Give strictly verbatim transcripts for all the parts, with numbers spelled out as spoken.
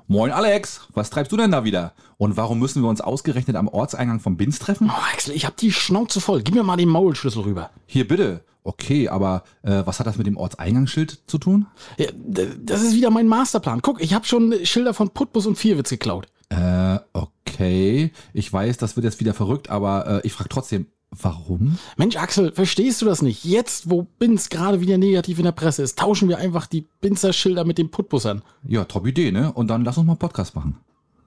Moin Alex, was treibst du denn da wieder? Und warum müssen wir uns ausgerechnet am Ortseingang vom Binz treffen? Oh, Axel, ich hab die Schnauze voll. Gib mir mal den Maulschlüssel rüber. Hier bitte. Okay, aber äh, was hat das mit dem Ortseingangsschild zu tun? Ja, d- das ist wieder mein Masterplan. Guck, ich habe schon Schilder von Putbus und Vierwitz geklaut. Äh, okay. Ich weiß, das wird jetzt wieder verrückt, aber äh, ich frage trotzdem, warum? Mensch, Axel, verstehst du das nicht? Jetzt, wo Binz gerade wieder negativ in der Presse ist, tauschen wir einfach die Binzer Schilder mit den Putbussern. Ja, top Idee, ne? Und dann lass uns mal einen Podcast machen.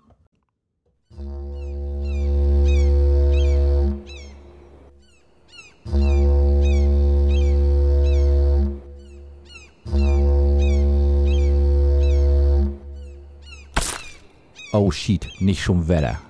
Oh shit, nicht schon Wetter.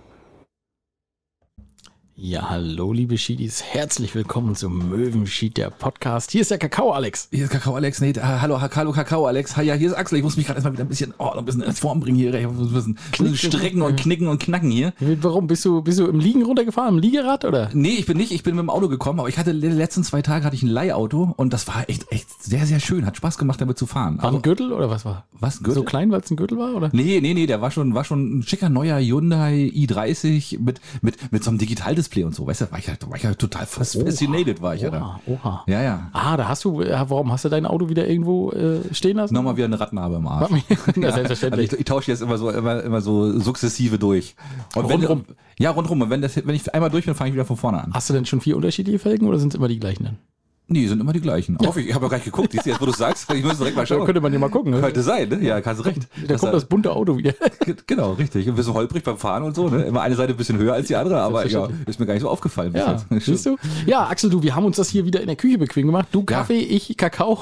Ja, hallo, liebe Schiedis. Herzlich willkommen zum Möwenschied, der Podcast. Hier ist der Kakao, Alex. Hier ist Kakao Alex, nee, ah, hallo, hallo Kakao Alex. Ja, hier ist Axel. Ich muss mich gerade erstmal wieder ein bisschen, oh, ein bisschen in Form bringen hier. Ich muss ein bisschen, ein bisschen strecken und knicken und knacken hier. Warum? Bist du, bist du im Liegen runtergefahren, im Liegerad, oder? Nee, ich bin nicht, ich bin mit dem Auto gekommen, aber ich hatte die letzten zwei Tage hatte ich ein Leihauto und das war echt, echt sehr, sehr schön. Hat Spaß gemacht, damit zu fahren. War ein Gürtel oder was war? Was, ein Gürtel? So klein, weil es ein Gürtel war, oder? Nee, nee, nee, der war schon, war schon ein schicker neuer Hyundai i dreißig mit, mit, mit so einem Digitaldisplay und so. Weißt du, war ich ja, war ich ja total fascinated, war ich ja da. Oha, oha. Ja, ja. Ah, da hast du, ja, warum hast du dein Auto wieder irgendwo äh, stehen lassen? Nochmal wieder eine Rattenarbe im Arsch. Na, Ja, selbstverständlich. also ich, ich tausche jetzt immer so, immer, immer so sukzessive durch. Und wenn, Rundrum. Ja, rundrum. Und wenn, das, wenn ich einmal durch bin, fange ich wieder von vorne an. Hast du denn schon vier unterschiedliche Felgen oder sind es immer die gleichen dann? Nee, sind immer die gleichen. Ja. Ich habe ja gleich geguckt. Siehst du jetzt, wo du sagst? Ich muss direkt mal Da schauen. könnte man ja mal gucken. Ne? Könnte sein, ne? Ja, kannst recht. Da kommt das bunte Auto wieder. Genau, richtig. Ein bisschen holprig beim Fahren und so. Ne? Immer eine Seite ein bisschen höher als die andere, aber ja, ist mir gar nicht so aufgefallen. Ja, siehst du? Ja, Axel, du, wir haben uns das hier wieder in der Küche bequem gemacht. Du Kaffee, ja. Ich Kakao.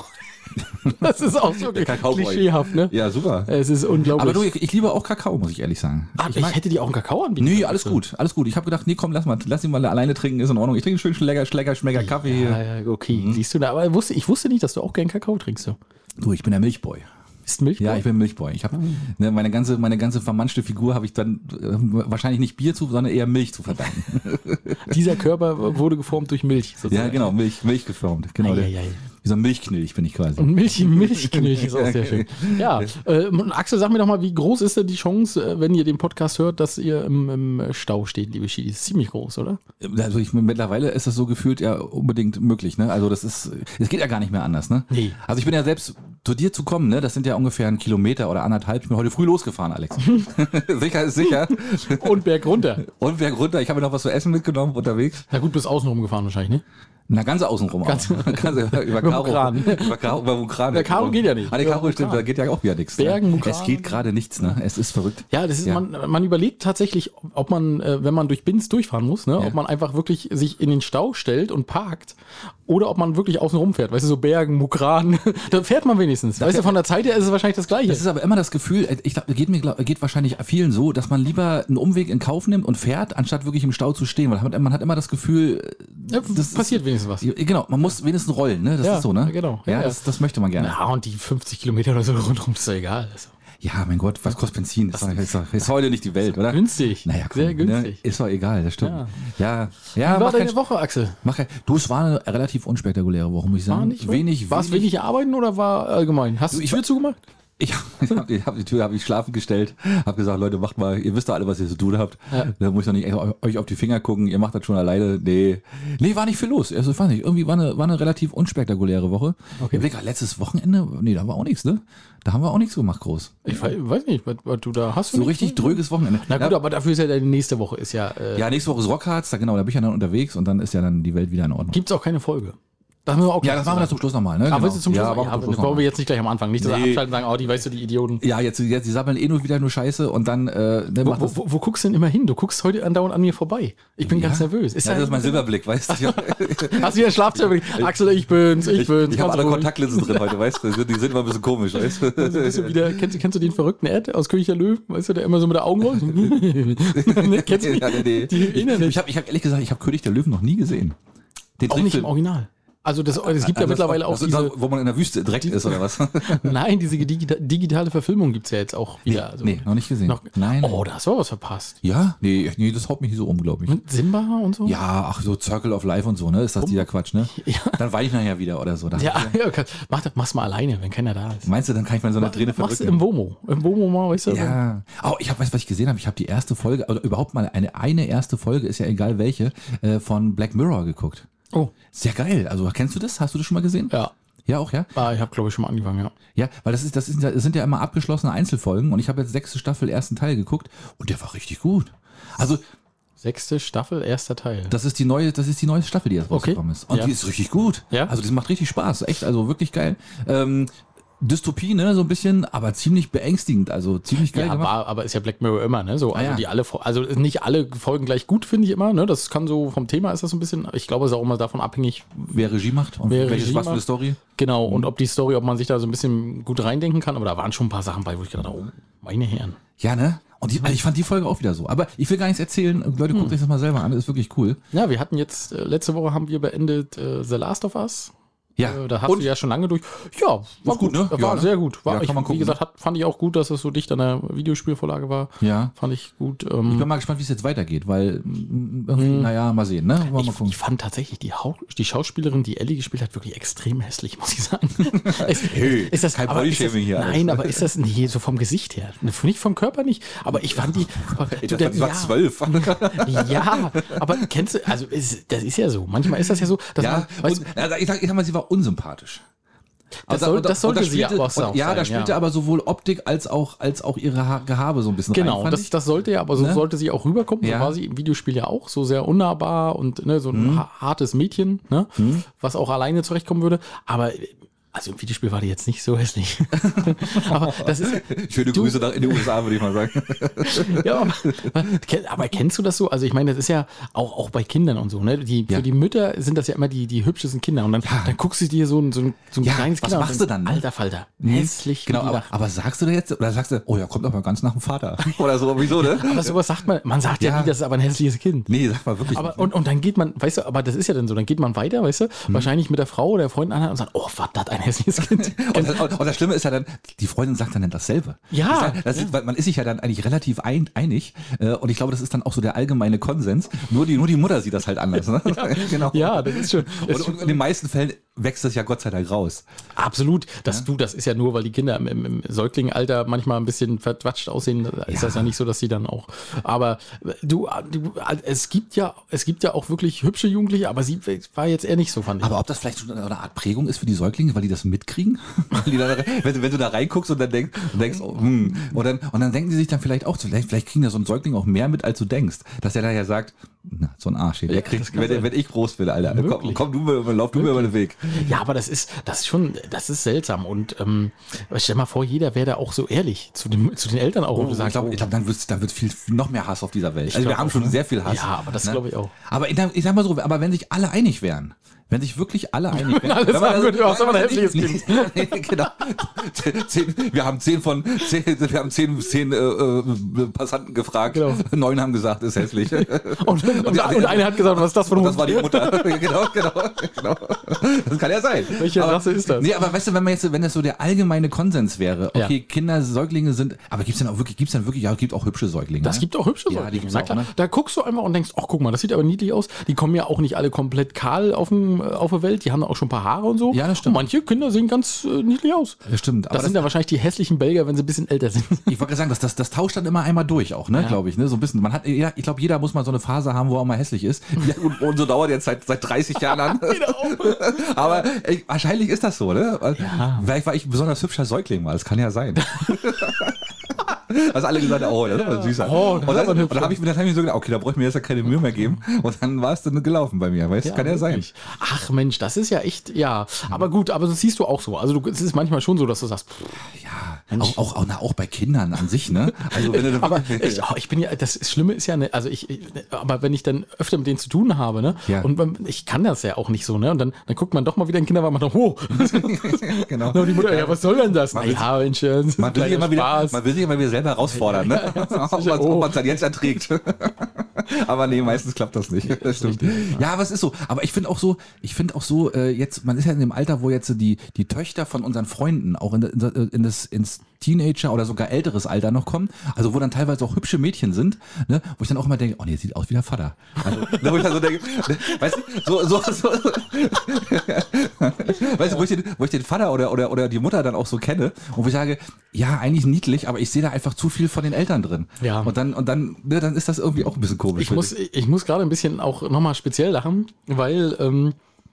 Das ist auch so klischeehaft, ne? Ja, super. Es ist unglaublich. Aber du, ich, ich liebe auch Kakao, muss ich ehrlich sagen. Ah, ich, ich hätte dir auch einen Kakao anbieten Nee, alles gut, alles gut. Ich habe gedacht, nee, komm, lass mal, lass ihn mal alleine trinken, ist in Ordnung. Ich trinke einen schönen Schlecker, Schlecker, Schmecker Kaffee. Ja, ja, okay. Mhm. Siehst du da, aber ich wusste, ich wusste nicht, dass du auch gern Kakao trinkst. So. Du, ich bin der Milchboy. Ist Milchboy? Ja, ich bin Milchboy. Ich habe ne, meine ganze, meine ganze vermanschte Figur habe ich dann äh, wahrscheinlich nicht Bier zu, sondern eher Milch zu verdanken. Dieser Körper wurde geformt durch Milch. Sozusagen. Ja, genau, Milch, Milch geformt. Genau. Ei, ei, ei. Wie so ein Milchknilch bin ich quasi. Und Milch, Milchknilch ist auch sehr schön. Ja, äh, Axel, sag mir doch mal, wie groß ist denn die Chance, wenn ihr den Podcast hört, dass ihr im, im Stau steht, liebe Schiedis? Ziemlich groß, oder? Also ich, mittlerweile ist das so gefühlt ja unbedingt möglich, ne? Also das ist, es geht ja gar nicht mehr anders, ne? Nee. Also ich bin ja selbst, zu dir zu kommen, ne? Das sind ja ungefähr ein Kilometer oder anderthalb. Ich bin heute früh losgefahren, Alex. Sicher ist sicher. Und Berg runter. Und Berg runter. Ich habe mir noch was zu essen mitgenommen unterwegs. Na gut, bist außenrum gefahren wahrscheinlich, ne? Na, ganz außenrum ganz, auch. Ganz über, über Karo. Über Karo, über Mukran. Der Karo geht ja nicht. Ah, der Karo stimmt, da geht ja auch wieder nichts. Bergen, ne? Mukran. Es geht gerade nichts, ne? Es ist verrückt. Ja, das ist, ja. Man, man überlegt tatsächlich, ob man, äh, wenn man durch Binz durchfahren muss, ne, ja. ob man einfach wirklich sich in den Stau stellt und parkt oder ob man wirklich außen rumfährt. Weißt du, so Bergen, Mukran, da fährt man wenigstens. Da weißt du, von der Zeit her ist es wahrscheinlich das Gleiche. Das ist aber immer das Gefühl, ich glaube, geht mir glaub, geht wahrscheinlich vielen so, dass man lieber einen Umweg in Kauf nimmt und fährt, anstatt wirklich im Stau zu stehen. Weil man hat immer das Gefühl, ja, das passiert ist, wenigstens was. Genau, man muss wenigstens rollen, ne? Das ja, ist so, ne? Genau. Ja, ja. Das, das möchte man gerne. Ja, und die fünfzig Kilometer oder so rundherum, ist doch egal. Also. Ja, mein Gott, was kostet Benzin? Das ist, doch, ist heute nicht die Welt, oder? Günstig. Naja, komm, sehr günstig. Ne? Ist doch egal, das stimmt. Ja, ja. ja Wie war deine Woche, Axel? Mach, du, es war eine relativ unspektakuläre Woche, muss ich sagen. War nicht wenig, war es wenig, wenig arbeiten oder war allgemein? Hast du die Tür zugemacht? Ich habe die, hab die Tür hab ich schlafen gestellt, habe gesagt, Leute, macht mal, ihr wisst doch alle, was ihr zu tun habt. Ja. Da muss ich doch nicht euch auf die Finger gucken, ihr macht das schon alleine. Nee, nee, war nicht viel los. Also ich weiß nicht, irgendwie war eine, war eine relativ unspektakuläre Woche. Okay. Ich denke, letztes Wochenende, nee, da war auch nichts, ne? Da haben wir auch nichts gemacht groß. Ich weiß nicht, was, was du da hast. So richtig dröges Wochenende. Na gut, ja, aber dafür ist ja die nächste Woche ist ja. Äh ja, nächste Woche ist Rockharz, da genau, da bin ich ja dann unterwegs und dann ist ja dann die Welt wieder in Ordnung. Gibt's auch keine Folge. Das haben wir auch ja, das machen wir dann zum Schluss nochmal. Ne? Aber genau. zum Schluss, ja, ja, ja, das wollen wir jetzt nicht gleich am Anfang. Nicht, dass nee. abschalten und sagen, oh, die weißt du, die Idioten. Ja, jetzt, jetzt die sammeln eh nur wieder nur Scheiße und dann äh, wo, wo, wo, wo guckst du denn immer hin? Du guckst heute andauernd an mir vorbei. Ich bin ja. ganz nervös. Ist ja, das ist mein Silberblick, weißt du? Hast du hier ein Schlafzimmer? Axel, ich bin's, ich, ich bin's. Ich habe alle Kontaktlinsen drin heute, weißt du? Die sind immer ein bisschen komisch, weißt du? Also bist du wieder, kennst, kennst du den verrückten Ed aus König der Löwen? Weißt du, der immer so mit der Augen rollt? Nee, kennst du ja, nee, nee. Die ich habe ich hab, ehrlich gesagt, ich habe König der Löwen noch nie gesehen. Den auch nicht im Original. Also das, es gibt ja Also mittlerweile das, auch das ist diese, da, wo man in der Wüste direkt ist, oder was? nein, diese digita digitale Verfilmung gibt es ja jetzt auch wieder. Nee, also nee, noch nicht gesehen. noch, Nein. Oh, da hast du was verpasst. Ja? Nee, nee, das haut mich nicht so um, glaube ich. Mit Simba und so? Ja, ach so, Circle of Life und so, ne? Ist das dieser Quatsch, ne? Ja. Dann weine ich nachher wieder oder so. Dann- Ja, ja okay. Mach das, mach's mal alleine, wenn keiner da ist. Meinst du, dann kann ich mal in so eine Träne Mach's verdrücken? im Womo. Im Womo mal, weißt du? Ja. Oh, ich habe, weißt du, was ich gesehen habe? Ich habe die erste Folge, oder überhaupt mal eine, eine erste Folge, ist ja egal welche, äh, von Black Mirror geguckt. Oh. Sehr geil. Also, kennst du das? Hast du das schon mal gesehen? Ja. Ja, auch, ja? Ah, ich habe, glaube ich, schon mal angefangen, ja. Ja, weil das ist, das ist, das sind ja immer abgeschlossene Einzelfolgen und ich habe jetzt sechste Staffel, ersten Teil geguckt und der war richtig gut. Also, Sechste Staffel, erster Teil. das ist die neue, das ist die neue Staffel, die jetzt Okay. rausgekommen ist. Und Ja. die ist richtig gut. Ja. Also, das macht richtig Spaß. Echt, also wirklich geil. Ähm, Dystopie, ne, so ein bisschen, aber ziemlich beängstigend, also ziemlich geil Ja, gemacht. war, aber ist ja Black Mirror immer, ne? So, also ja. die alle, Fo- also nicht alle Folgen gleich gut, finde ich immer, ne? Das kann so vom Thema ist das so ein bisschen, ich glaube, es ist auch immer davon abhängig, Wer Regie macht und Wer welches Regie was für eine macht. Story. genau, und ob die Story, ob man sich da so ein bisschen gut reindenken kann, aber da waren schon ein paar Sachen bei, wo ich gedacht habe, oh, meine Herren. Ja, ne? Und die, also ich fand die Folge auch wieder so. Aber ich will gar nichts erzählen. Leute, guckt euch das mal selber an. Das ist wirklich cool. Ja, wir hatten jetzt, äh, letzte Woche haben wir beendet äh, The Last of Us. Ja. Äh, da hast Und? du ja schon lange durch. Ja, war gut, ne? War Ja, ne? sehr gut. War, Ja, kann ich, man gucken, wie gesagt, hat, fand ich auch gut, dass es so dicht an der Videospielvorlage war. Ja. Fand ich gut. Ich Ähm, bin mal gespannt, wie es jetzt weitergeht, weil mm, irgendwie, naja, mal sehen, ne? Wollen wir mal ich, gucken. ich fand tatsächlich die, Hau die Schauspielerin, die Ellie gespielt hat, wirklich extrem hässlich, muss ich sagen. ist, Hey, ist das, kein aber ist das, Bodyshaming hier, Nein, alles. aber ist das nee, so vom Gesicht her? Nicht vom Körper nicht, aber ich fand die. Ey, du, das, das war ja, zwölf. ja, aber kennst du, also ist, das ist ja so. Manchmal ist das ja so, dass Ja, man, weißt, und, ja, ich, sag, ich sag mal, sie war unsympathisch. Das soll- das sollte sie spielte, aber auch und, Ja, sein, da spielte ja. aber sowohl Optik als auch, als auch ihre ha Gehabe so ein bisschen genau, rein, fand das, ich. das sollte ja, aber so Ne? sollte sie auch rüberkommen. Ja. So war sie im Videospiel ja auch, so sehr unnahbar und ne, so ein ha- hartes Mädchen, ne, was auch alleine zurechtkommen würde. Aber also im Videospiel war die jetzt nicht so hässlich. aber das ist Schöne du- Grüße nach in die U S A, würde ich mal sagen. ja, aber, aber kennst du das so? Also ich meine, das ist ja auch, auch bei Kindern und so, ne? Die, Ja. für die Mütter sind das ja immer die, die hübschesten Kinder. Und dann, dann guckst du dir so ein, so ein, so ein Ja, kleines was Kind an und machst du denkst, dann, ne? Alter Falter, hässlich. wie Genau, die aber, da- aber sagst du da jetzt, oder sagst du, oh ja, kommt aber ganz nach dem Vater. Oder so, wieso, ne? aber sowas sagt man, man sagt ja, Ja. nie, das ist aber ein hässliches Kind. Nee, sag mal wirklich. Aber, nicht. und, und dann geht man, weißt du, aber das ist ja dann so, dann geht man weiter, weißt du, wahrscheinlich mit der Frau oder der Freundin an und sagt, oh, was, das ein hässliches Kind. Und das, und das Schlimme ist ja dann, die Freundin sagt dann dasselbe. Ja. Das ist, weil man ist sich ja dann eigentlich relativ ein, einig. äh, Und ich glaube, das ist dann auch so der allgemeine Konsens. Nur die, nur die Mutter sieht das halt anders. Ne? genau. Ja, das ist schon. Das ist Und, und in den meisten Fällen wächst das ja Gott sei Dank raus. absolut. Das du, das ist ja nur, weil die Kinder im, im, im Säuglingenalter manchmal ein bisschen verquatscht aussehen, da ist das ja nicht so, dass sie dann auch. Aber du, du, es gibt ja, es gibt ja auch wirklich hübsche Jugendliche, aber sie war jetzt eher nicht so, fand ich. Aber ob das vielleicht so eine Art Prägung ist für die Säuglinge, weil die das mitkriegen? Weil die da, wenn, du- wenn du da reinguckst und dann denkst, und denkst oh, hm, und, dann, und dann denken die sich dann vielleicht auch, vielleicht, vielleicht kriegen ja so ein Säugling auch mehr mit, als du denkst. Dass der da ja sagt, na, so ein Arsch hier, der Ja, kriegt, das kann wenn, sein. wenn ich groß will, Alter, komm, Wirklich? komm du mir, lauf du mir über den Weg. Ja, aber das ist, das ist schon, das ist seltsam. Und ähm, stell mal vor, jeder wäre da auch so ehrlich zu, dem, zu den Eltern auch. und Ich sagt, glaube, glaub, dann wird dann wird viel noch mehr Hass auf dieser Welt. Also wir glaub haben auch, schon ne? sehr viel Hass. Ja, aber das ne? glaube ich auch. Aber ich, ich sag mal so, aber wenn sich alle einig wären, wenn sich wirklich alle einig wären, alle wenn man sagen also- würden, ja, ist aber ein hässliches Kind. genau. Zehn, wir haben zehn von zehn, wir haben zehn, zehn äh, äh, Passanten gefragt, Genau. neun haben gesagt, ist hässlich. Und, und, und, und einer hat gesagt, was ist das für ein Und Hund? das war die Mutter. genau, genau, genau. Das kann ja sein. Welche aber, Rasse ist das? Nee, aber weißt du, wenn man jetzt, wenn das so der allgemeine Konsens wäre, okay, Ja. Kinder, Säuglinge sind, aber gibt's denn auch wirklich, gibt's dann wirklich, ja, es gibt auch hübsche Säuglinge. Das ne? gibt auch hübsche Ja, Säuglinge. die gibt's Na auch, klar. ne? Da guckst du einfach und denkst, ach guck mal, das sieht aber niedlich aus. Die kommen ja auch nicht alle komplett kahl auf, dem, auf der Welt, die haben auch schon ein paar Haare und so. Ja, das stimmt. Und manche Kinder sehen ganz äh, niedlich aus. Das stimmt. Das, Aber sind ja wahrscheinlich die hässlichen Belgier, wenn sie ein bisschen älter sind. Ich wollte gerade sagen, das, das, das tauscht dann immer einmal durch auch, ne, glaube ich, ne, so ein bisschen. Man hat, ja, ich glaube, jeder muss mal so eine Phase haben, wo er mal hässlich ist. Ja, und, und so dauert jetzt seit, seit dreißig Jahren an. Aber ey, wahrscheinlich ist das so, ne? Ja. Vielleicht war ich ein besonders hübscher Säugling mal, das kann ja sein. Also alle gesagt, oh, das ist aber süßer. Oh, das und ist aber dann, ein und dann habe ich, mir- dann hab ich mir so gedacht, okay, da brauche ich mir jetzt ja keine Mühe mehr geben. Und dann war es dann gelaufen bei mir, weißt du, kann ja sein. wirklich. Ach Mensch, das ist ja echt, ja. Aber gut, aber das siehst du auch so. Also du, es ist manchmal schon so, dass du sagst, pff, Ja, auch, auch, auch, na, auch bei Kindern an sich, ne? Also wenn du, aber ich, oh, ich bin ja, das Schlimme ist ja, ne, also ich, ich- aber wenn ich dann öfter mit denen zu tun habe, ne, Ja. und wenn- ich kann das ja auch nicht so, ne, und dann, dann guckt man doch mal wieder in den Kinderwagen und macht, oh, genau. na, die Mutter, ja, was soll denn das? Na ja, Mensch, das ist ein Man will, sich kleiner immer wieder, Spaß. man will sich immer wieder selber herausfordern, ne? ob sicher. man Oh. es dann jetzt erträgt. Aber nee, meistens klappt das nicht. Das stimmt. Ja, aber es ist so. Aber ich finde auch so, ich finde auch so, äh, jetzt, man ist ja in dem Alter, wo jetzt die, die Töchter von unseren Freunden auch in, in, in das, ins Teenager oder sogar älteres Alter noch kommen, also wo dann teilweise auch hübsche Mädchen sind, ne, wo ich dann auch immer denke, oh nee, sieht aus wie der Vater. Also, ne, wo ich dann so denke, ne, weißt du, so, so, so, weißt du, wo ich den, wo ich den Vater oder, oder, oder die Mutter dann auch so kenne und wo ich sage, ja, eigentlich niedlich, aber ich sehe da einfach zu viel von den Eltern drin. Ja. Und dann, und dann, ne, dann ist das irgendwie auch ein bisschen komisch. Ich muss, ich muss gerade ein bisschen auch nochmal speziell lachen, weil, ähm,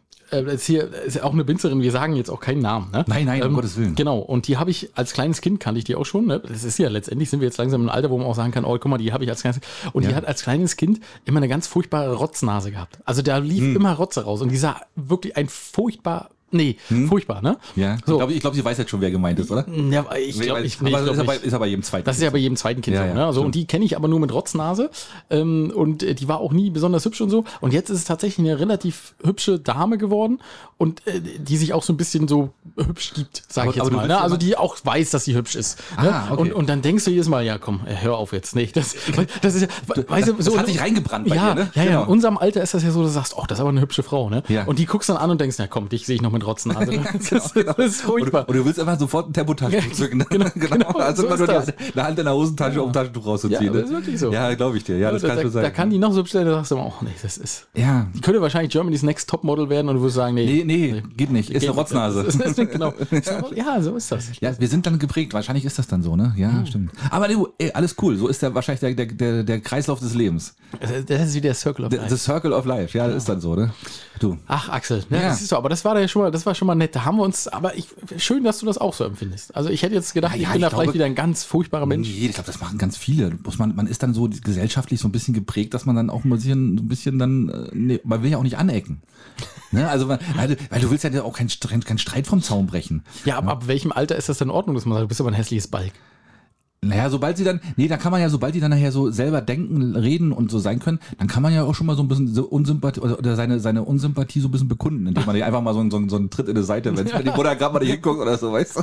das hier ist auch eine Winzerin, wir sagen jetzt auch keinen Namen. Ne? Nein, nein, um ähm, Gottes Willen. Genau, und die habe ich als kleines Kind, kannte ich die auch schon. Ne? Das ist ja letztendlich, sind wir jetzt langsam im Alter, wo man auch sagen kann, oh, guck mal, die habe ich als kleines Kind. Und Ja. die hat als kleines Kind immer eine ganz furchtbare Rotznase gehabt. Also da lief Hm. immer Rotze raus und die sah wirklich ein furchtbar, nee, furchtbar, ne? Ja, So. ich glaube, ich glaub, sie weiß jetzt schon, wer gemeint ist, oder? Ja, ich glaube, ich, nee, aber ich glaub ist, aber, nicht. ist aber jedem zweiten. Das ist ja bei jedem zweiten Kind Ja, so. ja, Ne? So stimmt. und die kenne ich aber nur mit Rotznase. Ähm, und äh, die war auch nie besonders hübsch und so. Und jetzt ist es tatsächlich eine relativ hübsche Dame geworden und äh, die sich auch so ein bisschen so hübsch gibt, sage ich Aber- jetzt aber du mal. willst Ne? ja Also mal- die auch weiß, dass sie hübsch ist. Ah, Ne? okay. und, und dann denkst du jedes Mal, ja komm, äh, hör auf jetzt nicht. Das, das ist ja, weißt du, das so, hat sich reingebrannt bei ja, dir, ne? Ja, ja, Genau. in unserem Alter ist das ja so, dass du sagst, oh, das ist aber eine hübsche Frau. Ne? Ja. Und die guckst dann an und denkst, na komm, dich sehe ich noch mit Rotznase. Ne? Das, ist, das ist Und, furchtbar. und du willst einfach sofort ein Tempotaschentuch Ja, zücken. Ne? genau, genau, Also so immer nur ist die, das. eine Hand in der Hosentasche, um ein Taschentuch rauszuziehen. Ja, aber ne? ist wirklich so. Ja, glaube ich dir. Ja, das da, kann schon da, sein. da kann die noch so hübsch sein, da sagst du immer, oh nee, das ist... ja. Die könnte wahrscheinlich Germany's Next Topmodel werden und du würdest sagen, nee. Nee, nee, geht nicht. Ist geht eine Rotznase. nicht. Das ist, genau. Ja, so ist das. Ja, wir sind dann geprägt. Wahrscheinlich ist das dann so, ne? Ja, Hm. stimmt. Aber du, ey, alles cool. So ist der wahrscheinlich der, der, der, der Kreislauf des Lebens. Das ist wie der Circle of The, Life. the Circle of Life. Ja, das ist dann so, ne? Du. Ach, Axel, ne, Ja. das ist so, aber das war ja schon mal, das war schon mal nett. Da haben wir uns, aber ich, schön, dass du das auch so empfindest. Also ich hätte jetzt gedacht, Ja, ja, ich bin ich da glaube- vielleicht wieder ein ganz furchtbarer Mensch. Nee, ich glaube, das machen ganz viele. Muss man, man ist dann so gesellschaftlich so ein bisschen geprägt, dass man dann auch ein bisschen, ein bisschen dann, äh, nee, man will ja auch nicht anecken. Ne? Also, man, weil, du, weil du willst ja auch keinen Streit, keinen Streit vom Zaun brechen. Ja, aber ab welchem Alter ist das denn in Ordnung, dass man sagt, du bist aber ein hässliches Balk? Naja, sobald sie dann, nee, da kann man ja, sobald die dann nachher so selber denken, reden und so sein können, dann kann man ja auch schon mal so ein bisschen so Unsympathie oder, oder seine, seine Unsympathie so ein bisschen bekunden, indem man nicht einfach mal so, einen- so, einen- so einen Tritt in die Seite, wenn die Mutter gerade mal nicht hinguckt oder so, weißt du?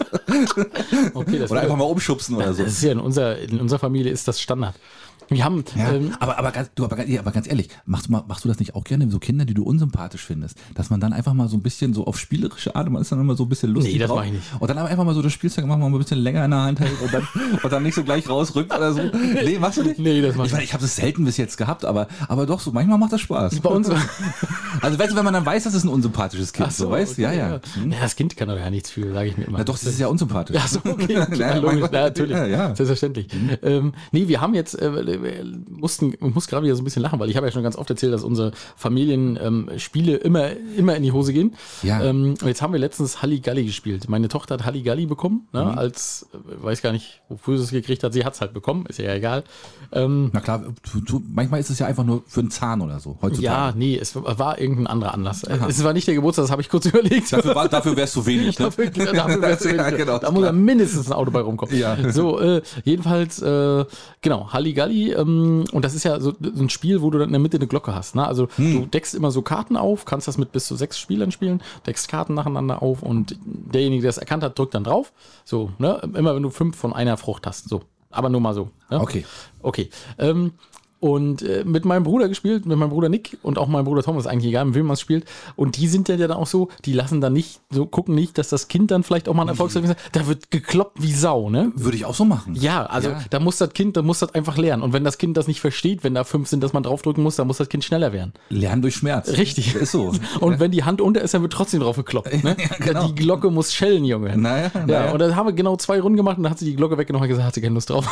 Okay, das Oder wär- einfach mal umschubsen oder so. Das ist ja in unserer, in unserer Familie ist das Standard. Wir haben, Ja, ähm, aber, aber, ganz, du, aber, ganz- ja, aber ganz ehrlich, machst du, mal, machst du das nicht auch gerne, so Kinder, die du unsympathisch findest, dass man dann einfach mal so ein bisschen so auf spielerische Art, man ist dann immer so ein bisschen lustig Nee, das drauf, mach ich nicht. und dann aber einfach mal so das Spielzeug machen, mal ein bisschen länger in der Hand hält und dann, und dann nicht so gleich rausrückt oder so. Nee, machst du nicht? Nee, das mach ich ich meine, ich habe das selten bis jetzt gehabt, aber, aber doch so, manchmal macht das Spaß. bei uns. Also weißt du, wenn man dann weiß, das ist ein unsympathisches Kind, Ach so, weißt du? okay, Ja, ja. Hm? Ja, das Kind kann doch ja nichts für, sage ich mir immer. Na doch, das ist ja unsympathisch. Ja, so, okay, okay Ja, logisch, manchmal- ja, natürlich, Ja, ja. selbstverständlich. Ähm, nee, wir haben jetzt, äh, mussten, ich muss gerade wieder so ein bisschen lachen, weil ich habe ja schon ganz oft erzählt, dass unsere Familienspiele ähm, Spiele immer, immer in die Hose gehen. Ja. Ähm, und jetzt haben wir letztens Halligalli gespielt. Meine Tochter hat Halligalli bekommen, ne, Mhm. als, äh, weiß gar nicht, wofür sie es gekriegt hat, sie hat es halt bekommen, ist ja egal. Ähm, Na klar, du, du, manchmal ist es ja einfach nur für einen Zahn oder so, heutzutage. ja, nee, es war irgendein anderer Anlass. Es war nicht der Geburtstag, das habe ich kurz überlegt. Dafür, war, dafür wärst du wenig, ne? Dafür, dafür wär's Ja, wenig. genau, da ist muss ja klar. mindestens ein Auto bei rumkommen. Ja. So, äh, jedenfalls, äh, genau, Halligalli. Ähm, und das ist ja so, so ein Spiel, wo du dann in der Mitte eine Glocke hast. Ne? Also Hm. du deckst immer so Karten auf, kannst das mit bis zu sechs Spielern spielen, deckst Karten nacheinander auf und derjenige, der es erkannt hat, drückt dann drauf. So, ne? Immer wenn du fünf von einer Frucht hast. So. Aber nur mal so. Ne? Okay. Okay. Ähm, und äh, mit meinem Bruder gespielt, mit meinem Bruder Nick und auch meinem Bruder Thomas, eigentlich egal, mit wem man es spielt. Und die sind ja dann auch so, die lassen dann nicht, so gucken nicht, dass das Kind dann vielleicht auch mal ein Erfolgserlebnis hat. Da wird gekloppt wie Sau, ne? Würde ich auch so machen. Ja, also Ja. da muss das Kind, da muss das einfach lernen. Und wenn das Kind das nicht versteht, wenn da fünf sind, dass man draufdrücken muss, dann muss das Kind schneller werden. Lernen durch Schmerz. Richtig. Ist so. Und wenn die Hand unter ist, dann wird trotzdem drauf gekloppt. Ne? Ja, genau. Die Glocke muss schellen, Junge. Naja, Ja, naja. und dann haben wir genau zwei Runden gemacht und dann hat sie die Glocke weggenommen und gesagt, hat sie keine Lust drauf.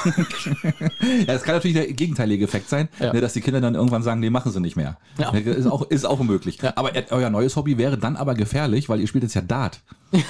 Ja, das kann natürlich der gegenteilige Effekt sein, Ja. ne, dass die Kinder dann irgendwann sagen, nee, machen sie nicht mehr. Ja. Ne, ist, auch, ist auch möglich. Ja. Aber äh, euer neues Hobby wäre dann aber gefährlich, weil ihr spielt jetzt ja Dart.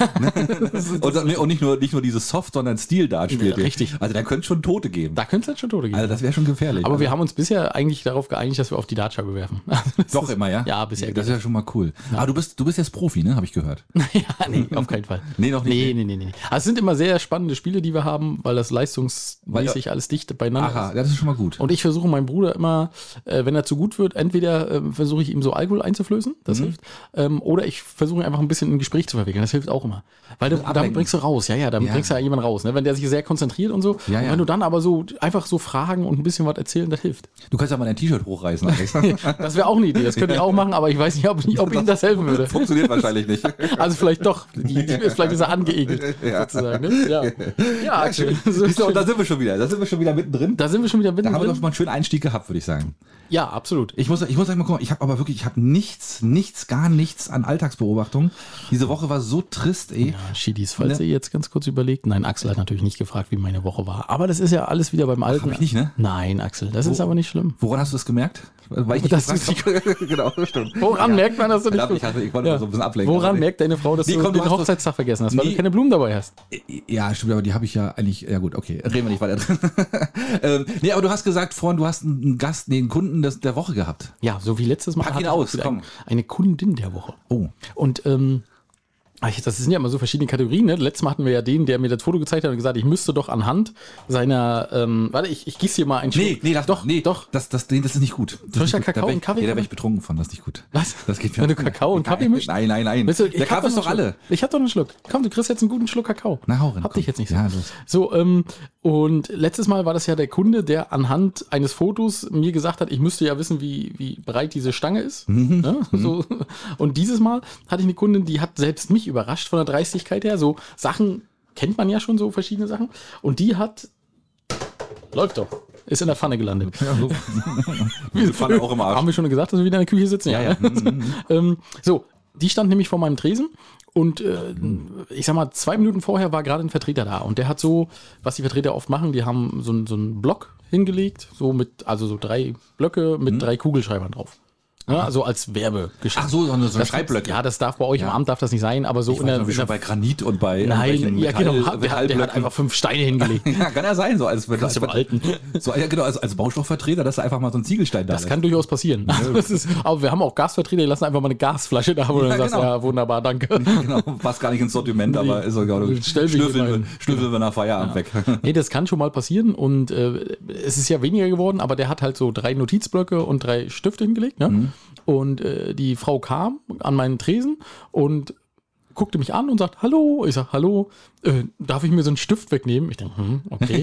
und, dann- und nicht nur nicht nur dieses Soft, sondern Stil-Dart spielt Ja, ihr. richtig. Also da könnte es schon Tote geben. Da könnte es halt schon Tote geben. Also das wäre schon gefährlich. Aber also, wir haben uns bisher eigentlich darauf geeinigt, dass wir auf die Dartscheibe werfen. Das doch ist- immer, ja? Ja, bisher. Das ist ja schon mal cool. Aber du bist, du bist jetzt Profi, ne? Habe ich gehört. ja, nee, auf keinen Fall. Nee, noch nicht. Nee, nee, nee, nee. Also es sind immer sehr spannende Spiele, die wir haben, weil das leistungsmäßig alles dicht beieinander Aha, ist. das ist schon mal gut. Und ich versuche meinem Bruder Bruder immer, äh, wenn er zu gut wird, entweder äh, versuche ich ihm so Alkohol einzuflößen, das mhm. hilft, ähm, oder ich versuche ihn einfach ein bisschen in Gespräch zu verwickeln, das hilft auch immer. Weil du, damit bringst du raus, ja, ja, damit ja. bringst du ja jemanden raus, ne? Wenn der sich sehr konzentriert und so. Ja, und ja. wenn du dann aber so einfach so fragen und ein bisschen was erzählen, das hilft. Du kannst ja mal dein T-Shirt hochreißen, Alex. Das wäre auch eine Idee, das könnte ich auch machen, aber ich weiß nicht, ob, ob Ihnen das helfen würde. Funktioniert wahrscheinlich nicht. Also vielleicht doch, die, die, vielleicht ist er angeekelt, ja. sozusagen. Ne? Ja, ja, Axel. So, und da sind wir schon wieder, da sind wir schon wieder mittendrin. Da sind wir schon wieder mittendrin. Da haben wir doch mal einen schönen Einstieg gehabt, würde ich sagen. Ja, absolut. Ich muss, ich muss euch mal gucken, ich habe aber wirklich, ich habe nichts, nichts, gar nichts an Alltagsbeobachtung. Diese Woche war so trist, ey. Ja, Schiedis, falls ne? ihr jetzt ganz kurz überlegt. Nein, Axel hat natürlich nicht gefragt, wie meine Woche war. Aber das ist ja alles wieder beim Alten. Hab ich nicht, ne? Nein, Axel, das Wo, ist aber nicht schlimm. Woran hast du das gemerkt? Weil ich nicht das gefragt habe. Genau, das stimmt. Woran ja. merkt man, dass du nicht... Ich, hatte, ich wollte ja. so ein bisschen ablenken. Woran merkt deine Frau, dass nee, du komm, den du Hochzeitstag vergessen hast, weil nee. du keine Blumen dabei hast? Ja, stimmt, aber die habe ich ja eigentlich... Ja gut, okay, reden wir nicht weiter drin. ähm, nee, aber du hast gesagt vorhin, du hast einen Gast, nee, einen Kunden des, der Woche gehabt. Ja, so wie letztes Mal. Pack ihn aus, komm. Eine Kundin der Woche. Oh. Und ähm, das sind ja immer so verschiedene Kategorien. Ne? Letztes Mal hatten wir ja den, der mir das Foto gezeigt hat und gesagt, ich müsste doch anhand seiner, ähm, warte, ich, ich gieße hier mal ein Schluck. Nee, nee, das, doch, nee, doch. Das, das, das ist nicht gut. Frischer Kakao und Kaffee? Nee, da wäre ich betrunken von, das ist nicht gut. Was? Das geht mir Wenn du Kakao und Kaffee mischst? Nein, nein, nein. Weißt du, der Kaffee ist doch alle. Ich hab doch einen Schluck. Komm, du kriegst jetzt einen guten Schluck Kakao. Na, hau rein. Hab dich jetzt nicht so. Ja, los. So, ähm, und letztes Mal war das ja der Kunde, der anhand eines Fotos mir gesagt hat, ich müsste ja wissen, wie, wie breit diese Stange ist. Mhm. Ja, so. Und dieses Mal hatte ich eine Kundin, die hat selbst mich überrascht von der Dreistigkeit her. So Sachen kennt man ja schon, so verschiedene Sachen. Und die hat, läuft doch, ist in der Pfanne gelandet. Ja, so. Diese Pfanne auch im Arsch. Haben wir schon gesagt, dass wir wieder in der Küche sitzen? Ja, ja. ähm, so, die stand nämlich vor meinem Tresen. Und äh, ich sag mal, zwei Minuten vorher war gerade ein Vertreter da. Und der hat so, was die Vertreter oft machen, die haben so, so einen Block hingelegt, so mit, also so drei Blöcke mit mhm. drei Kugelschreibern drauf. Ja, also als Werbegeschichte. Ach so, so eine Schreibblöcke. Ja, das darf bei euch ja. im Amt darf das nicht sein, aber so ich in der, weiß, in der bei Granit und bei nein, ja Metall, genau, der, hat, der hat einfach fünf Steine hingelegt. Ja, kann ja sein, so als als, als, alten. So, ja, genau, als, als Baustoffvertreter, dass er einfach mal so ein Ziegelstein da Das lässt. kann durchaus passieren. Also das ist, aber wir haben auch Gasvertreter, die lassen einfach mal eine Gasflasche da, wo du ja, dann sagst, genau. ja, wunderbar, danke. Genau, passt gar nicht ins Sortiment, nee. aber ist auch gar nicht. Schnüffeln wir nach Feierabend ja. weg. Nee, das kann schon mal passieren und äh, es ist ja weniger geworden, aber der hat halt so drei Notizblöcke und drei Stifte hingelegt, ne? Mhm. Und äh, die Frau kam an meinen Tresen und guckte mich an und sagt, hallo. Ich sage, hallo, äh, darf ich mir so einen Stift wegnehmen? Ich denke, hm, okay.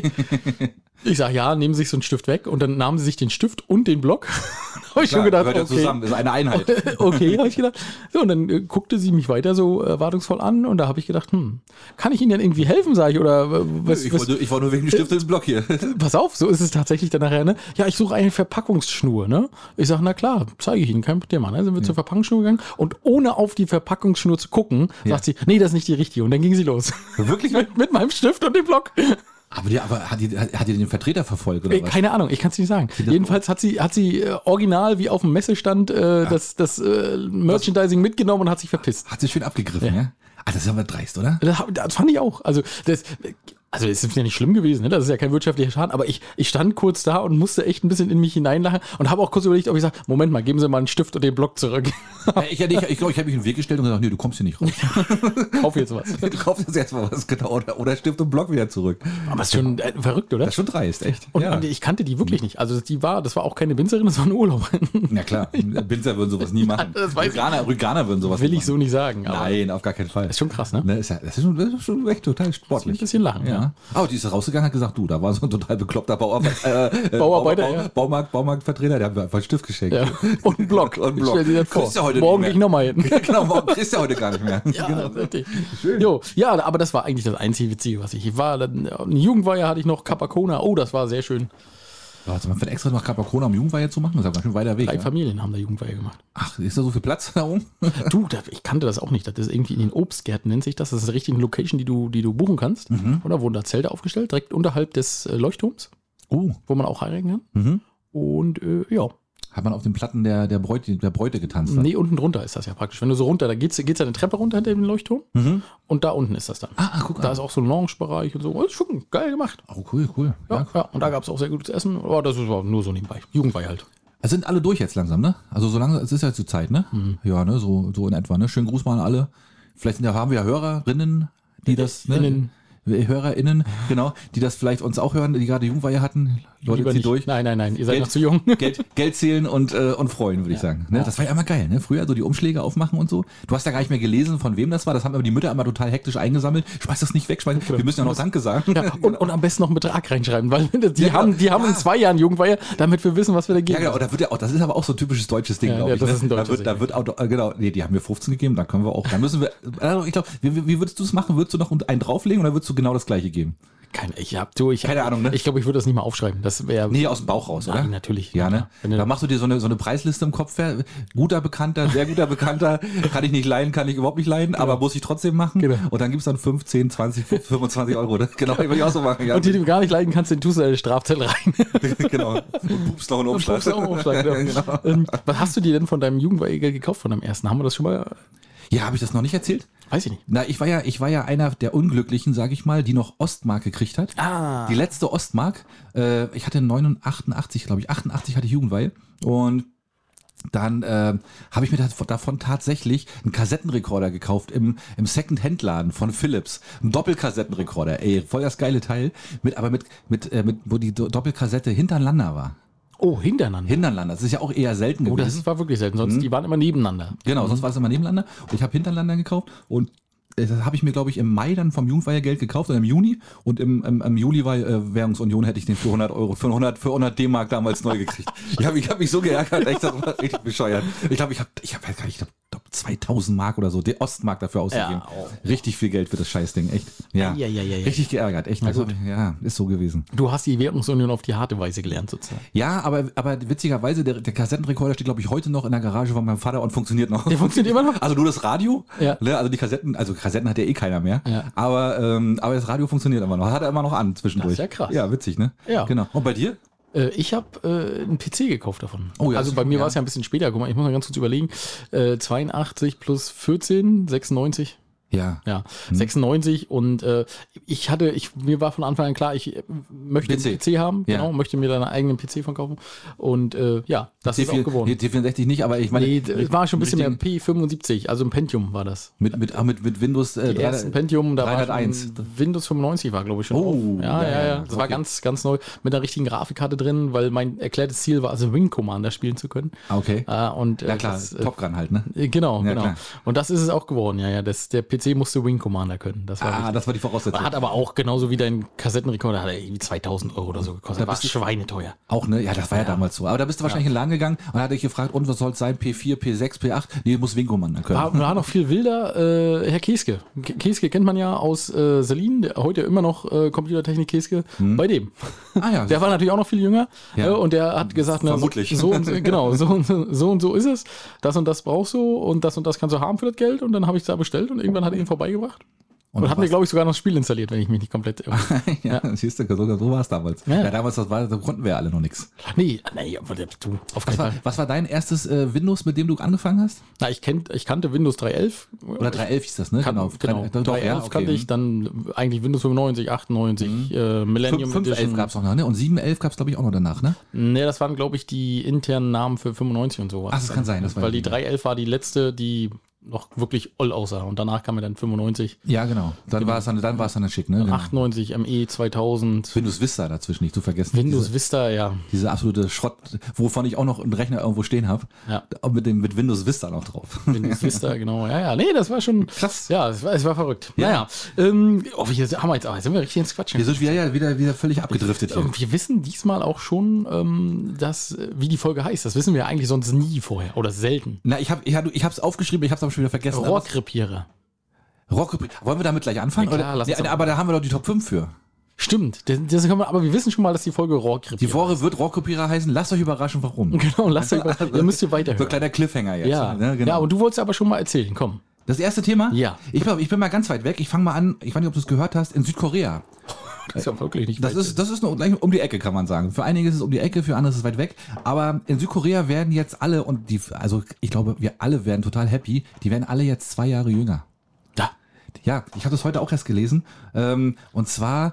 Ich sage, ja, nehmen Sie sich so einen Stift weg. Und dann nahmen sie sich den Stift und den Block. Habe ich Klar, schon gedacht, gehört ja okay. zusammen, ist eine Einheit. Okay, habe ich gedacht. So, und dann äh, guckte sie mich weiter so erwartungsvoll an und da habe ich gedacht, hm, kann ich Ihnen denn irgendwie helfen, sage ich, oder äh, was? Ich, was wollte, ich war nur wegen dem Stift ins Block hier. Pass auf, so ist es tatsächlich dann nachher, ne? Ja, ich suche eine Verpackungsschnur, ne? Ich sage, na klar, zeige ich Ihnen, kein Thema, ne? Sind wir ja. zur Verpackungsschnur gegangen und ohne auf die Verpackungsschnur zu gucken, ja. sagt sie, nee, das ist nicht die richtige. Und dann ging sie los. Wirklich? mit, mit meinem Stift und dem Block. Aber, die, aber hat, die, hat die den Vertreter verfolgt, oder was? Keine Ahnung, ich kann es nicht sagen. Jedenfalls hat sie, hat sie äh, original wie auf dem Messestand äh, ja. das, das äh, Merchandising mitgenommen und hat sich verpisst. Hat sie schön abgegriffen, ja? ja? Ah, das ist aber dreist, oder? Das, das fand ich auch. Also das... Also es ist ja nicht schlimm gewesen, ne? Das ist ja kein wirtschaftlicher Schaden, aber ich, ich stand kurz da und musste echt ein bisschen in mich hineinlachen und habe auch kurz überlegt, ob ich sage, Moment mal, geben Sie mal einen Stift und den Block zurück. Ja, ich glaube, ich, ich, glaub, ich habe mich in den Weg gestellt und gesagt, nee, du kommst hier nicht raus. Kauf jetzt was. Du kaufst jetzt erstmal was, genau, oder, oder Stift und Block wieder zurück. Aber das ist schon äh, verrückt, oder? Das ist schon dreist, echt. Und, ja. und ich kannte die wirklich nicht. Also die war, das war auch keine Binzerin, das war eine Urlauberin. Ja klar, Binzer würden sowas nie machen. Ja, das weiß Rüganer, ich. Rüganer würden sowas Will nie ich so nicht sagen. Aber Nein, auf gar keinen Fall. Das ist schon krass, ne? Das ist, ja, das ist, schon, das ist schon echt total sportlich. Ein bisschen lachen, ja. ja. Aber die ist rausgegangen, hat gesagt, du, da war so ein total bekloppter Bauer, äh, Bauarbeiter, Bau, Bau, ja. Baumarkt, Baumarktvertreter, der hat mir einfach einen Stift geschenkt. Ja. Und einen Block. Und einen Block. Ich stell dir das vor. Kriegst du heute morgen nicht gehe ich nochmal hin. Genau, morgen kriegst du heute gar nicht mehr. Ja, genau. richtig. Schön. Jo, ja, aber das war eigentlich das einzige Witzige, was ich, ich war. Dann, eine Jugendweihe hatte ich noch, Capacona. Oh, das war sehr schön. Ja, also man fährt extra noch Capacona, um Jugendweihe zu machen, das ist aber schon weiter Weg. Drei ja? Familien haben da Jugendweihe gemacht. Ach, ist da so viel Platz da oben? Du, das, ich kannte das auch nicht. Das ist irgendwie in den Obstgärten, nennt sich das. Das ist eine richtige Location, die du, die du buchen kannst. Mhm. Und da wurden da Zelte aufgestellt, direkt unterhalb des äh, Leuchtturms. Oh. Wo man auch heiraten kann. Mhm. Und äh, ja. Hat man auf den Platten der, der, Bräute, der Bräute getanzt? Ne? Nee, unten drunter ist das ja praktisch. Wenn du so runter, da geht's, geht's ja eine Treppe runter hinter dem Leuchtturm. Mhm. Und da unten ist das dann. Ah, guck Da an. ist auch so ein Lounge-Bereich und so. Das ist schon geil gemacht. Oh, cool, cool. Ja, ja. ja. Und da gab es auch sehr gutes Essen. Aber das war nur so nebenbei. Jugendweihe halt. Es sind alle durch jetzt langsam, ne? Also so lange, es ist ja zur Zeit, ne? Mhm. Ja, ne, so, so in etwa, ne? Schönen Gruß mal an alle. Vielleicht sind ja, haben wir ja Hörerinnen, die das, ne? Innen. HörerInnen, genau, die das vielleicht uns auch hören, die gerade Jugendweihe hatten. Leute, Lieber zieh nicht. durch. Nein, nein, nein, ihr seid Geld, noch zu jung. Geld, Geld zählen und, äh, und freuen, würde ich sagen. Ne? Ja. Das war ja immer geil, ne? Früher so die Umschläge aufmachen und so. Du hast ja gar nicht mehr gelesen, von wem das war. Das haben aber die Mütter immer total hektisch eingesammelt. Schmeiß das nicht weg, schmeiß. Wir müssen ja noch Danke sagen. Ja, und, und am besten noch einen Betrag reinschreiben, weil die Ja, haben, die haben ja. in zwei Jahren Jugendweihe, damit wir wissen, was wir da geben. Ja, genau, da wird ja auch, das ist aber auch so ein typisches deutsches Ding, Ja, glaube ja, ich. das ne? ist ein deutsches da wird, da wird auch, äh, genau, nee, die haben mir fünfzehn gegeben, da können wir auch, da müssen wir, also ich glaube, wie, wie würdest du es machen? Würdest du noch einen drauflegen oder würdest du genau das gleiche geben? Keine, ich hab, du, ich Keine hab, Ahnung, ne? Ich glaube, ich würde das nicht mal aufschreiben. Das wäre. Nee, aus dem Bauch raus, oder? Nein, natürlich. Ja, ne? Wenn du- Da machst du dir so eine, so eine Preisliste im Kopf. wer- Guter Bekannter, sehr guter Bekannter, kann ich nicht leiden, kann ich überhaupt nicht leiden, aber muss ich trotzdem machen. Genau. Und dann gibt's dann fünfzehn, zwanzig, fünfundzwanzig Euro. Ne? Genau, würde ich auch so machen. Ja. Und die du gar nicht leiden kannst, den tust du in eine Strafzelle rein. genau. Und pupst noch einen Umschlag. Pupst noch einen Umschlag, genau. genau. Ähm, Was hast du dir denn von deinem Jugendweihegeld gekauft, von deinem ersten? Haben wir das schon mal? Ja, habe ich das noch nicht erzählt? Weiß ich nicht. Na, ich war ja, ich war ja einer der Unglücklichen, sage ich mal, die noch Ostmark gekriegt hat. Ah. Die letzte Ostmark. Äh, ich hatte neunundachtzig, glaube ich, achtundachtzig hatte ich Jugendweihe. Und dann äh, habe ich mir das, davon tatsächlich einen Kassettenrekorder gekauft im, im Second-Hand-Laden von Philips. Ein Doppelkassettenrekorder, ey, voll das geile Teil. Mit, aber mit, mit, äh, mit, wo die Do- Doppelkassette hintereinander war. Oh, hintereinander. Hintereinander, das ist ja auch eher selten Oh, gewesen. das war wirklich selten. Sonst, die waren immer nebeneinander. Genau, sonst war es immer nebeneinander. Und ich habe hintereinander gekauft und äh, das habe ich mir, glaube ich, im Mai dann vom Jugendweihegeld gekauft oder im Juni. Und im, im, im Juli war äh, Währungsunion, hätte ich den für hundert Euro, für hundert, für hundert D-Mark damals neu gekriegt. Ich habe ich hab mich so geärgert, echt, das war richtig bescheuert. Ich glaube, ich habe ich hab, ich glaub, zweitausend Mark oder so, die Ostmark dafür ausgegeben. Ja, oh. Richtig viel Geld für das Scheißding, echt. Ja, Ja, ja, ja, ja. richtig geärgert, echt. Also, ja, ist so gewesen. Du hast die Währungsunion auf die harte Weise gelernt, sozusagen. Ja, aber, aber witzigerweise, der, der Kassettenrekorder steht, glaube ich, heute noch in der Garage von meinem Vater und funktioniert noch. Der funktioniert immer noch? Also nur das Radio, Ja. ne, also die Kassetten, also Kassetten hat ja eh keiner mehr, Ja. aber, ähm, aber das Radio funktioniert immer noch, hat er immer noch an zwischendurch. Das ist ja krass. Ja, witzig, ne? Ja. Genau. Und bei dir? Äh, Ich habe äh, einen P C gekauft davon. Oh ja, also das- bei mir ja. war es ja ein bisschen später. Guck mal, ich muss mal ganz kurz überlegen. Äh, zweiundachtzig plus vierzehn, sechsundneunzig. Ja. Ja, sechsundneunzig und äh, ich hatte, ich, mir war von Anfang an klar, ich äh, möchte P C. einen P C haben, Ja. genau, möchte mir da einen eigenen P C von kaufen und äh, ja, das ist auch geworden. Nee, T vierundsechzig nicht, aber ich meine. Nee, es war schon ein bisschen mehr richtigen- P fünfundsiebzig, also ein Pentium war das. Mit, mit, ah, mit, mit Windows äh, Die ersten Pentium, da dreihunderteins. war schon Windows fünfundneunzig war, glaube ich, schon. Oh, auf. ja, ja, ja, ja. ja. Das war Okay. ganz, ganz neu mit einer richtigen Grafikkarte drin, weil mein erklärtes Ziel war, also Wing Commander spielen zu können. Ah, okay. Äh, und, äh, Ja klar, das, äh, Top Gun halt, ne? äh, Genau, Ja, genau. klar. Und das ist es auch geworden, ja, ja. Das, der P C musste Wing Commander können. Das war Ah, wichtig. das war die Voraussetzung. Hat aber auch genauso wie dein Kassettenrekorder, hat er irgendwie zweitausend Euro oder so gekostet. Da War bist du- schweineteuer. Auch, ne? Ja, das war ja, damals so. Aber da bist du wahrscheinlich in den Laden gegangen und hat dich gefragt, und was soll es sein? P vier, P sechs, P acht? Nee, muss Winkoman können. War, war noch viel wilder. Äh, Herr Keske. Ke- Keske kennt man ja aus äh, Selin, der heute immer noch äh, Computertechnik Keske. Bei dem. Ah ja, Der war natürlich auch noch viel jünger Ja. äh, und der hat gesagt, na, so, Vermutlich. so, und so, genau, so, und so, so und so ist es. Das und das brauchst du und das und das kannst du haben für das Geld. Und dann habe ich es da bestellt und irgendwann hat er ihn vorbeigebracht. Und, dann hat mir, war's- glaube ich, sogar noch das Spiel installiert, wenn ich mich nicht komplett. ja, siehst du, sogar so war es damals. Ja. Ja. damals das war, da konnten wir ja alle noch nichts. nee, nee, aber der- du, auf keinen Was war, Fall. was war dein erstes äh, Windows, mit dem du angefangen hast? Na, ich, kennt, ich kannte Windows drei Punkt elf. Oder drei Punkt elf hieß das, ne? Kan genau, drei- doch, drei Punkt elf ja, okay. kannte ich, dann eigentlich Windows fünfundneunzig, achtundneunzig, äh, Millennium fünf Punkt elf Edition. gab es noch, ne? Und sieben Punkt elf gab es, glaube ich, auch noch danach, ne? Ne, das waren, glaube ich, die internen Namen für fünfundneunzig und so. Ach, das kann sein, das weiß Weil ich die nicht. drei Punkt elf war die letzte, die noch wirklich oll aussah. Und danach kam mir dann fünfundneunzig, Ja, genau. Dann war es dann, dann war es dann schick, ne? Genau. achtundneunzig, M E zweitausend, Windows Vista dazwischen nicht zu vergessen. Windows Diese, Vista, ja. diese absolute Schrott, wovon ich auch noch einen Rechner irgendwo stehen habe. Ja. Mit dem mit Windows Vista noch drauf. Windows Vista, genau. Ja, ja, nee, das war schon Krass. Ja, es war, es war verrückt. Ja. Naja, ähm, oh, hier haben wir jetzt, ah, sind wir richtig ins Quatschen. Wir sind wieder, ja, wieder, wieder völlig abgedriftet hier. Und wir wissen diesmal auch schon, ähm, dass, äh, wie die Folge heißt. Das wissen wir eigentlich sonst nie vorher oder selten. Na, ich habe ich hab, ich hab's aufgeschrieben, ich habe es aber schon wieder vergessen. Rohrkrepierer. Rock, wollen wir damit gleich anfangen? Ja, klar, Oder? lass uns Nee, doch- aber da haben wir doch die Top fünf für. Stimmt, das, das können wir, aber wir wissen schon mal, dass die Folge Die Rohrkrepierer Woche wird Rockkopierer heißen. Lasst euch überraschen, warum. Genau, lasst euch mal, ihr müsst ihr So ein weiterhören. kleiner Cliffhanger jetzt. Ja, ne? Genau. ja, und du wolltest aber schon mal erzählen, komm. Das erste Thema? Ja. Ich bin, ich bin mal ganz weit weg. Ich fange mal an. Ich weiß nicht, ob du es gehört hast. In Südkorea. Das ist ja wirklich nicht Das weit. ist, das ist noch gleich um die Ecke, kann man sagen. Für einige ist es um die Ecke, für andere ist es weit weg. Aber in Südkorea werden jetzt alle, und die, also ich glaube, wir alle werden total happy, die werden alle jetzt zwei Jahre jünger. Da. Ja, ich habe das heute auch erst gelesen. Ähm, und zwar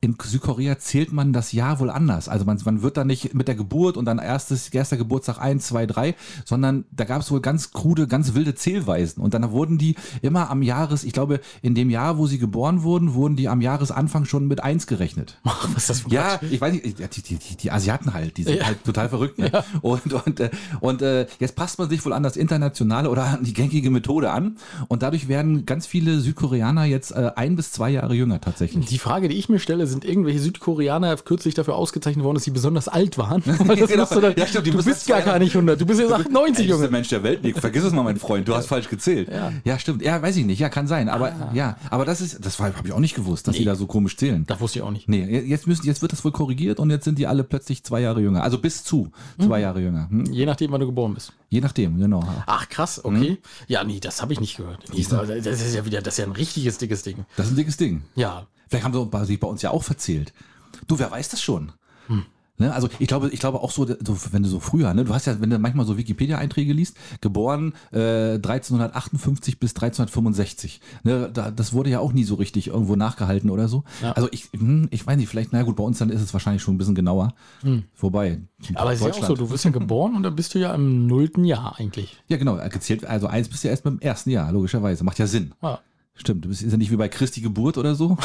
in Südkorea zählt man das Jahr wohl anders. Also man, man wird da nicht mit der Geburt und dann erstes, erster Geburtstag eins, zwei, drei, sondern da gab es wohl ganz krude, ganz wilde Zählweisen. Und dann wurden die immer am Jahres, ich glaube, in dem Jahr, wo sie geboren wurden, wurden die am Jahresanfang schon mit eins gerechnet. Ach, was ist das für Ja, ich weiß nicht, die, die, die, die Asiaten halt, die sind Ja. halt total verrückt. Ne? Ja. Und, und, äh, und äh, jetzt passt man sich wohl an das internationale oder an die gängige Methode an. Und dadurch werden ganz viele Südkoreaner jetzt äh, ein bis zwei Jahre jünger tatsächlich. Die Frage, die ich mir stelle, sind irgendwelche Südkoreaner kürzlich dafür ausgezeichnet worden, dass sie besonders alt waren? Weil das Genau. musst du dann, Ja, stimmt, die du müssen bist gar, zwei- gar nicht hundert, du bist jetzt achtundneunzig, Ältester Junge. Mensch der Welt, Nick. Vergiss es mal, mein Freund. Du hast falsch gezählt. Ja. Ja. stimmt. Ja, weiß ich nicht. Ja, kann sein. Aber Ah. ja, aber das ist, das habe ich auch nicht gewusst, dass die da so komisch zählen. Das wusste ich auch nicht. Nee, jetzt müssen, jetzt wird das wohl korrigiert und jetzt sind die alle plötzlich zwei Jahre jünger. Also bis zu zwei Jahre jünger. Hm? Je nachdem, wann du geboren bist. Je nachdem, genau. Ach, krass, okay. Ja, nee, das habe ich nicht gehört. Nee, das ist ja wieder, das ist ja ein richtiges, dickes Ding. Das ist ein dickes Ding. Ja. Vielleicht haben sie sich bei uns ja auch verzählt. Du, wer weiß das schon? Ne, also ich glaube, ich glaube auch so, so, wenn du so früher, ne, du hast ja, wenn du manchmal so Wikipedia-Einträge liest, geboren äh, dreizehnhundertachtundfünfzig bis dreizehnhundertfünfundsechzig. Ne, da, das wurde ja auch nie so richtig irgendwo nachgehalten oder so. Ja. Also ich, hm, ich weiß nicht, vielleicht, na gut, bei uns dann ist es wahrscheinlich schon ein bisschen genauer. Vorbei. Aber es ist ja auch so, du wirst ja geboren und dann bist du ja im nullten Jahr eigentlich. Ja, genau, gezählt, also eins bist du ja erst beim ersten Jahr, logischerweise. Macht ja Sinn. Ja. Stimmt, du bist ist ja nicht wie bei Christi Geburt oder so.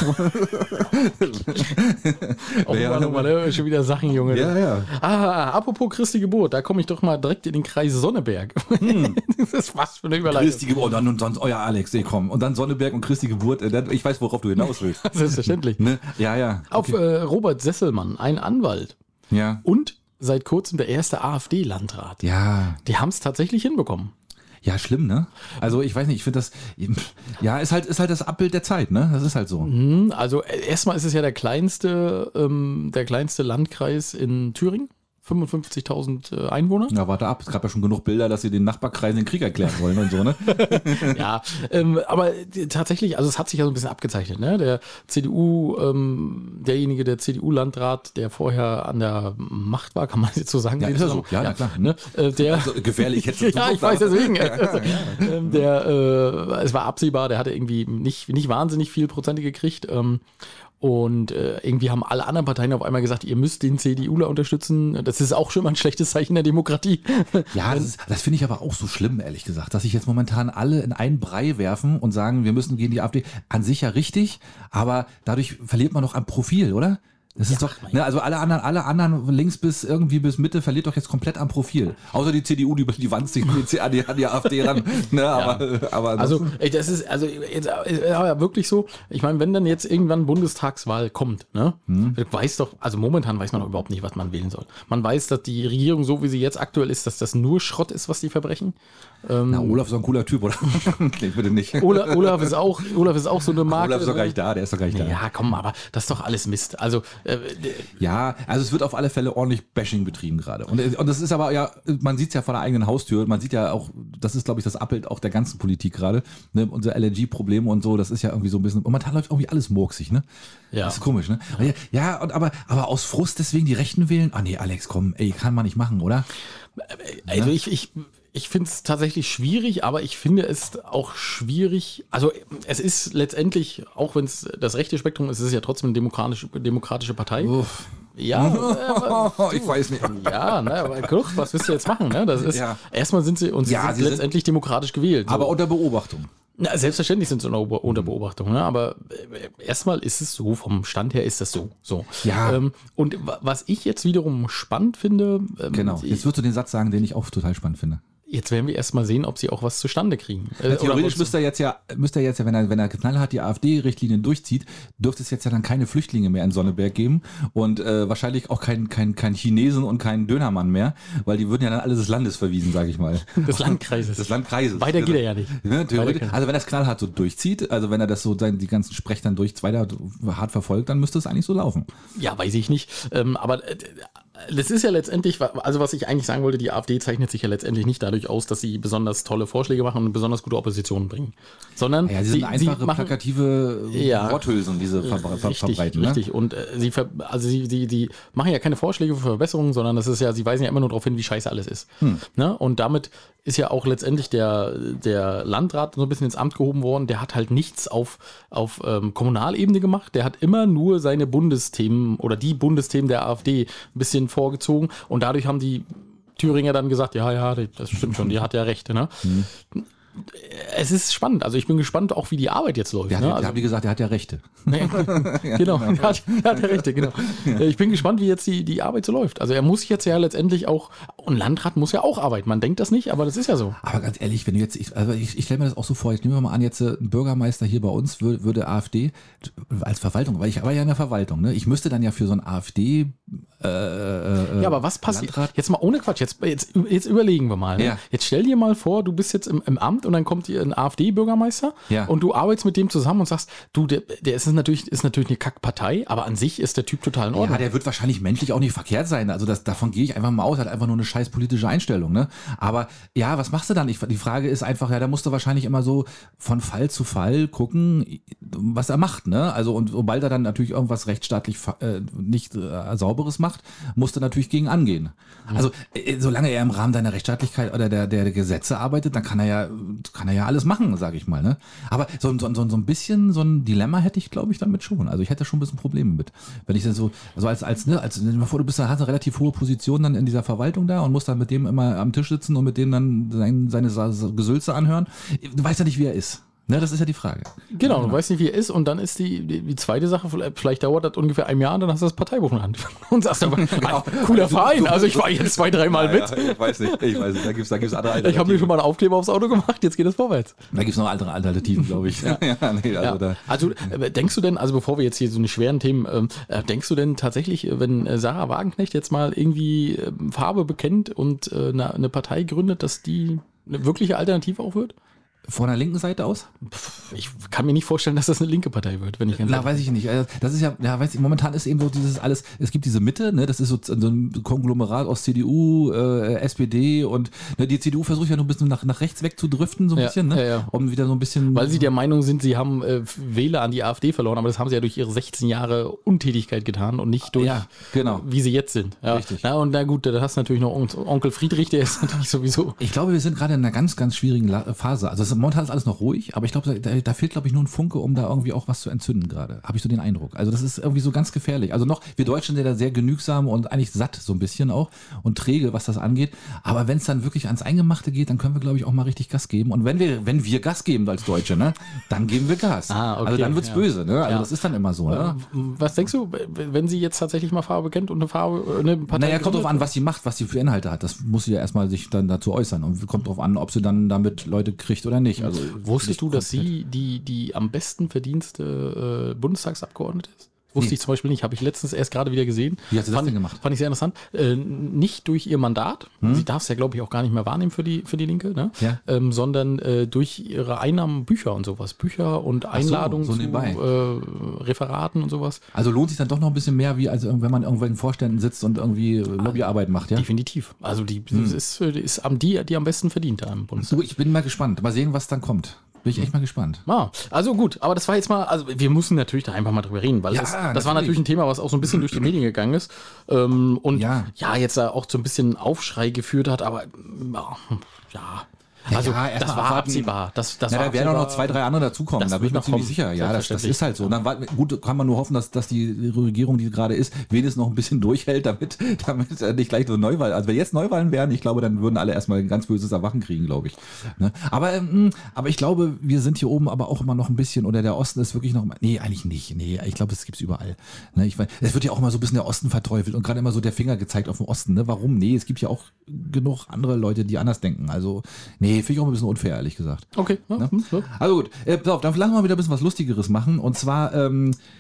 Auch Ja, immer nochmal, ne? Schon wieder Sachen, Junge. Ja, ja. Ah, apropos Christi Geburt, da komme ich doch mal direkt in den Kreis Sonneberg. Das ist was für eine Überleitung. Christi Geburt, und dann und sonst, oh ja, Alex, ey, komm. Und dann Sonneberg und Christi Geburt, äh, dann- ich weiß, worauf du hinaus willst. Selbstverständlich. Ne? Ja, ja. Auf äh, Robert Sesselmann, ein Anwalt Ja. und seit kurzem der erste AfD-Landrat. Ja. Die haben es tatsächlich hinbekommen. Ja, schlimm, ne? Also ich weiß nicht, ich finde das, ja, ist halt, ist halt das Abbild der Zeit, ne? Das ist halt so. Hm, Also äh, erstmal ist es ja der kleinste, ähm, der kleinste Landkreis in Thüringen. fünfundfünfzigtausend äh, Einwohner. Ja, warte ab. Es gab ja schon genug Bilder, dass sie den Nachbarkreisen den Krieg erklären wollen und so, ne? Ja, ähm, aber die, tatsächlich, also es hat sich ja so ein bisschen abgezeichnet, ne? Der C D U, ähm, derjenige, der C D U-Landrat, der vorher an der Macht war, kann man jetzt so sagen. Ja, den ist ja zusammen- so. Ja, na klar. Ne? Äh, der, Also, gefährlich jetzt. ja, ich weiß deswegen. Ähm, der, äh, es war absehbar, der hatte irgendwie nicht, nicht wahnsinnig viel Prozente gekriegt. Ähm, und äh, irgendwie haben alle anderen Parteien auf einmal gesagt, ihr müsst den C D Uler unterstützen. Das ist auch schon mal ein schlechtes Zeichen der Demokratie. Ja, das, ist, das finde ich aber auch so schlimm, ehrlich gesagt, dass sich jetzt momentan alle in einen Brei werfen und sagen, wir müssen gegen die AfD. An sich ja richtig, aber dadurch verliert man doch am Profil, oder? Das ist Ja, doch, mein ne, also alle anderen, alle anderen links bis irgendwie bis Mitte verliert doch jetzt komplett am Profil. Außer die C D U, die, die wandt sich an die, an die AfD ran. Ne, aber, aber Also, ey, das ist, also jetzt äh, aber wirklich so, ich meine, wenn dann jetzt irgendwann Bundestagswahl kommt, ne, Hm. du weißt doch, also momentan weiß man doch überhaupt nicht, was man wählen soll. Man weiß, dass die Regierung, so wie sie jetzt aktuell ist, dass das nur Schrott ist, was die verbrechen. na, Olaf ist doch ein cooler Typ, oder? Nee, bitte nicht. Olaf, Olaf ist auch, Olaf ist auch so eine Marke. Olaf ist doch gar nicht da, der ist doch gar nicht da. Ja, komm, aber das ist doch alles Mist. Also, äh, Ja, also es wird auf alle Fälle ordentlich Bashing betrieben gerade. Und, und das ist aber ja, man sieht es ja vor der eigenen Haustür. Man sieht ja auch, das ist, glaube ich, das Abbild auch der ganzen Politik gerade. Ne? Unser L N G-Probleme und so, das ist ja irgendwie so ein bisschen, momentan läuft irgendwie alles murksig, ne? Ja. Das ist komisch, ne? Ja, ja und, aber, aber aus Frust deswegen die Rechten wählen? Ah nee, Alex, komm, ey, kann man nicht machen, oder? Also ich, ich, ich finde es tatsächlich schwierig, aber ich finde es auch schwierig. Also es ist letztendlich, auch wenn es das rechte Spektrum ist, es ist ja trotzdem eine demokratische, demokratische Partei. Uff. Ja, aber, ich weiß nicht. ja, ne, aber guck, was willst du jetzt machen? Ne? Das ist, Ja. erstmal sind sie und sie Ja, sind sie sind- letztendlich demokratisch gewählt. So. Aber unter Beobachtung. Na, selbstverständlich sind sie unter, unter Beobachtung, ne? Aber äh, erstmal ist es so, vom Stand her ist das so. so. Ja. Ähm, und wa- was ich jetzt wiederum spannend finde, ähm, Genau. Jetzt wirst du den Satz sagen, den ich auch total spannend finde. jetzt werden wir erstmal sehen, ob sie auch was zustande kriegen. Äh, Theoretisch oder- müsste er jetzt ja, müsste er jetzt ja, wenn er, wenn er knallhart die AfD-Richtlinien durchzieht, dürfte es jetzt ja dann keine Flüchtlinge mehr in Sonneberg geben und äh, wahrscheinlich auch kein, kein, kein Chinesen und kein Dönermann mehr, weil die würden ja dann alle des Landes verwiesen, sage ich mal. des Landkreises. Des Landkreises. Weiter geht er ja nicht. Ne, theoretisch, Weiter- also wenn er es knallhart so durchzieht, also wenn er das so sein, die ganzen Sprech dann durch weiter hart verfolgt, dann müsste es eigentlich so laufen. Ja, weiß ich nicht. Ähm, aber äh, das ist ja letztendlich, also was ich eigentlich sagen wollte, die AfD zeichnet sich ja letztendlich nicht dadurch aus, dass sie besonders tolle Vorschläge machen und eine besonders gute Opposition bringen. Sondern ja, sie sind sie, einfache, sie machen, plakative ja, Worthülsen, diese ver ver richtig, verbreiten. Richtig, ne? Und äh, sie, ver also sie, sie, sie machen ja keine Vorschläge für Verbesserungen, sondern das ist ja, sie weisen ja immer nur darauf hin, wie scheiße alles ist. Hm. Ne? Und damit ist ja auch letztendlich der, der Landrat so ein bisschen ins Amt gehoben worden. Der hat halt nichts auf, auf ähm, Kommunalebene gemacht. Der hat immer nur seine Bundesthemen oder die Bundesthemen der AfD ein bisschen vorgezogen. Und dadurch haben die Thüringer dann gesagt, ja, ja, das stimmt schon, die hat ja recht. Ne? Mhm. Es ist spannend. Also ich bin gespannt auch, wie die Arbeit jetzt läuft. Ja, ne? also, also, haben die gesagt, er hat ja Rechte. genau, er hat, er hat ja Rechte, genau. Ich bin gespannt, wie jetzt die, die Arbeit so läuft. Also er muss jetzt ja letztendlich auch, und Landrat muss ja auch arbeiten. Man denkt das nicht, aber das ist ja so. Aber ganz ehrlich, wenn du jetzt, ich, also ich, ich stelle mir das auch so vor, ich nehme mal an, jetzt ein Bürgermeister hier bei uns würde, würde AfD als Verwaltung, weil ich war ja in der Verwaltung, ne? Ich müsste dann ja für so ein AfD äh, äh, ja, aber was passiert? Landrat? Jetzt mal ohne Quatsch, jetzt, jetzt, jetzt überlegen wir mal. Ne? Ja. Jetzt stell dir mal vor, du bist jetzt im, im Amt und dann kommt hier ein AfD-Bürgermeister ja. und du arbeitest mit dem zusammen und sagst, du, der, der ist natürlich, ist natürlich eine Kackpartei, aber an sich ist der Typ total in Ordnung. Ja, der wird wahrscheinlich menschlich auch nicht verkehrt sein. Also das, davon gehe ich einfach mal aus, hat einfach nur eine scheiß politische Einstellung. Ne? Aber ja, was machst du dann? Ich, die Frage ist einfach, ja, da musst du wahrscheinlich immer so von Fall zu Fall gucken, was er macht. Ne? Also und sobald er dann natürlich irgendwas rechtsstaatlich äh, nicht äh, Sauberes macht, musst du natürlich gegen angehen. Mhm. Also äh, solange er im Rahmen seiner Rechtsstaatlichkeit oder der, der Gesetze arbeitet, dann kann er ja, kann er ja alles machen, sage ich mal. Ne? Aber so, so, so, so ein bisschen so ein Dilemma hätte ich, glaube ich, damit schon. Also ich hätte schon ein bisschen Probleme mit. Wenn ich dann so, also als, als, ne, als, stell dir mal vor, du bist da, hast eine relativ hohe Position dann in dieser Verwaltung da und musst dann mit dem immer am Tisch sitzen und mit dem dann sein, seine Gesülze anhören. Du weißt ja nicht, wie er ist. Ne, das ist ja die Frage. Genau, ja, du weißt nicht, wie er ist und dann ist die, die, die zweite Sache, vielleicht dauert das ungefähr ein Jahr und dann hast du das Parteibuch in der Hand und sagst aber, genau. Cooler Verein, also ich war jetzt zwei, dreimal ja, mit. Ja, ich weiß nicht, ich weiß nicht, da gibt es da gibt's andere Alternativen. Ich habe mir schon mal einen Aufkleber aufs Auto gemacht, jetzt geht es vorwärts. Da gibt es noch andere Alternativen, glaube ich. ja. Ja, nee, also, ja. da. also äh, denkst du denn, also bevor wir jetzt hier so eine schweren Themen, äh, denkst du denn tatsächlich, wenn äh, Sarah Wagenknecht jetzt mal irgendwie äh, Farbe bekennt und äh, eine, eine Partei gründet, dass die eine wirkliche Alternative auch wird? Von der linken Seite aus? Ich kann mir nicht vorstellen, dass das eine linke Partei wird, wenn ich ganz Na, weiß ich nicht. Das ist ja, ja, weiß ich, momentan ist eben so dieses alles, es gibt diese Mitte, ne, das ist so, so ein Konglomerat aus C D U, äh, S P D und ne, die C D U versucht ja noch ein bisschen nach, nach rechts weg zu driften, so ein ja, bisschen, ne, ja, ja. um wieder so ein bisschen. Weil sie der Meinung sind, sie haben äh, Wähler an die AfD verloren, aber das haben sie ja durch ihre sechzehn Jahre Untätigkeit getan und nicht durch, ja, genau. wie sie jetzt sind. Ja. Richtig. Na, und na gut, da hast du natürlich noch Onkel Friedrich, der ist natürlich sowieso. Ich glaube, wir sind gerade in einer ganz, ganz schwierigen Phase. Also momentan ist alles noch ruhig. Aber ich glaube, da, da fehlt, glaube ich, nur ein Funke, um da irgendwie auch was zu entzünden gerade. Habe ich so den Eindruck. Also das ist irgendwie so ganz gefährlich. Also noch, wir Deutschen sind ja da sehr genügsam und eigentlich satt so ein bisschen auch und träge, was das angeht. Aber wenn es dann wirklich ans Eingemachte geht, dann können wir, glaube ich, auch mal richtig Gas geben. Und wenn wir, wenn wir Gas geben als Deutsche, ne, dann geben wir Gas. Ah, okay. Also dann wird's ja. böse, ne? Also ja. das ist dann immer so, ne? Was denkst du, wenn sie jetzt tatsächlich mal Farbe kennt und eine Farbe, eine Partei? Naja, kommt drauf an, was sie macht, was sie für Inhalte hat. Das muss sie ja erstmal sich dann dazu äußern. Und kommt drauf an, ob sie dann damit Leute kriegt oder nicht. Also wusstest du, dass sie die, die am besten verdienste äh, Bundestagsabgeordnete ist? Wusste nee. ich zum Beispiel nicht, habe ich letztens erst gerade wieder gesehen. Wie hat sie das fand, denn gemacht? Fand ich sehr interessant. Äh, nicht durch ihr Mandat, hm? sie darf es ja, glaube ich, auch gar nicht mehr wahrnehmen für die, für die Linke, ne? Ja. ähm, sondern äh, durch ihre Einnahmen, Bücher und sowas. Bücher und Einladungen so, so zu äh, Referaten und sowas. Also lohnt sich dann doch noch ein bisschen mehr, wie als wenn man irgendwo in Vorständen sitzt und irgendwie Lobbyarbeit macht, ja? Definitiv. Also die, hm. das ist, ist die, die am besten verdient da im Bundestag. Du, ich bin mal gespannt. Mal sehen, was dann kommt. Bin ich echt mal gespannt. Ah, also gut, aber das war jetzt mal, also wir müssen natürlich da einfach mal drüber reden, weil ja, das, das natürlich. war natürlich ein Thema, was auch so ein bisschen durch die Medien gegangen ist ähm, und ja. ja, jetzt da auch so ein bisschen Aufschrei geführt hat, aber ja. Also ja, das war abwarten. absehbar. Das, das ja, war da werden auch noch zwei, drei andere dazukommen. Das Da bin ich mir noch ziemlich kommen. sicher. Ja, das, das ist halt so. Und dann war, gut, kann man nur hoffen, dass, dass die Regierung, die gerade ist, wenigstens noch ein bisschen durchhält, damit, damit nicht gleich so Neuwahlen. Also wenn jetzt Neuwahlen wären, ich glaube, dann würden alle erstmal ein ganz böses Erwachen kriegen, glaube ich. Ne? Aber, ähm, aber ich glaube, wir sind hier oben aber auch immer noch ein bisschen, oder der Osten ist wirklich noch, nee, eigentlich nicht. Nee, ich glaube, es gibt's überall. Ne? Ich meine, es wird ja auch immer so ein bisschen der Osten verteufelt und gerade immer so der Finger gezeigt auf den Osten. Ne? Warum? Nee, es gibt ja auch genug andere Leute, die anders denken. Also, nee, finde ich auch ein bisschen unfair, ehrlich gesagt. Okay. Ja, ne? ja. Also gut, äh, pass auf, dann lassen wir mal wieder ein bisschen was Lustigeres machen. Und zwar, ähm,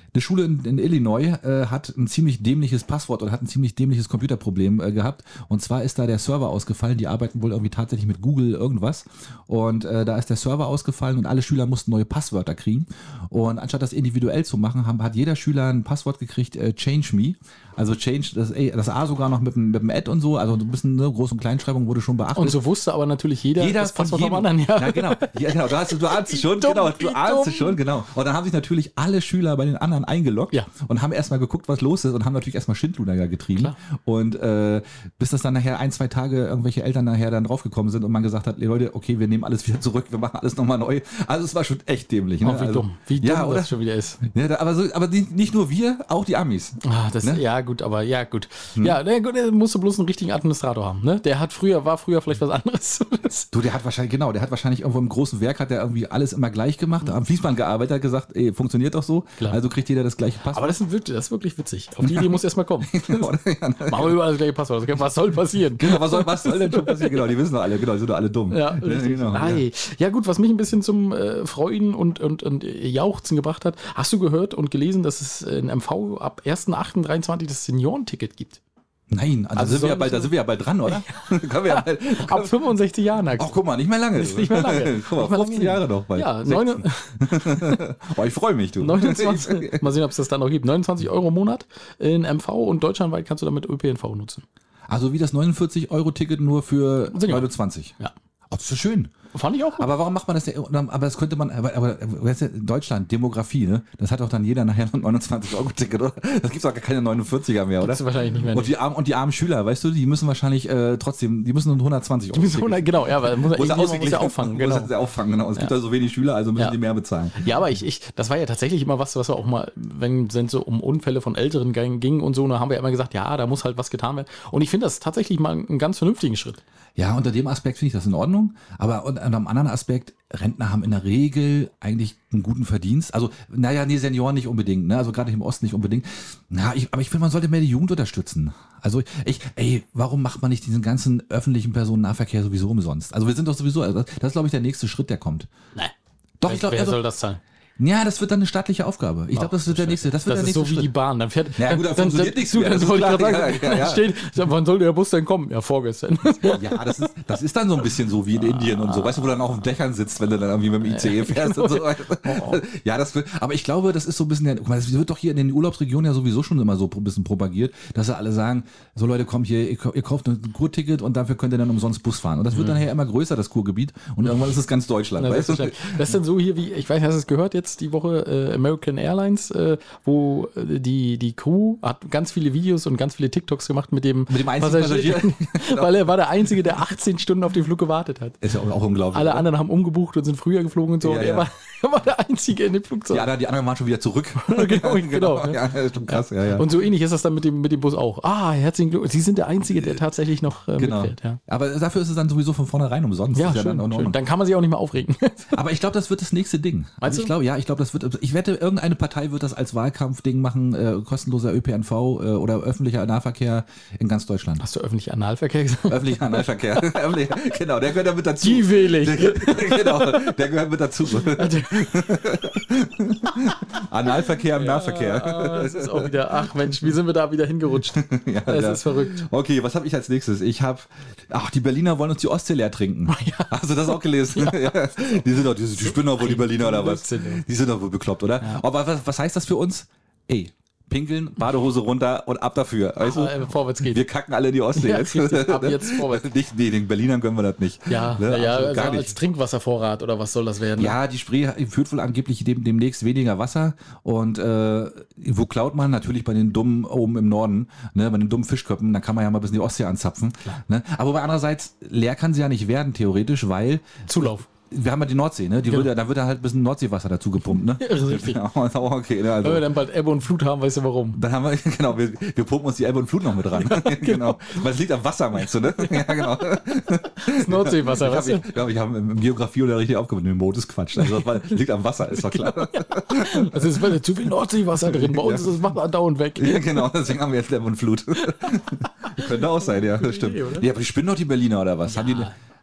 Eine Schule in, in Illinois äh, hat ein ziemlich dämliches Passwort oder hat ein ziemlich dämliches Computerproblem äh, gehabt. Und zwar ist da der Server ausgefallen. Die arbeiten wohl irgendwie tatsächlich mit Google irgendwas. Und äh, da ist der Server ausgefallen und alle Schüler mussten neue Passwörter kriegen. Und anstatt das individuell zu machen, haben, hat jeder Schüler ein Passwort gekriegt, äh, Change Me. Also Change, das, das A sogar noch mit dem, mit dem Ad und so. Also ein bisschen eine Groß- und Kleinschreibung wurde schon beachtet. Und so wusste aber natürlich jeder, jeder das von Passwort jedem. vom anderen. Ja, ja genau. Ja, genau. Du, hast, du ahnst es schon. dumm, Genau, wie du ahnst es dumm. schon, genau. Und dann haben sich natürlich alle Schüler bei den anderen eingeloggt Ja. und haben erstmal geguckt, was los ist und haben natürlich erstmal Schindluder getrieben. Klar. Und äh, bis das dann nachher ein, zwei Tage irgendwelche Eltern nachher dann draufgekommen sind und man gesagt hat, Leute, okay, wir nehmen alles wieder zurück, wir machen alles nochmal neu. Also es war schon echt dämlich. Ne? Oh, wie also, dumm. Wie dumm ja, oder? das schon wieder ist. Ja, da, aber, so, aber nicht nicht nur wir, auch die Amis. Ah, das, Ne? Ja, gut, aber ja, gut. Ja, na gut, der musste bloß einen richtigen Administrator haben. Ne? Der hat früher, war früher vielleicht was anderes. Du, der hat wahrscheinlich, genau, der hat wahrscheinlich irgendwo im großen Werk, hat der irgendwie alles immer gleich gemacht, am Fließband gearbeitet, hat gesagt, ey, funktioniert doch so, Klar. also kriegt jeder das gleiche Passwort. Aber das ist, wirklich, das ist wirklich witzig. Auf die Idee muss erstmal kommen. Genau, ja, ne? Machen wir überall das gleiche Passwort. Was soll passieren? Genau, was soll, was soll denn schon passieren? Genau, die wissen doch alle, genau, die sind doch alle dumm. Ja, richtig. genau, ja. Ei. Ja gut, was mich ein bisschen zum äh, Freuen und, und, und Jauchzen gebracht hat, hast du gehört und gelesen, dass es in M V ab erster achter dreiundzwanzig das Seniorenticket gibt? Nein, also, Also sind wir ja soll- bald, da sind wir ja bald dran, oder? Können wir ja bald, Ab fünfundsechzig Jahren. Axel. ach, guck mal, nicht mehr lange. Ist nicht mehr lange. Guck mal, Nicht mehr lange fünfzehn Jahre noch bald. Ja, sechzehn. neun, Oh, ich freue mich, du. neunundzwanzig, mal sehen, ob es das dann noch gibt. neunundzwanzig Euro im Monat in M V und deutschlandweit kannst du damit Ö P N V nutzen. Also wie das neunundvierzig-Euro-Ticket nur für Senioren. neunundzwanzig. Ja. Oh, das ist so schön. Fand ich auch gut. Aber warum macht man das denn? Aber das könnte man, aber, aber weißt du, Deutschland, Demografie, ne? Das hat doch dann jeder nachher ein neunundzwanzig-Euro-Ticket, oder? Das gibt's doch gar keine neunundvierziger mehr, oder? Gibt's wahrscheinlich nicht mehr. Und die, armen, und die armen Schüler, weißt du, die müssen wahrscheinlich äh, trotzdem, die müssen nur hundertzwanzig Euro. So, na, genau, ja, weil muss, Muss er irgendjemand muss ja auffangen. Muss Genau. er auffangen, genau. Es gibt da so wenig Schüler, also müssen Ja. die mehr bezahlen. Ja, aber ich, ich, das war ja tatsächlich immer was, was wir auch mal, wenn es so um Unfälle von Älteren ging und so, da haben wir ja immer gesagt, ja, da muss halt was getan werden. Und ich finde das tatsächlich mal einen ganz vernünftigen Schritt. Ja, unter dem Aspekt finde ich das in Ordnung. Aber unter einem anderen Aspekt, Rentner haben in der Regel eigentlich einen guten Verdienst. Also, naja, nee, Senioren nicht unbedingt, ne? Also gerade im Osten nicht unbedingt. Na, ich, aber ich finde, man sollte mehr die Jugend unterstützen. Also ich, ey, warum macht man nicht diesen ganzen öffentlichen Personennahverkehr sowieso umsonst? Also wir sind doch sowieso, also das ist, glaube ich, der nächste Schritt, der kommt. Nein. Doch, Wer, ich glaube, wer also, soll das zahlen? ja, das wird dann eine staatliche Aufgabe. Ich glaube, das wird der nächste, das wird Das der ist nächste so wie Schritt. die Bahn. Dann fährt, Ja, gut, da funktioniert nichts mehr, Dann das ist wollte ich klar. gerade sagen, Ja, ja, ja. steht, wann soll der Bus denn kommen? Ja, vorgestern. Ja, das ist, das ist dann so ein bisschen so wie in Indien und so. Weißt du, wo du dann auch auf Dächern sitzt, wenn du dann irgendwie mit dem I C E fährst und so weiter. Ja, das wird, aber ich glaube, das ist so ein bisschen, der, guck mal, das wird doch hier in den Urlaubsregionen ja sowieso schon immer so ein bisschen propagiert, dass sie alle sagen, so Leute, kommt hier, ihr, ihr kauft ein Kurticket und dafür könnt ihr dann umsonst Bus fahren. Und das wird dann ja immer größer, das Kurgebiet. Und irgendwann ist es ganz Deutschland, Na, weißt du? das ist dann so hier wie, ich weiß, hast du es gehört jetzt die Woche, äh, American Airlines, äh, wo äh, die, die Crew hat ganz viele Videos und ganz viele TikToks gemacht mit dem, Mit dem einzigen Passagier. weil er war der Einzige, der achtzehn Stunden auf den Flug gewartet hat. Ist ja auch unglaublich. Alle oder? anderen haben umgebucht und sind früher geflogen und so. Ja, und er, ja. war, er war der Einzige in dem Flugzeug. Ja, die anderen waren schon wieder zurück. Genau, genau, ne? Ja, ist schon krass, ja, ja. Und so ähnlich ist das dann mit dem, mit dem Bus auch. Ah, herzlichen Glückwunsch. Sie sind der Einzige, der tatsächlich noch äh, Genau. mitfährt. Ja, Aber dafür ist es dann sowieso von vornherein umsonst. ja, Das ist schön, dann auch in schön. Ordnung. Dann kann man sich auch nicht mehr aufregen. Aber ich glaube, das wird das nächste Ding. Meinst Also ich du? glaube, ja, ich glaube, das wird. Ich wette, irgendeine Partei wird das als Wahlkampfding machen, äh, kostenloser Ö P N V äh, oder öffentlicher Nahverkehr in ganz Deutschland. Hast du öffentlich Analverkehr gesagt? Öffentlicher Nahverkehr. Öffentlich- genau, der gehört damit dazu. Die wähle ich. Der, genau, der gehört mit dazu. Analverkehr im Nahverkehr. Ah, es ist auch wieder, ach Mensch, wie sind wir da wieder hingerutscht? Ja, Es ja. ist verrückt. Okay, was habe ich als nächstes? Ich habe, ach, die Berliner wollen uns die Ostsee leer trinken. Hast du das auch gelesen? Ja. Die sind doch, die, die spinnen doch wohl die Berliner oder was? Blödsinn, Die sind doch wohl bekloppt, oder? Aber was, was heißt das für uns? Ey, pinkeln, Badehose runter und ab dafür. Weißt du? Aber, äh, vorwärts geht. Wir kacken alle in die Ostsee Ja, jetzt. richtig, ab jetzt vorwärts. Nicht, nee, den Berlinern gönnen wir das nicht. Ja, Ne? na ja, Absolut also gar als nicht. Trinkwasservorrat oder was soll das werden? Ja, die Spree führt wohl angeblich dem, demnächst weniger Wasser und äh, wo klaut man? Natürlich bei den Dummen oben im Norden, ne, bei den dummen Fischköppen, da kann man ja mal ein bisschen die Ostsee anzapfen. Ne? Aber bei andererseits, leer kann sie ja nicht werden, theoretisch, weil Zulauf. wir haben ja die Nordsee, ne? Die Genau. wird, ja- da wird ja halt ein bisschen Nordseewasser dazu gepumpt, ne? Ja, richtig. Ja, okay, ne, also. Wenn wir dann bald Ebbe und Flut haben, weißt du warum? Dann haben wir, genau, wir, wir pumpen uns die Ebbe und Flut noch mit ran. genau. Weil es liegt am Wasser, meinst du, ne? Ja, genau. Das Nordseewasser, Ich weißt habe du? ich, glaub, ich hab im Geografie oder richtig aufgenommen, den Mond ist Quatsch. Also, das liegt am Wasser, ist doch klar. Also es ist zu viel Nordseewasser drin. Bei uns ist das Wasser dauernd weg. Ja, genau, deswegen haben wir jetzt Ebbe und Flut. Könnte auch sein, ja, das stimmt. oder? Ja, aber die spinnen doch die Berliner oder was? Haben die,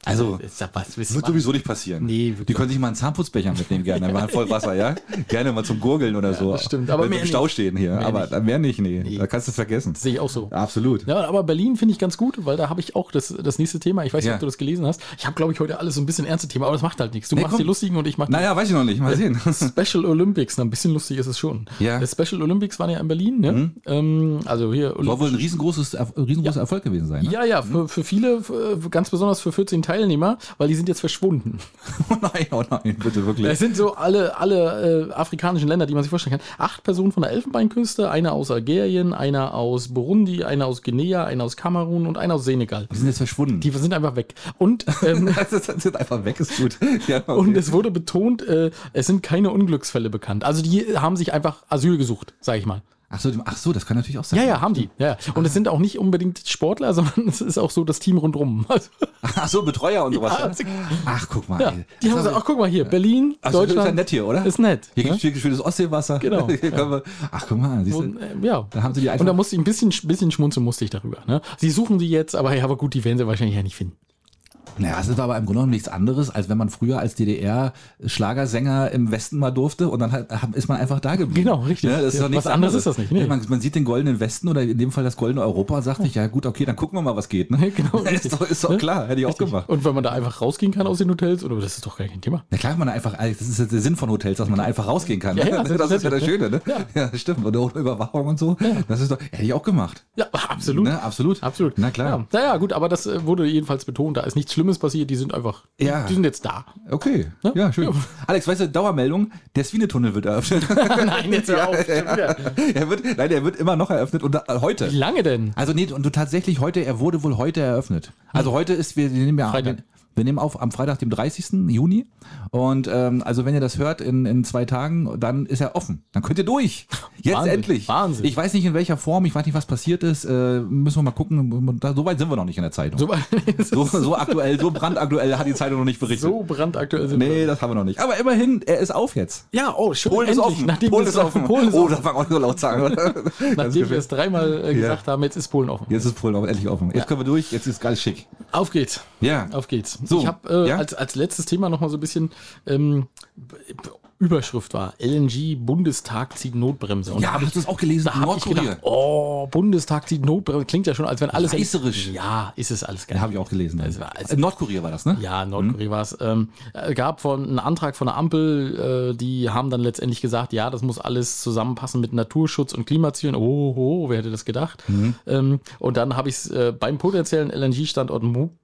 Also, was das wird sowieso nicht passieren. Nee, die können sich mal einen Zahnputzbecher mitnehmen, gerne. Mal voll Wasser, ja? Gerne mal zum Gurgeln oder so. Das stimmt, aber Wenn mehr wir im Stau nicht. stehen hier. Mehr aber nicht. mehr nicht, nee. Nee. Da kannst du es vergessen. Das sehe ich auch so. Absolut. Ja, aber Berlin finde ich ganz gut, weil da habe ich auch das, das nächste Thema. Ich weiß nicht, Ja. ob du das gelesen hast. Ich habe, glaube ich, heute alles so ein bisschen ernste Thema, aber das macht halt nichts. Du Nee, machst komm. die lustigen und ich mache Naja, weiß ich noch nicht. Mal sehen. Special Olympics. Na, ein bisschen lustig ist es schon. Ja. Das Special Olympics waren ja in Berlin, ne? Mhm. Ähm, also hier Soll wohl ein riesengroßes, riesengroßer Erfolg gewesen sein. Ne? Ja, ja, für, für viele, für, ganz besonders für vierzehn Teilnehmer, weil die sind jetzt verschwunden. Oh nein, oh nein, bitte wirklich. Es sind so alle, alle äh, afrikanischen Länder, die man sich vorstellen kann. Acht Personen von der Elfenbeinküste, einer aus Algerien, einer aus Burundi, einer aus Guinea, einer aus Kamerun und einer aus Senegal. Die sind jetzt verschwunden. Die sind einfach weg. Und, ähm, das sind einfach weg, ist gut. Ja, okay. und es wurde betont, äh, es sind keine Unglücksfälle bekannt. Also die haben sich einfach Asyl gesucht, sag ich mal. Ach so, ach so, das kann natürlich auch sein. Ja, ja, haben die. Ja, ja. Und es sind auch nicht unbedingt Sportler, sondern es ist auch so das Team rundrum. Also, Ach so, Betreuer und sowas. Ja, Ja, ach, guck mal. ja, ey. die haben Das gesagt, ach guck mal hier, Berlin, Ach so, das ist ja Deutschland. nett hier, oder? Ist nett. Hier ne? gibt es viel schönes Ostseewasser. Genau, Hier können wir, ach, guck mal, siehst du, Und, äh, ja. da haben sie die einfach. Und da musste ich ein bisschen, bisschen schmunzeln musste ich darüber. Ne? Sie suchen sie jetzt, aber ja, aber gut, die werden sie wahrscheinlich ja nicht finden. Naja, es ist aber im Grunde genommen nichts anderes, als wenn man früher als D D R-Schlagersänger im Westen mal durfte und dann halt, ist man einfach da geblieben. Genau, richtig. Ja, das ist Ja, doch nichts was anderes ist das nicht, nee. Man, man sieht den goldenen Westen oder in dem Fall das goldene Europa und sagt sich, ja gut, okay, dann gucken wir mal, was geht. Ne? Genau, ist doch, ist doch Ne? klar, hätte ich auch Richtig. gemacht. Und wenn man da einfach rausgehen kann aus den Hotels, oder das ist doch gar kein Thema. Na klar, man einfach, das ist ja der Sinn von Hotels, dass man da einfach rausgehen kann. Ja, Ne? ja, das ist ja das Schöne, ne? Ja. Ja, stimmt. Und ohne Überwachung und so. Das ist doch, hätte ich auch gemacht. Ja, absolut. Ne? Absolut. Absolut. Na klar. Ja. Naja, gut, aber das äh, wurde jedenfalls betont, da ist nichts Schlimmes passiert, die sind einfach, Ja. die sind jetzt da. Okay, Ja? ja, schön. Ja. Alex, weißt du, Dauermeldung, der Swinetunnel wird eröffnet. Nein, jetzt hör auf. schon wieder. er wird, nein, er wird immer noch eröffnet und da, heute. Wie lange denn? Also nee, und du tatsächlich heute, er wurde wohl heute eröffnet. Also heute ist, wir nehmen ja, Freitag. wir, wir nehmen auf am Freitag, dem dreißigsten Juni. Und ähm, also wenn ihr das hört in, in zwei Tagen, dann ist er offen. Dann könnt ihr durch. Jetzt Wahnsinn, endlich. Wahnsinn. Ich weiß nicht in welcher Form, ich weiß nicht, was passiert ist. Äh, müssen wir mal gucken. Da, so weit sind wir noch nicht in der Zeitung. So, So, so aktuell, so brandaktuell hat die Zeitung noch nicht berichtet. so brandaktuell sind Nee, wir. das haben wir noch nicht. Aber immerhin, er ist auf jetzt. Ja, oh, schön. Polen ist endlich, offen. Nachdem Polen wir ist es- offen. Polen ist Oh, offen. das fangen wir auch nicht so laut sagen, oder? Ganz Nachdem wir gefällt. es dreimal äh, gesagt haben, jetzt ist Polen offen. Jetzt ist Polen auch endlich offen. Jetzt können wir durch, jetzt ist ganz schick. Auf geht's. Ja. Auf geht's. So, ich habe äh, ja? als, als letztes Thema noch mal so ein bisschen ähm, B- B- Überschrift war L N G Bundestag zieht Notbremse. Und Ja, hab ich, hast du das auch gelesen? da habe ich gedacht, oh, Bundestag zieht Notbremse. Klingt ja schon, als wenn alles... Reißerisch. Ja, ist es alles geil. Ja, habe ich auch gelesen. Das war- also- In Nordkorea war das, ne? Ja, Nordkorea war es. Ähm, äh, gab von, einen Antrag von der Ampel, äh, die haben dann letztendlich gesagt, ja, das muss alles zusammenpassen mit Naturschutz und Klimazielen. Oh, oh, wer hätte das gedacht? Ähm, und dann habe ich es äh, beim potenziellen L N G-Standort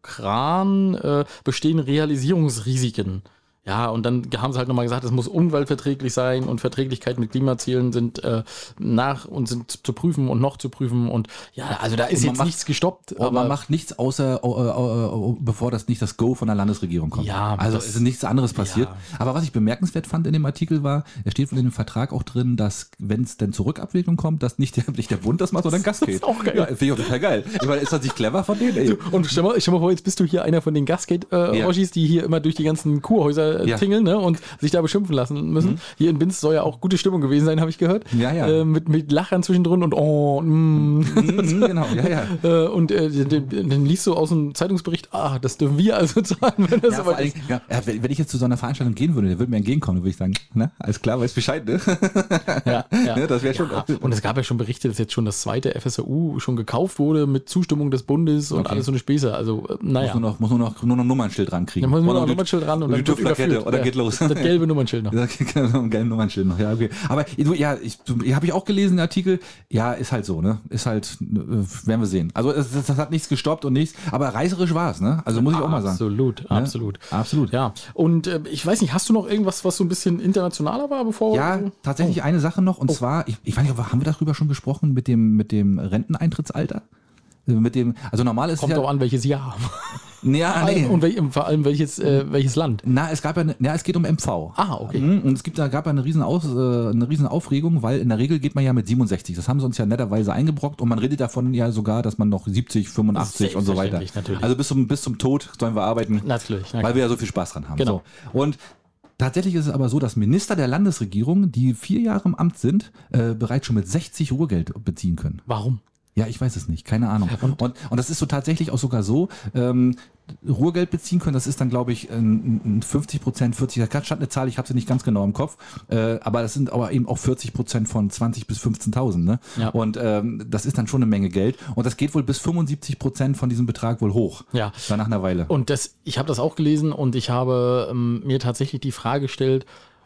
Mukran äh, bestehen Realisierungsrisiken. Ja, und dann haben sie halt nochmal gesagt, es muss umweltverträglich sein und Verträglichkeit mit Klimazielen sind äh, nach und sind zu prüfen und noch zu prüfen. Und ja, also da ist Und man jetzt macht- nichts gestoppt. Aber man macht nichts außer, äh, äh, äh, bevor das nicht das Go von der Landesregierung kommt. Ja, also das- es ist nichts anderes passiert. Ja. Aber was ich bemerkenswert fand in dem Artikel war, es steht von dem Vertrag auch drin, dass wenn es denn zur Rückabwicklung kommt, dass nicht der, nicht der Bund das macht, sondern Gasgate. ist auch geil. Ja, finde ich auch total geil. Ich meine, ist das nicht clever von denen? Ey? Und stell mal, stell mal vor, jetzt bist du hier einer von den Gasgate-Oschis, Ja. die hier immer durch die ganzen Kurhäuser äh, Ja. tingeln, ne, und sich da beschimpfen lassen müssen. Hier in Binz soll ja auch gute Stimmung gewesen sein, habe ich gehört. Ja, ja. Äh, mit, mit Lachern zwischendrin und oh, mm. Mhm, genau, ja, ja. Äh, und äh, dann, dann liest du aus dem Zeitungsbericht, ah, das dürfen wir also zahlen, wenn das Ja, aber vor allen Dingen, ja, ja, wenn wenn ich jetzt zu so einer Veranstaltung gehen würde, der würde mir entgegenkommen, dann würde ich sagen, na, alles klar, weiß Bescheid, ne? ja, ja. Ne, das wäre schon. Ja, und es gab ja schon Berichte, dass jetzt schon das zweite F S A U schon gekauft wurde mit Zustimmung des Bundes und Okay. alles so eine Späße. Also, äh, Muss naja. nur noch, muss nur noch, nur noch ein Nummernschild rankriegen. Dann muss man noch ein die- Nummernschild ran und die dann wird TÜV-Plakette überführt. und dann Ja, geht los. Das, das gelbe Nummernschild noch. Ja, genau, ein gelben Nummernschild noch. Ja, okay. Aber du, ja, ich, habe ich auch gelesen, den Artikel. Ja, ist halt so, ne? Ist halt, äh, werden wir sehen. Also das, das hat nichts gestoppt und nichts. Aber reißerisch war es, ne? Also muss ich auch mal sagen. Absolut, Ne? absolut. Absolut. Ja, und äh, ich weiß nicht, hast du noch irgendwas, was so ein bisschen internationaler war, bevor Ja, wir- tatsächlich eine Sache noch. Und zwar, ich, ich weiß nicht, haben wir darüber schon gesprochen mit dem, mit dem Renteneintrittsalter? Äh, Mit dem, also normal ist Kommt es auch ja. an, welches Jahr. Ja, nee. Und wel, vor allem welches, äh, welches Land. Na, es gab ja, eine, ja, es geht um M V. Ah, okay. Mhm, und es gibt, da gab ja eine riesen, Aus, äh, eine riesen Aufregung, weil in der Regel geht man ja mit siebenundsechzig. Das haben sie uns ja netterweise eingebrockt und man redet davon ja sogar, dass man noch siebzig, fünfundachtzig und so weiter. Selbstverständlich, natürlich. Also bis zum, bis zum Tod sollen wir arbeiten, Natürlich. na weil klar. wir ja so viel Spaß dran haben. Genau. So. Und tatsächlich ist es aber so, dass Minister der Landesregierung, die vier Jahre im Amt sind, äh, bereits schon mit sechzig Ruhegeld beziehen können. Warum? Ja, ich weiß es nicht, keine Ahnung. Und, und, und das ist so tatsächlich auch sogar so, ähm, Ruhrgeld beziehen können, das ist dann, glaube ich, ein fünfzig Prozent, vierzig, da stand eine Zahl, ich habe sie nicht ganz genau im Kopf, äh, aber das sind aber eben auch vierzig Prozent von zwanzig bis fünfzehntausend, ne? Ja. Und ähm, das ist dann schon eine Menge Geld und das geht wohl bis fünfundsiebzig Prozent von diesem Betrag wohl hoch. Ja. Dann nach einer Weile. Und das, ich habe das auch gelesen und ich habe ähm, mir tatsächlich die Frage gestellt,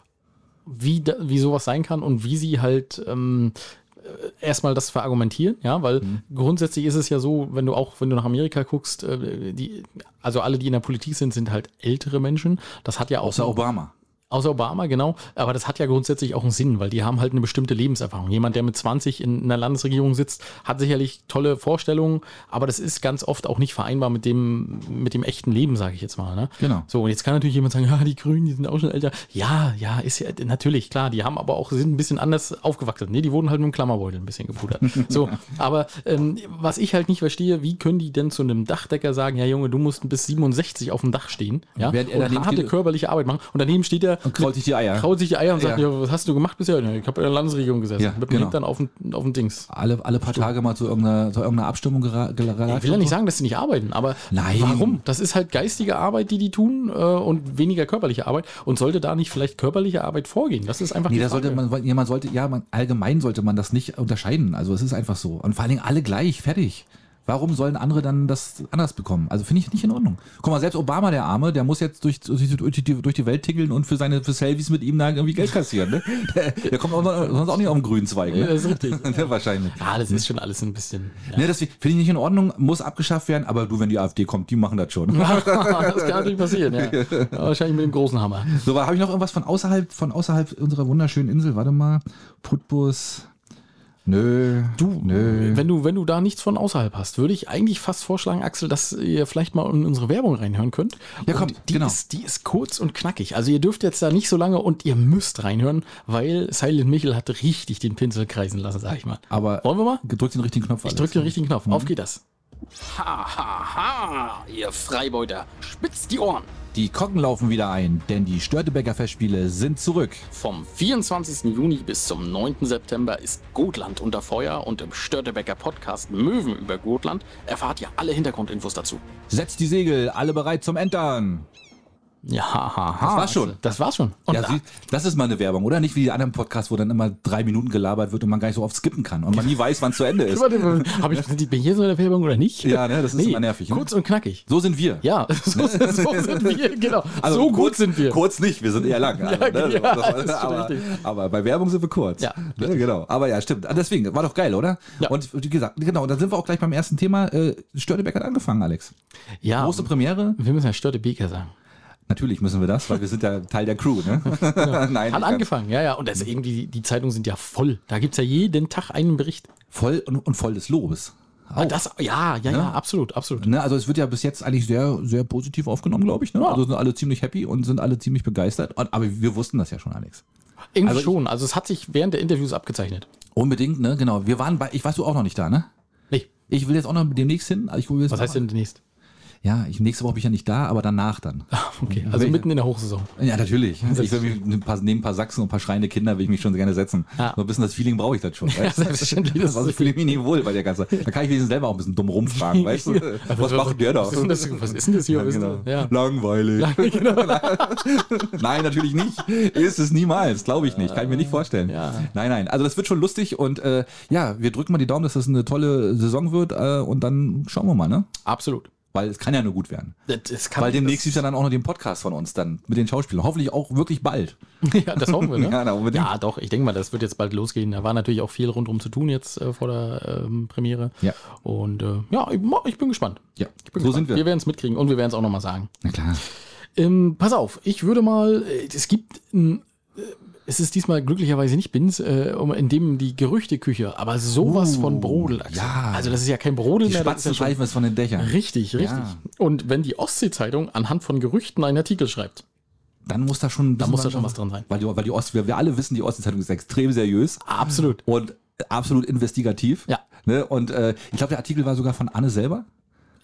wie, da, wie sowas sein kann und wie sie halt ähm, erstmal das verargumentieren, ja, weil mhm. grundsätzlich ist es ja so, wenn du auch, wenn du nach Amerika guckst, äh, die, also alle, die in der Politik sind, sind halt ältere Menschen. Das hat ja auch. Außer Obama. Außer Obama, genau. Aber das hat ja grundsätzlich auch einen Sinn, weil die haben halt eine bestimmte Lebenserfahrung. Jemand, der mit zwanzig in einer Landesregierung sitzt, hat sicherlich tolle Vorstellungen, aber das ist ganz oft auch nicht vereinbar mit dem, mit dem echten Leben, sage ich jetzt mal. Ne? Genau. So, und jetzt kann natürlich jemand sagen, ja, die Grünen, die sind auch schon älter. Ja, ja, ist ja natürlich, klar, die haben aber auch, sind ein bisschen anders aufgewachsen. Nee, die wurden halt mit dem Klammerbeutel ein bisschen gepudert. So, aber ähm, was ich halt nicht verstehe, wie können die denn zu einem Dachdecker sagen, ja Junge, du musst bis siebenundsechzig auf dem Dach stehen, ja, Während er und harte steht, körperliche Arbeit machen und daneben steht er und kraut sich die Eier. Kraut sich die Eier und sagt, Ja. ja, was hast du gemacht bisher? Ja, ich habe in der Landesregierung gesessen. Ja, mit dem genau. Hintern auf dem, auf dem Dings. Alle, alle paar Tage mal zu irgendeiner, zu irgendeiner Abstimmung geraten. Ich will ja nicht sagen, dass sie nicht arbeiten, aber Nein. warum? Das ist halt geistige Arbeit, die die tun äh, und weniger körperliche Arbeit. Und sollte da nicht vielleicht körperliche Arbeit vorgehen? Das ist einfach Nee, die da Frage. sollte man, ja, man sollte, ja, man, allgemein sollte man das nicht unterscheiden. Also es ist einfach so. Und vor allen Dingen alle gleich, fertig. Warum sollen andere dann das anders bekommen? Also finde ich nicht in Ordnung. Guck mal, selbst Obama, der Arme, der muss jetzt durch, durch, durch, die, durch die Welt tingeln und für seine für Selfies mit ihm da irgendwie Geld kassieren. Ne? Der, der kommt auch noch, sonst auch nicht auf den grünen Zweig. Ne? Ja, das ist richtig. Ja, wahrscheinlich. Ja, das ist schon alles ein bisschen. Ja. Ne, das finde ich nicht in Ordnung, muss abgeschafft werden, aber du, wenn die AfD kommt, die machen das schon. das kann natürlich passieren, ja. Ja, wahrscheinlich mit dem großen Hammer. So, habe ich noch irgendwas von außerhalb, von außerhalb unserer wunderschönen Insel? Warte mal. Putbus. Nö. Du, nö. Wenn du, wenn du da nichts von außerhalb hast, würde ich eigentlich fast vorschlagen, Axel, dass ihr vielleicht mal in unsere Werbung reinhören könnt. Ja, komm, und die genau. Ist, die ist kurz und knackig. Also ihr dürft jetzt da nicht so lange und ihr müsst reinhören, weil Silent Michel hat richtig den Pinsel kreisen lassen, sag ich mal. Aber wollen wir mal? Drück den richtigen Knopf. Ich drück den richtigen Knopf. Mhm. Auf geht das. Ha, ha, ha, ihr Freibeuter. Spitzt die Ohren. Die Kocken laufen wieder ein, denn die Störtebeker Festspiele sind zurück. Vom vierundzwanzigsten Juni bis zum neunten September ist Gotland unter Feuer und im Störtebeker Podcast Möwen über Gotland erfahrt ihr alle Hintergrundinfos dazu. Setzt die Segel, alle bereit zum Entern. Ja, haha. Das war's schon. Das war's schon. Und Ja, sie, das ist mal eine Werbung, oder? Nicht wie die anderen Podcasts, wo dann immer drei Minuten gelabert wird und man gar nicht so oft skippen kann und man nie weiß, wann es zu Ende ist. Habe ich bin ich hier so in der Werbung oder nicht? Ja, ne, das ist immer nervig. Ne? Kurz und knackig. So sind wir. Ja, so, so sind wir, genau. Also so kurz, gut sind wir. Kurz nicht, wir sind eher lang. Also, Ja, ne? ja, das, das ist aber, richtig. aber bei Werbung sind wir kurz. Ja. Ne, genau. Aber ja, stimmt. Deswegen, war doch geil, oder? Ja. Und wie gesagt, genau, da sind wir auch gleich beim ersten Thema. Äh, Störtebeck hat angefangen, Alex. Ja, Große Premiere. wir müssen ja Störtebeker sagen. Natürlich müssen wir das, weil wir sind ja Teil der Crew, ne? Ja. Nein, Hat angefangen, ja, ja. Und das irgendwie, die Zeitungen sind ja voll. Da gibt es ja jeden Tag einen Bericht. Voll und, und voll des Lobes. Ah, das, ja, ja, Ne? ja, absolut, absolut. Ne, also es wird ja bis jetzt eigentlich sehr, sehr positiv aufgenommen, glaube ich. Ne? Ja. Also sind alle ziemlich happy und sind alle ziemlich begeistert. Und, aber wir wussten das ja schon, Alex. Irgendwie Also ich- schon. Also es hat sich während der Interviews abgezeichnet. Unbedingt, ne? Genau. Wir waren bei, ich weiß, du auch noch nicht da, ne? Nee, Ich will jetzt auch noch demnächst hin. Also ich will jetzt was heißt denn demnächst? Ja, ich, nächste Woche bin ich ja nicht da, aber danach dann. Okay, also ich- mitten in der Hochsaison. Ja, natürlich. Ich will mich ein paar, neben ein paar Sachsen und ein paar schreiende Kinder will ich mich schon gerne setzen. Ja. So ein bisschen das Feeling brauche ich das schon. Ja, weißt du? selbstverständlich. Das also, ich fühle mich nie wohl bei der ganzen. Da kann ich wenigstens selber auch ein bisschen dumm rumfragen, weißt du? Was macht der da? Was ist denn das, was ist denn das hier? Ja, Was ist genau. das? Ja. Langweilig. Genau. Nein, natürlich nicht. Ist es niemals, glaube ich nicht. Kann ich mir nicht vorstellen. Ja. Nein, nein. Also das wird schon lustig und äh, ja, wir drücken mal die Daumen, dass das eine tolle Saison wird äh, und dann schauen wir mal, ne? Absolut. Weil es kann ja nur gut werden. Das, das kann Weil demnächst gibt es ja dann auch noch den Podcast von uns dann mit den Schauspielern. Hoffentlich auch wirklich bald. Ja, das hoffen wir, ne? Ja, na, unbedingt. Ja, doch, ich denke mal, das wird jetzt bald losgehen. Da war natürlich auch viel rundherum zu tun jetzt äh, vor der ähm, Premiere. Ja. Und äh, ja, ich, ich bin gespannt. Ja, Ich bin so gespannt. sind wir. Wir werden es mitkriegen und wir werden es auch nochmal sagen. Na klar. Ähm, pass auf, ich würde mal, äh, es gibt ein, äh, es ist diesmal glücklicherweise nicht Bins, äh, um- in dem die Gerüchteküche, aber sowas Uh, von brodelt. Axel. ja. Also das ist ja kein Brodel Die mehr. das ist ja Spatzen pfeifen es von den Dächern. Richtig, richtig. Ja. Und wenn die Ostsee-Zeitung anhand von Gerüchten einen Artikel schreibt, Dann muss da schon, dann muss da schon was dran sein. Weil die, weil die Ost, wir, wir alle wissen, die Ostzeitung ist extrem seriös Absolut. und absolut investigativ. Ja. Ne? Und äh, ich glaube, der Artikel war sogar von Anne selber.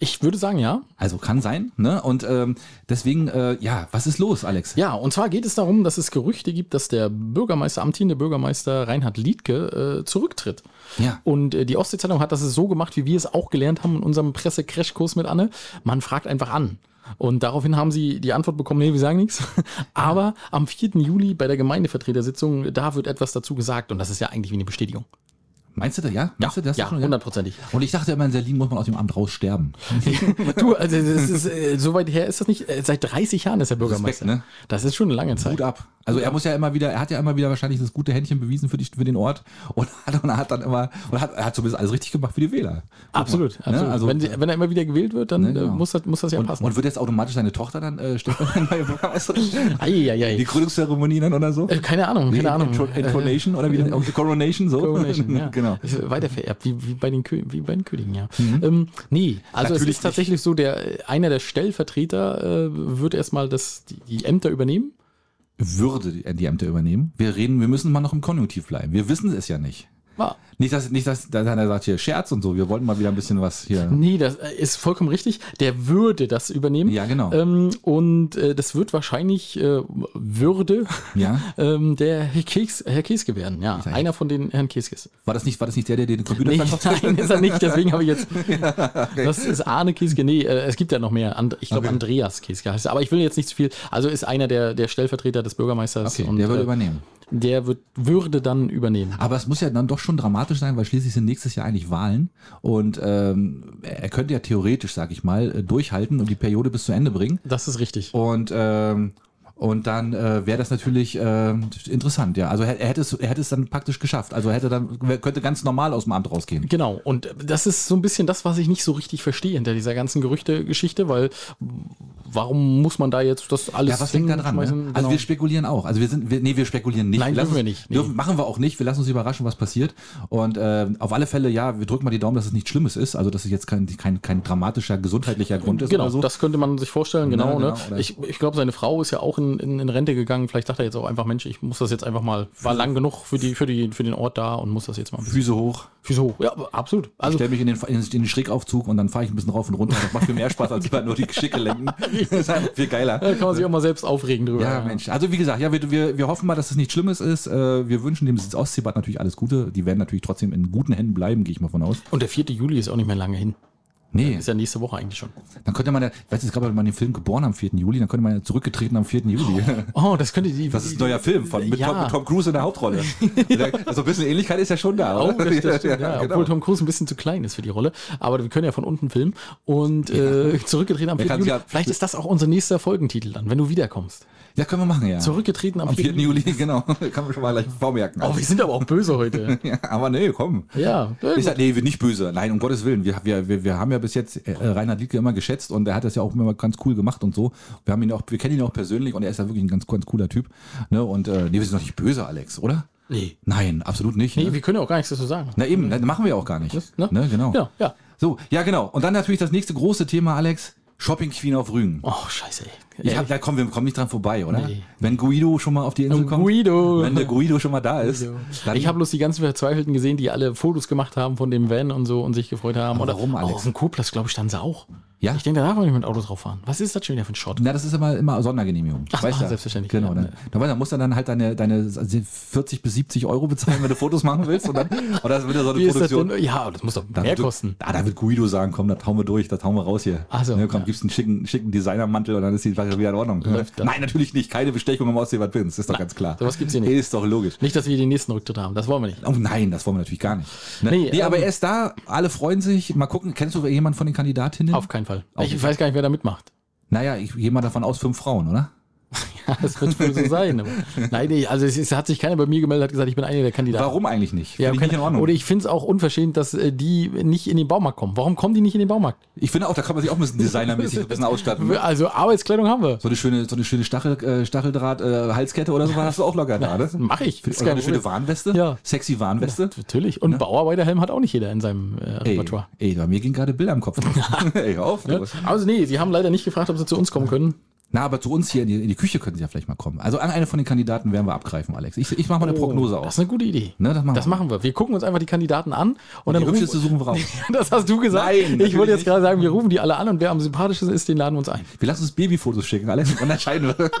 Ich würde sagen, ja. Also kann sein, ne? Und ähm, deswegen, äh, ja, was ist los, Alex? Ja, und zwar geht es darum, dass es Gerüchte gibt, dass der Bürgermeister, amtierende Bürgermeister Reinhard Liedtke äh, zurücktritt. Ja. Und äh, die Ostsee-Zeitung hat das so gemacht, wie wir es auch gelernt haben in unserem Presse-Crashkurs mit Anne. Man fragt einfach an. Und daraufhin haben sie die Antwort bekommen, nee, wir sagen nichts. Aber am vierten Juli bei der Gemeindevertretersitzung, da wird etwas dazu gesagt. Und das ist ja eigentlich wie eine Bestätigung. Meinst du das, ja? Meinst Ja, du das ja, schon, hundertprozentig. Und ich dachte immer, in Berlin muss man aus dem Amt raussterben. Du, also das ist, äh, so weit her ist das nicht. Äh, seit dreißig Jahren ist er Bürgermeister. Respekt, ne? Das ist schon eine lange Zeit. Hut ab. Also er muss ja immer wieder, er hat ja immer wieder wahrscheinlich das gute Händchen bewiesen für, die, für den Ort und hat, und er hat dann immer, und hat, er hat zumindest alles richtig gemacht für die Wähler. Guck Absolut, mal, ne? absolut. Also, wenn, die, wenn er immer wieder gewählt wird, dann Ne, genau. äh, muss, das, muss das ja und, passen. und wird jetzt automatisch seine Tochter dann äh, Stefan neue Bürgermeisterin? Eieiei. Die Krönungszeremonie dann oder so? Äh, keine Ahnung, keine Nee, Ahnung. Intro, Intonation oder wie äh, Coronation, so? Coronation, ja. Genau. Ist weiter vererbt, wie, wie, bei den Kö wie bei den Königen, ja. Mhm. Ähm, nee, also Natürlich es ist tatsächlich so, der einer der Stellvertreter äh, wird erstmal das, die, die Ämter übernehmen. Würde die, die Ämter übernehmen. Wir reden, wir müssen mal noch im Konjunktiv bleiben. Wir wissen es ja nicht. Ah. Nicht, dass, nicht, dass, dass einer sagt, hier Scherz und so, wir wollten mal wieder ein bisschen was hier. Nee, das ist vollkommen richtig. Der würde das übernehmen. Ja, genau. Ähm, und äh, das wird wahrscheinlich, äh, würde Ja. ähm, der Herr, Keks, Herr Keske werden. Ja, einer von den Herrn Keskes. War das nicht, war das nicht der, der den Computer Nee, verkauft hat? nein, ist er nicht, deswegen habe ich jetzt. Das ist Arne Keske. Nee, äh, es gibt ja noch mehr. And, ich glaube, Okay. Andreas Keske heißt er. Aber ich will jetzt nicht zu viel. Also ist einer der, der Stellvertreter des Bürgermeisters. Okay, und, der würde äh, übernehmen. Der wird, würde dann übernehmen. Aber es muss ja dann doch schon dramatisch sein, weil schließlich sind nächstes Jahr eigentlich Wahlen und ähm, er könnte ja theoretisch, sag ich mal, äh, durchhalten und die Periode bis zu Ende bringen. Das ist richtig. Und ähm, und dann äh, wäre das natürlich äh, interessant, ja. Also er, er hätte es, er hätte es dann praktisch geschafft. Also er hätte dann könnte ganz normal aus dem Amt rausgehen. Genau, und das ist so ein bisschen das, was ich nicht so richtig verstehe hinter dieser ganzen Gerüchte-Geschichte, weil warum muss man da jetzt das alles Ja, was hängt da dran? Ne? schmeißen? Also Genau. wir spekulieren auch. Also wir sind, wir, nee, wir spekulieren nicht. Nein, wir lassen dürfen wir uns- nicht. Nee. Dürfen, machen wir auch nicht. Wir lassen uns überraschen, was passiert. Und äh, auf alle Fälle, ja, wir drücken mal die Daumen, dass es nichts Schlimmes ist. Also dass es jetzt kein, kein, kein dramatischer gesundheitlicher Grund ist Genau, oder so. das könnte man sich vorstellen, genau. Ja, genau, ne? oder- Ich, ich glaube, seine Frau ist ja auch in, in, in Rente gegangen. Vielleicht dachte er jetzt auch einfach, Mensch, ich muss das jetzt einfach mal, war lang genug für, die, für, die, für den Ort da und muss das jetzt mal ein bisschen. Füße hoch. Füße hoch. Ja, absolut. Ich Also, stelle mich in den, in den Schrägaufzug und dann fahre ich ein bisschen rauf und runter. Das macht viel mehr Spaß, als immer nur die Geschicke lenken. Das ist einfach viel geiler. da kann man sich auch mal selbst aufregen drüber. Ja, Mensch. Also wie gesagt, ja, wir, wir, wir hoffen mal, dass es nichts Schlimmes ist. Äh, Wir wünschen dem Ostseebad natürlich alles Gute. Die werden natürlich trotzdem in guten Händen bleiben, gehe ich mal von aus. Und der vierte Juli ist auch nicht mehr lange hin. Nee, Ist ja nächste Woche eigentlich schon. dann könnte man ja, ich weiß jetzt gerade, wenn man den Film geboren am vierten Juli, dann könnte man ja zurückgetreten am vierten Juli. Oh, das könnte die. Das ist ein neuer Film von, mit, Ja. Tom, mit Tom Cruise in der Hauptrolle. Also ein bisschen Ähnlichkeit ist ja schon da. Oh, oder? das, das stimmt, ja, genau. obwohl Tom Cruise ein bisschen zu klein ist für die Rolle. Aber wir können ja von unten filmen. Und äh, zurückgetreten am Der vierten kann Juli. sich ja- Vielleicht ist das auch unser nächster Folgentitel dann, wenn du wiederkommst. Ja, können wir machen, ja. Zurückgetreten am, Am vierten vierten Juli, genau. Kann man schon mal gleich vormerken. Oh, wir sind aber auch böse heute. Ja, aber nee, komm. Ja. Ich sag, nee, wir sind nicht böse. Nein, um Gottes Willen. Wir, wir, wir, wir haben ja bis jetzt äh, Reinhard Liedtke immer geschätzt und er hat das ja auch immer ganz cool gemacht und so. Wir haben ihn auch, wir kennen ihn auch persönlich und er ist ja wirklich ein ganz, ganz cooler Typ. Ne? Und äh, nee, wir sind doch nicht böse, Alex, oder? Nee. Nein, absolut nicht. Nee, Ne? wir können ja auch gar nichts dazu sagen. Na eben, das machen wir auch gar nicht. Das, ne? Ne, genau. Ja, ja. So, ja genau. Und dann natürlich das nächste große Thema, Alex. Shopping Queen auf Rügen. Oh, scheiße, ey. Ich hab, da kommen wir kommen nicht dran vorbei, oder? Nee. Wenn Guido schon mal auf die Insel kommt. Guido. Wenn der Guido schon mal da ist. Dann, Ich habe bloß die ganzen Verzweifelten gesehen, die alle Fotos gemacht haben von dem Van und so und sich gefreut haben. Aber Oder warum, Alex? Oh, auf dem Kurplatz, glaube ich, standen sie auch. Ja? Ich denke, da darf man nicht mit Autos drauf fahren. Was ist das schon wieder für ein Shot? na, das ist immer, immer Sondergenehmigung. Ach, weißt ah, du? selbstverständlich. Genau. Ja, Dann, ne. dann, dann musst du dann halt deine, deine vierzig bis siebzig Euro bezahlen, wenn du Fotos machen willst. Und dann, oder das wird ja so eine Wie ist das Produktion. denn? Ja, das muss doch Da mehr wird- kosten. Ah, da wird Guido sagen, komm, das hauen wir durch, das hauen wir raus hier. Ach so, ne, komm, ja. gibst einen schicken, schicken Designermantel und dann ist die Sache wieder in Ordnung. Läuft das. Nein, natürlich nicht. Keine Bestechung im Ostseebad Pins, ist doch ganz klar. sowas gibt's hier nicht. Ist doch logisch. Nicht, dass wir den nächsten Rücktritt haben. Das wollen wir nicht. Oh nein, das wollen wir natürlich gar nicht. Ne? Nee, Nee, aber ähm, er ist da, alle freuen sich. Mal gucken, kennst du jemanden von den Kandidatinnen? Auf keinen Fall. Auf Ich jeden weiß gar nicht, wer da mitmacht. Naja, ich gehe mal davon aus, fünf Frauen, oder? Ja, das wird wohl so sein. Aber nein, nee, also es, es hat sich keiner bei mir gemeldet, hat gesagt, ich bin einer der Kandidaten. Warum eigentlich nicht? Ja, Finde ich keine, nicht in Ordnung. oder ich finde es auch unverschämt, dass äh, die nicht in den Baumarkt kommen. Warum kommen die nicht in den Baumarkt? Ich finde auch, da kann man sich auch ein bisschen designermäßig ein bisschen ausstatten. ne? Also Arbeitskleidung haben wir. So eine schöne, so eine schöne Stachel, äh, Stacheldraht, äh, Halskette oder so hast du auch locker da, ne? Mach ich. Ist Oder kein eine schöne Problem. Warnweste? Ja. Sexy Warnweste? Natürlich. Und Bauarbeiterhelm hat auch nicht jeder in seinem äh, Ey, Repertoire. ey, bei mir ging gerade Bilder im Kopf. Ey, hör auf. Ne? du. Also nee, sie haben leider nicht gefragt, ob sie zu uns kommen können. Na, aber zu uns hier in die, in die Küche können sie ja vielleicht mal kommen. Also eine von den Kandidaten werden wir abgreifen, Alex. Ich, ich mache mal eine Prognose oh, aus. Das ist eine gute Idee. Ne, das machen, das wir. machen wir. Wir gucken uns einfach die Kandidaten an. Und, und dann die hübscheste suchen wir raus. Das hast du gesagt. Nein, ich wollte jetzt nicht. gerade sagen, wir rufen die alle an und wer am sympathischsten ist, den laden wir uns ein. Wir lassen uns Babyfotos schicken, Alex, und dann entscheiden wir.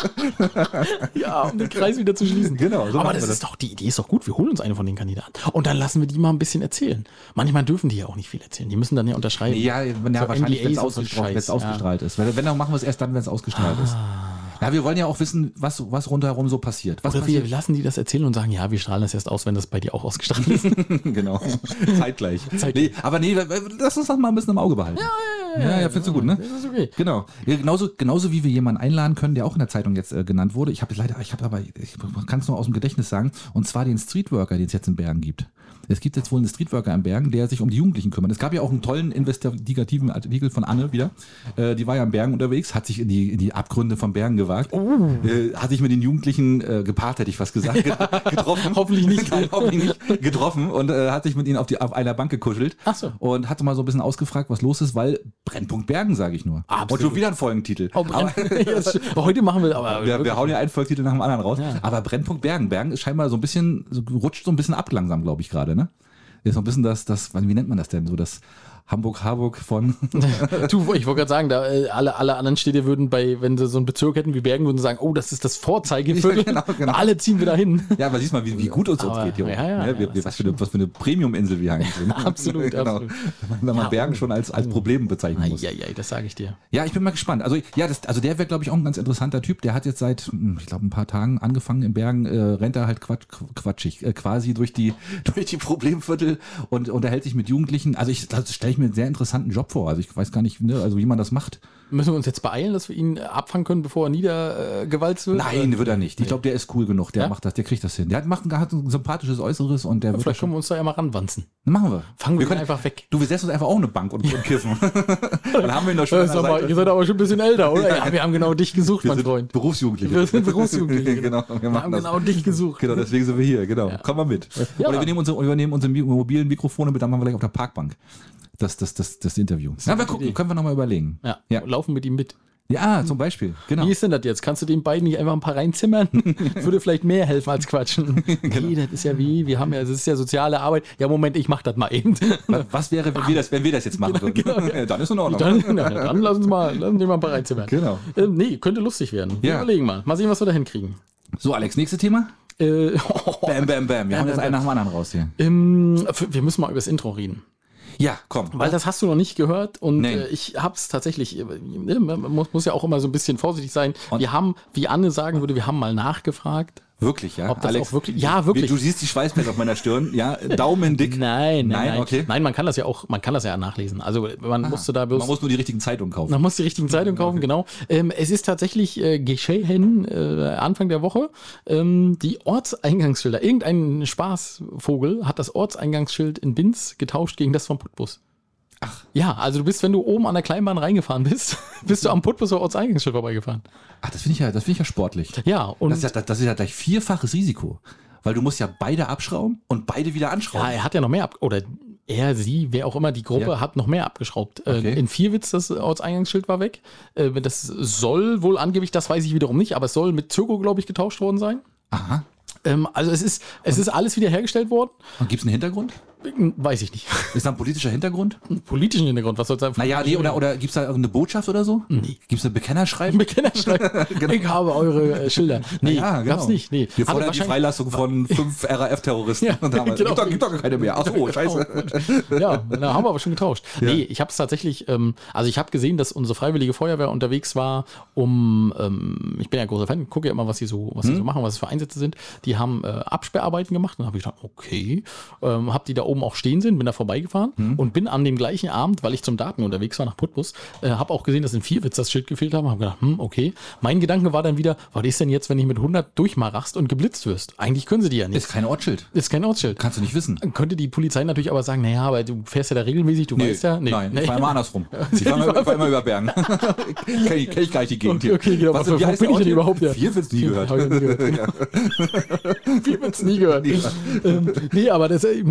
Ja, um den Kreis wieder zu schließen. Genau. So aber das, das ist doch, die Idee ist doch gut. Wir holen uns eine von den Kandidaten. Und dann lassen wir die mal ein bisschen erzählen. Manchmal dürfen die ja auch nicht viel erzählen. Die müssen dann ja unterschreiben. Ja, ja So wahrscheinlich, wenn es N D As und so ausgestrahlt, Scheiß, ausgestrahlt ist. Wenn, wenn, dann machen wir es erst dann, wenn es ausgestrahlt Ah. ist. Ja, wir wollen ja auch wissen, was, was rundherum so passiert. Was Oder passiert? wir lassen die das erzählen und sagen, ja, wir strahlen das erst aus, wenn das bei dir auch ausgestrahlt ist. Genau. Zeitgleich. Zeitgleich. Nee, aber nee, lass uns das mal ein bisschen im Auge behalten. Ja, ja, ja. Ja, ja, findest du gut, ne? Das ist okay. Genau. Ja, genauso, genauso wie wir jemanden einladen können, der auch in der Zeitung jetzt äh, genannt wurde. Ich habe leider, ich habe aber, ich kann es nur aus dem Gedächtnis sagen, und zwar den Streetworker, den es jetzt in Bergen gibt. Es gibt jetzt wohl einen Streetworker in Bergen, der sich um die Jugendlichen kümmert. Es gab ja auch einen tollen investigativen Artikel von Anne wieder. Äh, die war ja in Bergen unterwegs, hat sich in die, in die Abgründe von Bergen gewagt. Oh. Äh, hat sich mit den Jugendlichen äh, gepaart, hätte ich fast gesagt, ja. getroffen. Hoffentlich nicht. Nein, hoffentlich nicht. Getroffen und äh, hat sich mit ihnen auf, die, auf einer Bank gekuschelt. Ach so. Und hatte mal so ein bisschen ausgefragt, was los ist, weil Brennpunkt Bergen, sage ich nur. Absolut. Und schon wieder ein Folgentitel. Oh, aber, Jetzt, heute machen wir aber. wir, wir hauen ja einen Folgentitel nach dem anderen raus. Ja. Aber Brennpunkt Bergen. Bergen ist scheinbar so ein bisschen, so, rutscht so ein bisschen ab langsam, glaube ich, gerade, ne? Ist so ein bisschen das, das, wie nennt man das denn? So das Hamburg-Harburg von. Du, ich wollte gerade sagen, da, äh, alle, alle anderen Städte würden bei, wenn sie so einen Bezirk hätten wie Bergen, würden sagen, oh, das ist das Vorzeigeviertel. Ja, genau, genau. Alle ziehen wir da hin. Ja, aber siehst mal, wie, wie gut uns uns Aber, geht hier. ja, ja, ne? wir, ja, wir, was, für eine, was für eine Premium-Insel wir eigentlich sind. Absolut, genau. absolut. Wenn man, wenn man Ja, Bergen oh, schon als, als Problem bezeichnen muss. Ja, ja, das sage ich dir. Ja, ich bin mal gespannt. Also, ja, das, also der wäre, glaube ich, auch ein ganz interessanter Typ. Der hat jetzt seit, ich glaube, ein paar Tagen angefangen in Bergen, äh, rennt er halt quatsch, quatschig, äh, quasi durch die, durch die Problemviertel und unterhält sich mit Jugendlichen. Also ich, das stelle ich mir einen sehr interessanten Job vor. Also ich weiß gar nicht, ne, also wie man das macht. Müssen wir uns jetzt beeilen, dass wir ihn abfangen können, bevor er niedergewalzt wird? Nein, Oder? wird er nicht. Ich glaube, der ist cool genug. Der Ja? macht das, der kriegt das hin. Der hat, macht, hat ein sympathisches Äußeres und der wird das Vielleicht schon. können wir uns da ja mal ranwanzen. Machen wir. Fangen wir, können einfach weg. Du, wir setzen uns einfach auch eine Bank und, und kiffen. Dann haben wir ihn doch schon. Äh, an der sag mal, Seite. ihr seid aber schon ein bisschen älter, oder? Ja, wir haben genau dich gesucht, Wir mein sind Freund. Berufsjugendliche. Wir sind Berufsjugendliche. genau, wir, Wir machen haben das. genau dich gesucht. Genau, deswegen sind wir hier. Genau, komm mal mit. Ja. Oder wir nehmen unsere, übernehmen unsere Mi- mobilen Mikrofone mit, dann machen wir gleich auf der Parkbank das, das, das, das Interview. Na, mal gucken, Idee. können wir nochmal überlegen. Ja, Ja. laufen mit ihm mit. Ja, zum Beispiel, genau. Wie ist denn das jetzt? Kannst du den beiden nicht einfach ein paar reinzimmern? Würde vielleicht mehr helfen als quatschen. Genau. Nee, das ist ja wie, wir haben ja, das ist ja soziale Arbeit. Ja, Moment, ich mach das mal eben. Was, was wäre, wenn wir, das, wenn wir das jetzt machen würden? Genau, ja. Dann ist in Ordnung. Dann, na, dann lass uns mal, lass uns den mal ein paar reinzimmern. Genau. Ähm, nee, könnte lustig werden. Wir Ja. überlegen mal. Mal sehen, was wir da hinkriegen. So, Alex, nächstes Thema? Äh, Bam, bam, bam. Wir haben bam, jetzt bam. einen nach dem anderen raus hier. ähm, wir müssen mal über das Intro reden. Ja, komm. Weil das hast du noch nicht gehört und Nee. äh, ich hab's tatsächlich, äh, man muss, muss ja auch immer so ein bisschen vorsichtig sein. Und- wir haben, wie Anne sagen würde, wir haben mal nachgefragt. Wirklich, ja? Ob das auch wirklich- ja, wirklich. Du siehst die Schweißblätter auf meiner Stirn, ja? Daumen dick. Nein, nein, Nein, nein. okay. Nein, man kann das ja auch, man kann das ja nachlesen. Also man musste da bloß, Man muss nur die richtigen Zeitungen kaufen. man muss die richtigen Zeitungen kaufen, genau. Ähm, es ist tatsächlich äh, geschehen, äh, Anfang der Woche, ähm, die Ortseingangsschilder. Irgendein Spaßvogel hat das Ortseingangsschild in Binz getauscht gegen das vom Putbus. Ach. Ja, also du bist, wenn du oben an der Kleinbahn reingefahren bist, bist du am Putbus oder Ortseingangsschild vorbeigefahren. Ach, das finde ich ja, das finde ich ja sportlich. Ja, und Das ist ja, das ist ja gleich vierfaches Risiko. Weil du musst ja beide abschrauben und beide wieder ja, anschrauben. er hat ja noch mehr ab, oder er, sie, wer auch immer, die Gruppe Ja. hat noch mehr abgeschraubt. Okay. Äh, in Vierwitz, das Ortseingangsschild war weg. Äh, das soll wohl angeblich, das weiß ich wiederum nicht, aber es soll mit Zirko, glaube ich, getauscht worden sein. Aha. Ähm, also es ist, es ist alles wiederhergestellt worden. Und gibt es einen Hintergrund? Weiß ich nicht. Ist da ein politischer Hintergrund? Politischen Hintergrund, was soll es sein? Naja, nee, oder, oder gibt es da irgendeine Botschaft oder so? Nee. Gibt es ein Bekennerschreiben? Bekennerschreiben. Genau. Ich habe eure äh, Schilder. Nee, Ja, gab's nicht. Nee. Wir Hatte fordern die wahrscheinlich- Freilassung von fünf R A F-Terroristen. Ja, Und da haben wir, genau. gibt, doch, gibt doch keine mehr. Ach so, scheiße. Oh, ja, da haben wir aber schon getauscht. Ja. Nee, ich habe es tatsächlich, ähm, also ich habe gesehen, dass unsere Freiwillige Feuerwehr unterwegs war, um, ähm, ich bin ja großer Fan, gucke ja immer, was sie so, was sie so machen, was es für Einsätze sind. Die haben äh, Absperrarbeiten gemacht und habe ich gedacht, okay, ähm, habe die da oben auch stehen sehen, bin da vorbeigefahren und bin an dem gleichen Abend, weil ich zum Daten unterwegs war nach Putbus, äh, habe auch gesehen, dass in Vierwitz das Schild gefehlt haben, habe gedacht, hm, okay. Mein Gedanke war dann wieder, was ist denn jetzt, wenn ich mit hundert durchmarachst und geblitzt wirst? Eigentlich können sie die ja nicht. Ist kein Ortsschild. Ist kein Ortsschild. Kannst du nicht wissen. Dann könnte die Polizei natürlich aber sagen, naja, aber du fährst ja da regelmäßig, du weißt ja. Nein, ich fahre immer andersrum. Ich fahre immer, ich fahr immer über Bergen. Kenn ich, kenn ich gar nicht die Gegend Okay, hier. okay, genau. Was, Wo wie heißt bin der ich denn Ort überhaupt? hier? Ja. Vier wird's nie gehört. Hab ich noch nie gehört. Ja. Viel wird's nie gehört. ähm, nee, aber das äh, musste ich ein bisschen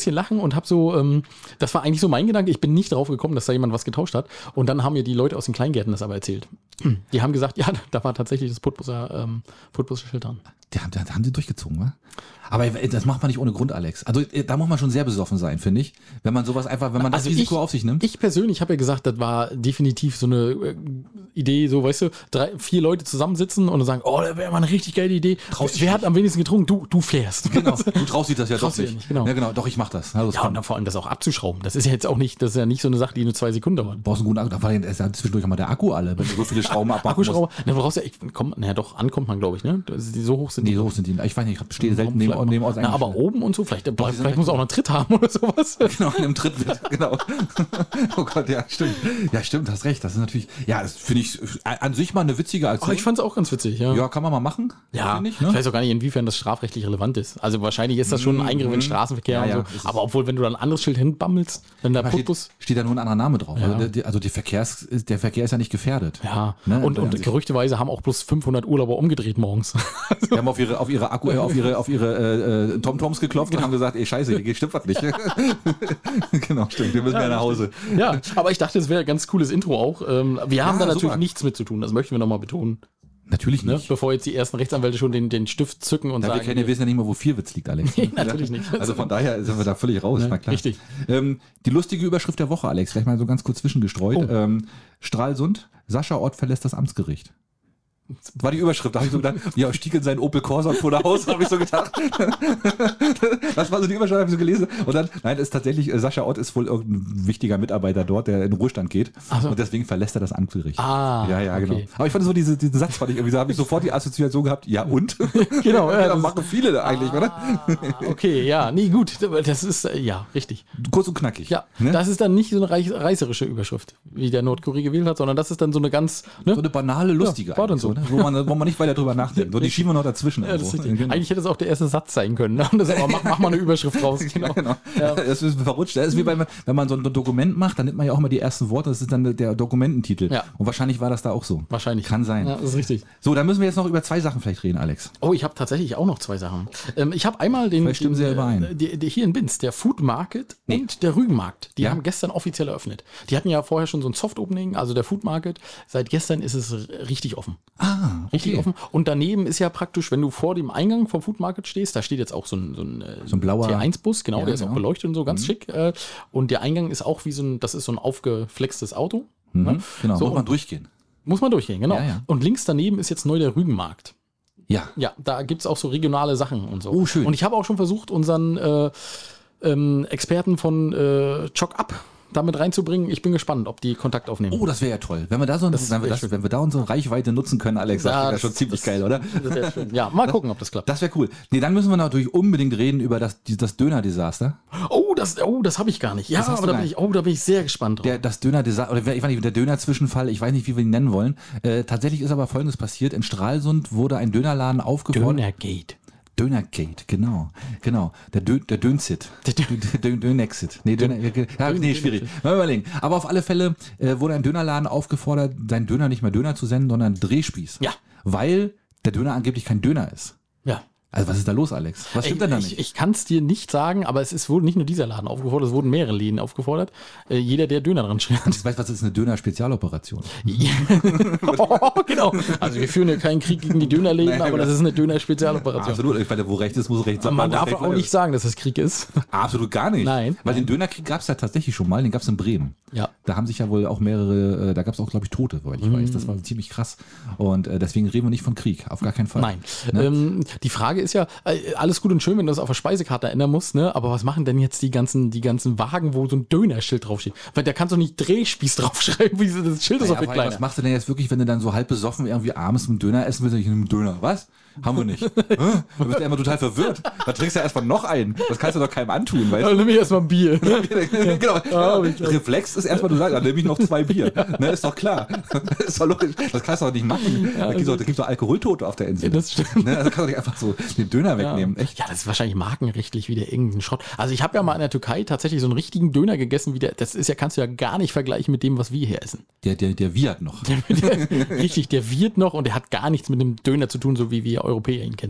bisschen lachen und habe so, ähm, das war eigentlich so mein Gedanke, ich bin nicht drauf gekommen, dass da jemand was getauscht hat. Und dann haben mir die Leute aus den Kleingärten das aber erzählt. Die haben gesagt, ja, da war tatsächlich das Putbusser, ähm, Putbusser Schild dran. Die haben, da haben sie durchgezogen, wa? Aber das macht man nicht ohne Grund, Alex. Also da muss man schon sehr besoffen sein, finde ich. Wenn man sowas einfach, wenn man das Also Risiko ich, auf sich nimmt. Ich persönlich habe ja gesagt, das war definitiv so eine äh, Idee, so weißt du, drei, vier Leute zusammensitzen und dann sagen, oh, das wäre mal eine richtig geile Idee. Traust Wer hat am wenigsten getrunken? Du, du fährst. Genau, du traust dich das ja Traust doch dich nicht. nicht, genau. Ja, genau, doch, ich mach das. Also, Ja, und dann vor allem das auch abzuschrauben. Das ist ja jetzt auch nicht, das ist ja nicht so eine Sache, die nur zwei Sekunden dauert. Du brauchst einen guten Akku, da ist ja zwischendurch auch mal der Akku alle, wenn du so viele Schrauben abmachen Akkuschrauber, na, du brauchst ja, ich, komm, naja, doch, ankommt man, glaube ich, ne? Das, die, so hoch sind Nee, die. so hoch sind die. Ich weiß nicht, ich stehe selten neben, neben aus. Na, aber oben und so, vielleicht, die vielleicht sind muss er auch noch einen Tritt haben oder sowas. Genau, in einem Tritt mit, genau. Oh Gott, ja, stimmt. Ja, stimmt, hast recht. Das ist natürlich, ja, das finde ich an sich mal eine witzige Aktion. Oh, ich fand es auch ganz witzig, ja. Ja, kann man mal machen. Ja, finde ich, ich, ne? weiß auch gar nicht, inwiefern das strafrechtlich relevant ist. Also wahrscheinlich ist das schon ein Eingriff in den Straßenverkehr Ja, ja, und das ist- so. Aber obwohl, wenn du dann ein anderes Schild hinbammelst, wenn der Da steht, Putbus... steht da nur ein anderer Name drauf. Ja. Also, der, der- also die Verkehrs, der Verkehr ist ja nicht gefährdet. Ja, Ne? und, und Also- gerüchteweise haben auch bloß fünfhundert Urlauber umgedreht morgens. Die haben auf ihre, auf ihre Akku, äh, auf ihre, auf ihre äh, äh, TomToms geklopft und haben gesagt, ey, scheiße, hier stimmt was nicht. Genau, stimmt, wir müssen ja, nach Hause. Ja, aber ich dachte, es wäre ein ganz cooles Intro auch. Ähm, Wir haben Ja, da natürlich super. nichts mit zu tun, das möchten wir nochmal betonen. Natürlich Ne? nicht. Bevor jetzt die ersten Rechtsanwälte schon den, den Stift zücken und Ja, wir sagen... kennen ja, wissen ja nicht mal, wo Vierwitz liegt, Alex. Nee, natürlich nicht. Also von daher sind wir da völlig raus, Ne, na klar. richtig. Ähm, die lustige Überschrift der Woche, Alex, gleich mal so ganz kurz zwischengestreut. Oh. Ähm, Stralsund, Sascha Ott verlässt das Amtsgericht. Das war die Überschrift, da habe ich so gedacht, ja, stieg in seinen Opel Corsa vor der Haus, habe ich so gedacht. Das war so die Überschrift, habe ich so gelesen. Und dann, nein, ist tatsächlich, äh, Sascha Ott ist wohl irgendein wichtiger Mitarbeiter dort, der in den Ruhestand geht. Ach so. Und deswegen verlässt er das Amtsgericht. Ah, ja, ja, okay. genau. Aber ich fand so diese, diesen Satz, fand ich irgendwie, da habe ich sofort die Assoziation gehabt, ja und? Genau, ja, Ja, das- machen viele da eigentlich, oder? Ah, okay, ja, nee, gut, das ist, äh, ja, richtig. Kurz und knackig. Ja, ne? das ist dann nicht so eine reich- reißerische Überschrift, wie der Nordkorea gewählt hat, sondern das ist dann so eine ganz, ne? So eine banale, lustige, Ja, war dann eigentlich so. ne? wo, man, wo man nicht weiter drüber nachdenkt. So, die schieben wir noch dazwischen. Ja, das ist irgendwo. richtig. Genau. Eigentlich hätte es auch der erste Satz sein können. Ne? Das, aber mach, mach mal eine Überschrift raus. Genau. Ja, genau. Ja. Das ist verrutscht. Das ist wie bei, wenn man so ein Dokument macht, dann nimmt man ja auch immer die ersten Worte, das ist dann der Dokumententitel. Ja. Und wahrscheinlich war das da auch so. Wahrscheinlich. Kann sein. Ja, das ist richtig. So, dann müssen wir jetzt noch über zwei Sachen vielleicht reden, Alex. Oh, ich habe tatsächlich auch noch zwei Sachen. Ähm, ich habe einmal den, Vielleicht stimmen den sie ja überein. äh, die, die hier in Binz, der Food Market Nee. und der Rügenmarkt. Die Ja. haben gestern offiziell eröffnet. Die hatten ja vorher schon so ein Soft-Opening, also der Food Market. Seit gestern ist es r- richtig offen. Ah, Richtig offen. Und daneben ist ja praktisch, wenn du vor dem Eingang vom Food Market stehst, da steht jetzt auch so ein, so ein, äh, So ein blauer- T eins Bus, genau, Ja, der ist auch genau. beleuchtet und so, ganz schick. äh, Und der Eingang ist auch wie so ein, das ist so ein aufgeflextes Auto. Mhm, ne? genau, So, muss man und- durchgehen. Muss man durchgehen, genau. Ja, ja. Und links daneben ist jetzt neu der Rügenmarkt. Ja. Ja, da gibt es auch so regionale Sachen und so. Oh, schön. Und ich habe auch schon versucht, unseren äh, ähm, Experten von äh, Chock Up damit reinzubringen. Ich bin gespannt, ob die Kontakt aufnehmen. Oh, das wäre ja toll. Wenn wir da so, Das wenn wir, wär das, schön. wenn wir da unsere Reichweite nutzen können, Alex, das wäre ja schon ziemlich geil, oder? Das wär schön. Ja, mal gucken, ob das klappt. Das wäre cool. Nee, dann müssen wir natürlich unbedingt reden über das, die- das Döner-Desaster. Oh, das, oh, das habe ich gar nicht. Ja, hast aber du da gar bin ich, oh, da bin ich sehr gespannt drauf. Der, das Döner-Desaster, oder ich weiß nicht, der Döner-Zwischenfall, ich weiß nicht, wie wir ihn nennen wollen. Äh, tatsächlich ist aber Folgendes passiert. In Stralsund wurde ein Dönerladen aufgefordert. Dönergate. Dönergate, genau. Genau. Der, Dö, der Dönsit. Der Dö- Der Dö, Dönexit. Nee, Döner, ja, nee, schwierig. Mal überlegen. Aber auf alle Fälle äh, wurde ein Dönerladen aufgefordert, seinen Döner nicht mehr Döner zu senden, sondern Drehspieß. Ja. Weil der Döner angeblich kein Döner ist. Ja. Also was ist da los, Alex? Was stimmt denn da ich nicht? ich kann es dir nicht sagen, aber es ist wohl nicht nur dieser Laden aufgefordert, es wurden mehrere Läden aufgefordert. Äh, jeder, der Döner dran schreibt. Ich weiß, was ist eine Döner-Spezialoperation? Oh, genau. Also wir führen ja keinen Krieg gegen die Dönerläden, Nein, aber aber- das ist eine Döner-Spezialoperation. Absolut. Ich meine, wo rechts ist, muss rechts sein. Man Wo darf rechts auch ist. nicht sagen, dass es Krieg ist. Absolut gar nicht. Nein. Weil den Dönerkrieg gab es ja tatsächlich schon mal, den gab es in Bremen. Ja. Da haben sich ja wohl auch mehrere, äh, da gab es auch, glaube ich, Tote, soweit ich weiß. Das war ziemlich krass. Und äh, deswegen reden wir nicht von Krieg, auf gar keinen Fall. Nein. Ne? Ähm, die Frage ist ja, äh, alles gut und schön, wenn du das auf der Speisekarte ändern musst, ne? Aber was machen denn jetzt die ganzen, die ganzen Wagen, wo so ein Dönerschild draufsteht? Weil da kannst du nicht Drehspieß draufschreiben, wie so- das Schild ist Ja, auch viel vor allem, kleiner. was machst du denn jetzt wirklich, wenn du dann so halb besoffen irgendwie abends einen Döner essen willst? Ich einen Döner. Was? Haben wir nicht. Hä? Du bist ja immer total verwirrt. Da trinkst du ja erstmal noch einen. Das kannst du doch keinem antun, weißt Dann nimm ich erstmal ein Bier. du? genau. Ah, genau. ich glaub. Reflex ist erstmal, du sagst, dann nehme ich noch zwei Bier. Ne, ist doch klar. ist doch logisch. Das kannst du doch nicht machen. da gibt es doch, da gibt's doch Alkoholtote auf der Insel. Ja, das stimmt. Ne, also kannst du nicht einfach so den Döner wegnehmen. Ja. Echt? Ja, das ist wahrscheinlich markenrechtlich wieder irgendein Schrott. Also ich habe ja mal in der Türkei tatsächlich so einen richtigen Döner gegessen, wie der, das ist ja, kannst du ja gar nicht vergleichen mit dem, was wir hier essen. Der, der, der Wirt noch. Der, richtig, der wird noch und der hat gar nichts mit dem Döner zu tun, so wie wir Europäer ihn kennen.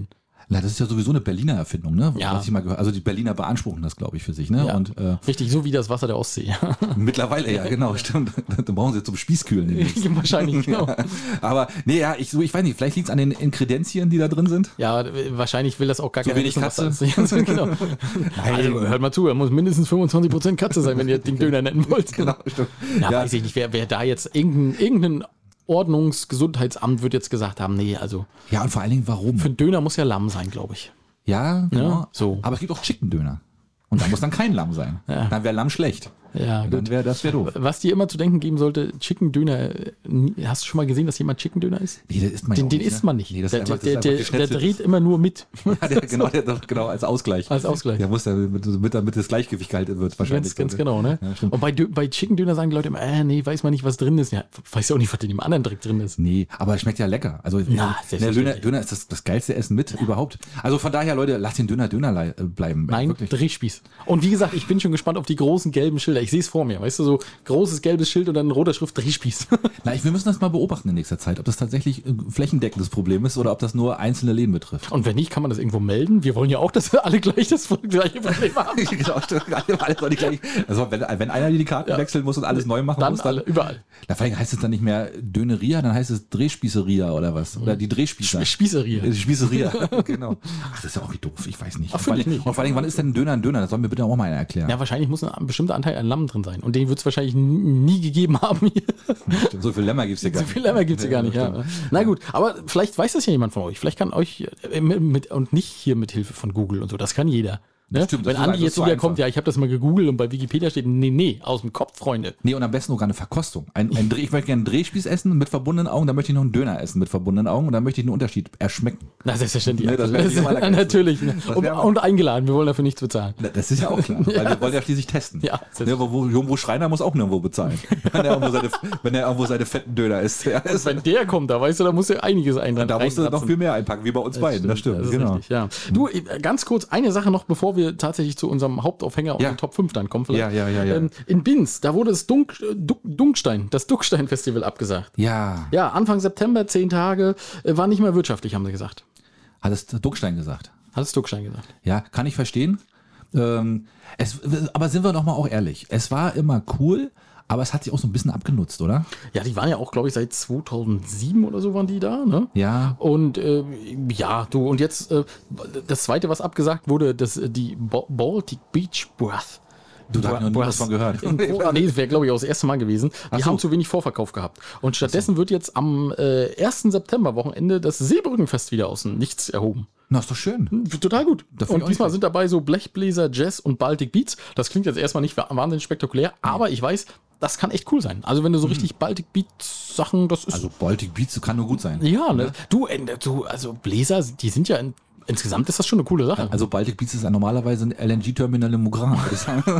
Na, das ist ja sowieso eine Berliner Erfindung, ne? Ja. Was ich mal gehört, also die Berliner beanspruchen das, glaube ich, für sich, ne? Ja. Und äh, Richtig, so wie das Wasser der Ostsee. mittlerweile, ja, genau, stimmt. Dann brauchen sie zum Spießkühlen. demnächst. Wahrscheinlich, genau. Ja. Aber, nee, ja, ich, so, ich weiß nicht, vielleicht liegt es an den Inkredenzien, die da drin sind. Ja, wahrscheinlich will das auch gar Zu keiner wenig wissen, was Katze? das ist. Genau. Also hört mal zu, er muss mindestens fünfundzwanzig Prozent Katze sein, wenn ihr den Döner nennen wollt. Genau, stimmt. Ja, Ja. weiß ich nicht, wer, wer da jetzt irgendein, irgendein Ordnungsgesundheitsamt wird jetzt gesagt haben, nee, also Ja, und vor allen Dingen, warum? für einen Döner muss ja Lamm sein, glaube ich. Ja, genau. Ja, so. Aber es gibt auch Chicken-Döner. Und da muss dann kein Lamm sein. Ja. Dann wäre Lamm schlecht. Ja, Dann gut. wäre das wäre doof. Was dir immer zu denken geben sollte, Chicken Döner, äh, nie- hast du schon mal gesehen, dass jemand Chicken Döner isst? Nee, das isst man ja Den, auch den nicht, isst ne? man nicht. Nee, das der, ist einfach, der, das der, ist der, einfach der dreht immer nur mit. Ja, der, genau, der, genau, als Ausgleich. Als Ausgleich. Der muss ja mit, mit, damit das Gleichgewicht gehalten wird, wahrscheinlich. Ganz, ganz genau, ne? Ja, stimmt. Und bei, Dö- bei Chicken Döner sagen die Leute immer, äh, nee, weiß man nicht, was drin ist. Ja, weiß ja auch nicht, was in dem anderen Dreck drin ist. Nee, aber es schmeckt ja lecker. Also Na, der Döner, selbstverständlich. Döner ist das, das geilste Essen mit überhaupt. Also von daher, Leute, lasst den Döner Döner lei- äh, bleiben. Nein, Wirklich. Drehspieß. Und wie gesagt, ich bin schon gespannt auf die großen gelben Schilder. Ich sehe es vor mir, weißt du, so großes gelbes Schild und dann roter Schrift Drehspieß. Na, ich, wir müssen das mal beobachten in nächster Zeit, ob das tatsächlich ein flächendeckendes Problem ist oder ob das nur einzelne Läden betrifft. Und wenn nicht, kann man das irgendwo melden. Wir wollen ja auch, dass wir alle gleich das gleiche Problem haben. Genau, stimmt. Alles soll die gleich- also wenn, wenn einer die Karten Ja. wechseln muss und alles neu machen Dann muss, alle, überall. Na, vor allem heißt es dann nicht mehr Döneria, dann heißt es Drehspießeria oder was? Oder die Drehspießer. Spießeria. Die Spießeria, genau. Ach, das ist ja auch wie doof, ich weiß nicht. Ach, Und vor finde ich allem- nicht. Und vor allem, wann ist denn ein Döner ein Döner? Das soll mir bitte auch mal einer erklären. Ja, wahrscheinlich muss ein bestimmter Anteil an Lamm drin sein. Und den wird es wahrscheinlich n- nie gegeben haben hier. Stimmt, so viel Lämmer gibt es ja gar So nicht. viel Lämmer gibt es ja gar nicht. Ja. Na gut, aber vielleicht weiß das ja jemand von euch. Vielleicht kann euch äh, mit, mit, und nicht hier mit Hilfe von Google und so. Das kann jeder. Ne? Stimmt, das Wenn ist- Andi das jetzt ist so wieder einfach. kommt, ja, ich habe das mal gegoogelt und bei Wikipedia steht, nee, nee, aus dem Kopf, Freunde. Nee, und am besten sogar eine Verkostung. Ein, ein Dreh, ich möchte gerne einen Drehspieß essen mit verbundenen Augen, dann möchte ich noch einen Döner essen mit verbundenen Augen und dann möchte ich einen Unterschied erschmecken. Na, selbstverständlich. Nee, das wär Das- die allergeilste. natürlich. Ne? Das Und, wär mal- und eingeladen, wir wollen dafür nichts bezahlen. Na, Das ist ja auch klar, weil wir wollen ja schließlich testen. Ja, Ne, wo, wo, Jumbo Schreiner muss auch nirgendwo bezahlen, wenn er irgendwo seine, wenn er irgendwo seine fetten Döner isst. Ja, Und wenn der kommt, da weißt du, da musst du einiges einladen. da musst du noch viel mehr einpacken, wie bei uns beiden. Das stimmt, das ist genau. richtig, ja. Du, äh, ganz kurz, eine Sache noch, bevor wir tatsächlich zu unserem Hauptaufhänger und Ja. den Top fünf dann kommen. vielleicht. Ja, ja, ja, ja. Ähm, in Binz, da wurde das Dunk, äh, Dunk, Dunkstein, das Dunkstein-Festival abgesagt. Ja, Ja, Anfang September, zehn Tage, äh, war nicht mehr wirtschaftlich, haben sie gesagt. hat es Duckstein gesagt. Hat es Dunkstein gesagt. Ja, kann ich verstehen. Ähm, es, aber sind wir doch mal auch ehrlich. Es war immer cool, aber es hat sich auch so ein bisschen abgenutzt, oder? Ja, die waren ja auch, glaube ich, seit zweitausendsieben oder so waren die da, ne? Ja. Und äh, ja, du, und jetzt äh, das zweite, was abgesagt wurde, das, äh, die Ba- Baltic Beach Breath. Du, da hab ich noch nie was von gehört. In Polen, nee, das wäre, glaube ich, auch das erste Mal gewesen. Die Ach so. haben zu wenig Vorverkauf gehabt. Und stattdessen wird jetzt am äh, ersten September-Wochenende das Seebrückenfest wieder aus dem Nichts erhoben. Na, ist doch schön. Total gut. Da find ich Und auch diesmal nicht sind dabei so Blechbläser, Jazz und Baltic Beats. Das klingt jetzt erstmal nicht wahnsinnig spektakulär, aber ich weiß, das kann echt cool sein. Also wenn du so richtig Baltic Beats Sachen, das ist... Also Baltic Beats kann nur gut sein. ja, ne? Du, äh, du, also Bläser, die sind ja... In, insgesamt ist das schon eine coole Sache. Also Baltic Beats ist ja normalerweise ein L N G-Terminal in Mugran, würde ich sagen.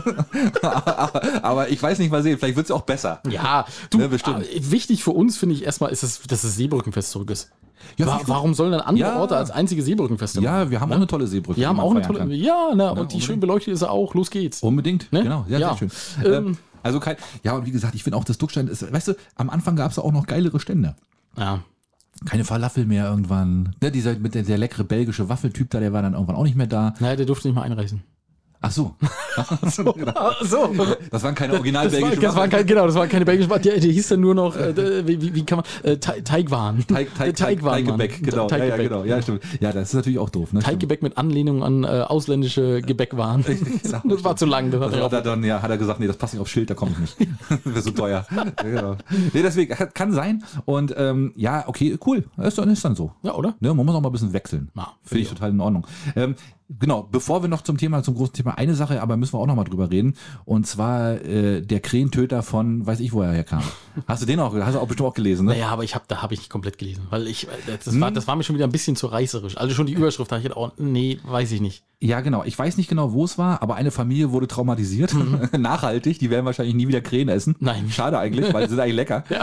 aber, aber ich weiß nicht, mal sehen, vielleicht wird es auch besser. Ja, du, Ne, bestimmt. äh, wichtig für uns finde ich erstmal, ist es, dass das Seebrückenfest zurück ist. Ja, Wa finde ich warum sollen dann andere Ja. Orte als einzige Seebrückenfeste machen? Ja, wir haben auch eine tolle Seebrücke. Wir haben die man auch eine feiern tolle. kann. Ja, na, und die unbedingt. schön beleuchtet ist er auch. Los geht's. Unbedingt, Ne? genau. Ja, Ja. sehr schön. Ähm, Ähm, also kein, ja, und wie gesagt, ich finde auch, das Duckstein ist, weißt du, am Anfang gab es auch noch geilere Stände. Ja. Keine Falafel mehr irgendwann. Ne, dieser mit der, der leckere belgische Waffeltyp da, der war dann irgendwann auch nicht mehr da. Naja, der durfte nicht mal einreisen. Ach so. So. so. Das waren keine original Das war, belgischen das war Waffeln. kein, genau, das war keine belgische Waffe. Der, der hieß dann nur noch, äh, wie, wie- wie kann man, äh, Teig- Teigwaren. Teig, Teig, Teig, Teigwaren, Mann. Teiggebäck, genau. Ja, ja, Teiggebäck. genau. Ja, stimmt. Ja, das ist natürlich auch doof. Ne? Teiggebäck mit Anlehnung an äh, ausländische Gebäckwaren. Sag, Das war zu lang. Das hat Also er hat auch- er dann, ja, hat er gesagt, nee, das passt nicht aufs Schild, da komme ich nicht. Das wäre so teuer. Ja, genau. Nee, deswegen, kann- kann sein. Und ähm, ja, okay, cool. Ist dann, ist dann so. Ja, oder? Ne, man muss auch mal ein bisschen wechseln. Ja, Finde ich total in Ordnung. Ähm, genau, bevor wir noch zum Thema, zum großen Thema, eine Sache, aber müssen wir auch noch mal drüber reden. Und zwar äh, der Krähentöter von, weiß ich, wo er herkam. Hast du den auch, hast du auch bestimmt auch gelesen, ne? Naja, aber ich hab, da habe ich nicht komplett gelesen, weil ich, äh, das, Hm. war, das war mir schon wieder ein bisschen zu reißerisch. Also schon die Überschrift, da habe ich gedacht, oh, nee, weiß ich nicht. Ja, genau. Ich weiß nicht genau, wo es war, aber eine Familie wurde traumatisiert. Mhm. Nachhaltig. Die werden wahrscheinlich nie wieder Krähen essen. Nein. Schade eigentlich, weil sie sind eigentlich lecker. Ja.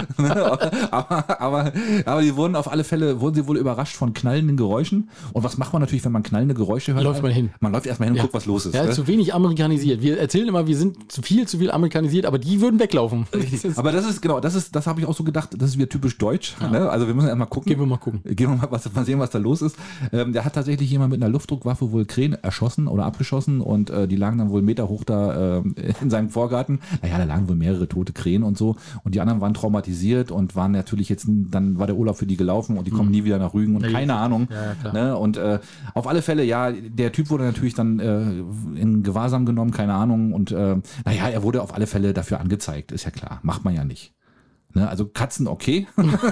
aber, aber, aber die wurden auf alle Fälle, wurden sie wohl überrascht von knallenden Geräuschen. Und was macht man natürlich, wenn man knallende Geräusche hört? Läuft man hin. Man läuft erstmal hin und ja. guckt, was los ist. Ja, ne? zu wenig amerikanisiert. Wir erzählen immer, wir sind zu viel, zu viel amerikanisiert, aber die würden weglaufen. Richtig. Aber das ist, genau, das ist, das habe ich auch so gedacht, das ist wieder typisch deutsch. Ja. Ne? Also wir müssen erstmal gucken. Gehen wir mal gucken. Gehen wir mal, was, mal sehen, was da los ist. Ähm, der hat tatsächlich jemand mit einer Luftdruckwaffe wohl Krähen erschossen oder abgeschossen und äh, die lagen dann wohl Meter hoch da äh, in seinem Vorgarten. Naja, da lagen wohl mehrere tote Krähen und so. Und die anderen waren traumatisiert und waren natürlich jetzt, dann war der Urlaub für die gelaufen und die kommen hm. nie wieder nach Rügen und ja, keine Ahnung. Ja, ne? Und äh, auf alle Fälle, ja, der Typ wurde natürlich dann äh, in Gewahrsam genommen, keine Ahnung. Und äh, naja, er wurde auf alle Fälle dafür angezeigt, ist ja klar. Macht man ja nicht. Ne? Also Katzen okay.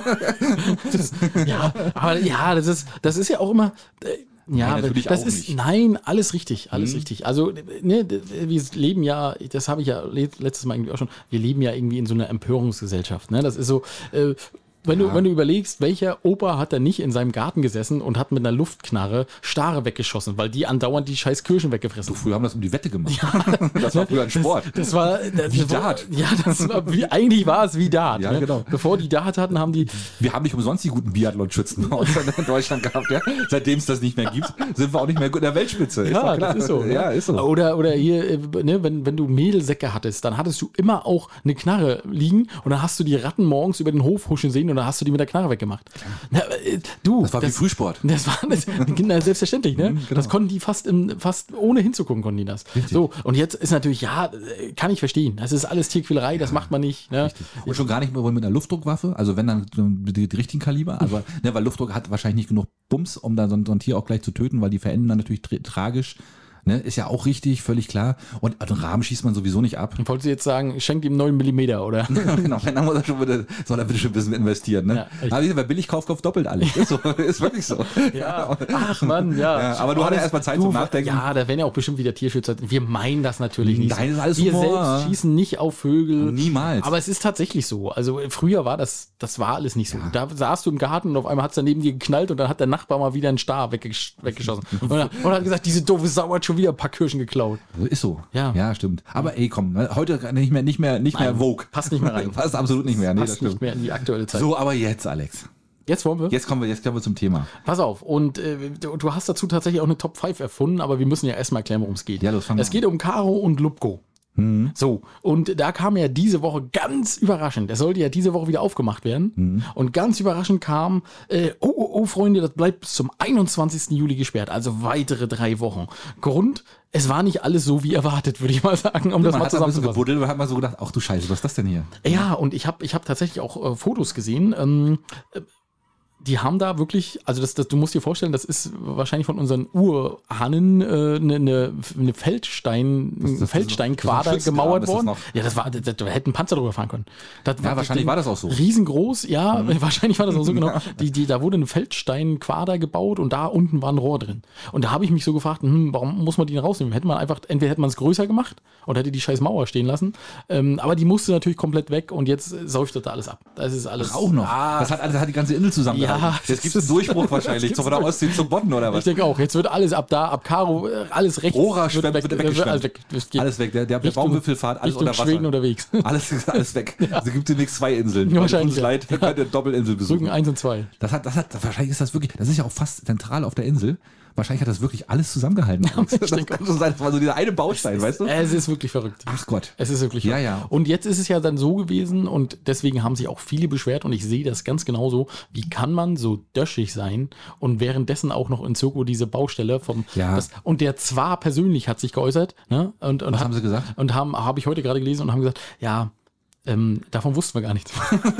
das, ja, aber ja, das ist, das ist ja auch immer... Äh, Ja, nein, das ist, nicht. nein, alles richtig, alles mhm. richtig. Also, ne, wir leben ja, das habe ich ja letztes Mal irgendwie auch schon, wir leben ja irgendwie in so einer Empörungsgesellschaft, ne, das ist so, äh, Wenn du, ja. wenn du überlegst, welcher Opa hat da nicht in seinem Garten gesessen und hat mit einer Luftknarre Stare weggeschossen, weil die andauernd die scheiß Kirschen weggefressen haben. So, früher haben das um die Wette gemacht. Ja, das war früher ein Sport. Das, das war das wie war, Dart. Ja, das war wie, eigentlich war es wie Dart. Ja, ne? genau. Bevor die Dart hatten, haben die... Wir haben nicht umsonst die guten Biathlon-Schützen in Deutschland gehabt. Ja? Seitdem es das nicht mehr gibt, sind wir auch nicht mehr gut in der Weltspitze. Ist ja, das ist so. Ne? Ja, ist so. Oder, oder hier, ne, wenn, wenn du Mehlsäcke hattest, dann hattest du immer auch eine Knarre liegen und dann hast du die Ratten morgens über den Hof huschen sehen und dann hast du die mit der Knarre weggemacht. Na, äh, du, das war das, wie Frühsport. Das war das, na, selbstverständlich, ne? Mhm, genau. Das konnten die fast, im, fast ohne hinzugucken, konnten die das. Richtig. So, und jetzt ist natürlich, ja, kann ich verstehen. Das ist alles Tierquälerei, das macht man nicht. Ne? Und schon gar nicht mehr mit einer Luftdruckwaffe, also wenn dann die, die richtigen Kaliber, aber ne, weil Luftdruck hat wahrscheinlich nicht genug Bums, um dann so ein, so ein Tier auch gleich zu töten, weil die verenden dann natürlich tra- tragisch. Ne, ist ja auch richtig, völlig klar. Und einen Rahmen schießt man sowieso nicht ab. Und wolltest du jetzt sagen, schenkt ihm neun Millimeter, oder? Genau, dann muss er schon bitte, soll er bitte schon ein bisschen investieren. Ne? Ja, aber bei billig Kauf, Kauf doppelt alles. Ist, so, ist wirklich so. Ja. Ach Mann, ja. ja aber du hattest ja erstmal Zeit du, zum Nachdenken. Ja, da werden ja auch bestimmt wieder Tierschützer. Wir meinen das natürlich nicht. Nein, das ist alles Wir Humor. selbst schießen nicht auf Vögel. Niemals. Aber es ist tatsächlich so. Also früher war das, das war alles nicht so. Ja. Da saßt du im Garten und auf einmal hat es daneben dir geknallt und dann hat der Nachbar mal wieder einen Star weggesch- weggeschossen. und, dann, und hat gesagt, diese doofe Sau hat schon wieder ein paar Kirschen geklaut. Ist so. Ja. Ja, stimmt. Aber ey, komm, heute nicht mehr, nicht mehr, nicht Nein, mehr Vogue. Passt nicht mehr rein. Passt absolut nicht mehr. Nee, passt das stimmt. nicht mehr in die aktuelle Zeit. So, aber jetzt, Alex. Jetzt wollen wir? Jetzt kommen wir, jetzt kommen wir zum Thema. Pass auf, und äh, du, du hast dazu tatsächlich auch eine Top fünf erfunden, aber wir müssen ja erstmal erklären, worum es geht. Ja, los, fangen wir Es geht um Caro und Lubko. Mhm. So, und da kam ja diese Woche ganz überraschend, es sollte ja diese Woche wieder aufgemacht werden, mhm. und ganz überraschend kam, äh, oh, oh, oh, Freunde, das bleibt bis zum einundzwanzigsten Juli gesperrt, also weitere drei Wochen. Grund, es war nicht alles so wie erwartet, würde ich mal sagen, um ja, das mal zusammenzufassen. Man hat mal so gedacht, ach du Scheiße, was ist das denn hier? Ja, und ich habe ich hab tatsächlich auch äh, Fotos gesehen, ähm, äh, die haben da wirklich, also das, das, du musst dir vorstellen, das ist wahrscheinlich von unseren Urahnen eine äh, ne, ne Feldstein, das, das, Feldsteinquader das gemauert worden. Ja, das war, da, da hätte ein Panzer drüber fahren können. Das ja, war, wahrscheinlich war das auch so. Riesengroß, ja, mhm. wahrscheinlich war das auch so, genau. Die, die, da wurde ein Feldsteinquader gebaut und da unten war ein Rohr drin. Und da habe ich mich so gefragt, hm, warum muss man die denn rausnehmen? Hätte man einfach, entweder hätte man es größer gemacht oder hätte die scheiß Mauer stehen lassen. Ähm, aber die musste natürlich komplett weg und jetzt säuft da alles ab. Das ist alles. Ach, auch noch. Ah, das hat, das hat die ganze Insel zusammen. Ja. Jetzt gibt es einen Durchbruch wahrscheinlich, von der Ostsee zum Bodden oder was? Ich denke auch, jetzt wird alles ab da, ab Karo, alles rechts. Rohrer wird, weg, wird weggeschwemmt. Alles weg. Alles weg. Der, der Baumwipfelfahrt, alles Richtung unter Wasser. Schweden unterwegs. Alles, alles weg. Ja. Also gibt es demnächst zwei Inseln. Ja, wahrscheinlich. Uns leid, ja. Könnt ihr Doppelinsel besuchen. Rücken eins und zwei. Das hat, das hat, wahrscheinlich ist das wirklich, das ist ja auch fast zentral auf der Insel. Wahrscheinlich hat das wirklich alles zusammengehalten. Ja, das kann so sein, das war so dieser eine Baustein, ist, weißt du? Es ist wirklich verrückt. Ach Gott. Es ist wirklich verrückt. Ja, ja. Und jetzt ist es ja dann so gewesen und deswegen haben sich auch viele beschwert und ich sehe das ganz genauso. Wie kann man so döschig sein und währenddessen auch noch in Zirko diese Baustelle vom... Ja. Das, und der zwar persönlich hat sich geäußert. Ne, und, und Was hat, haben sie gesagt? Und haben, habe ich heute gerade gelesen und haben gesagt, ja... Ähm, davon wussten wir gar nichts.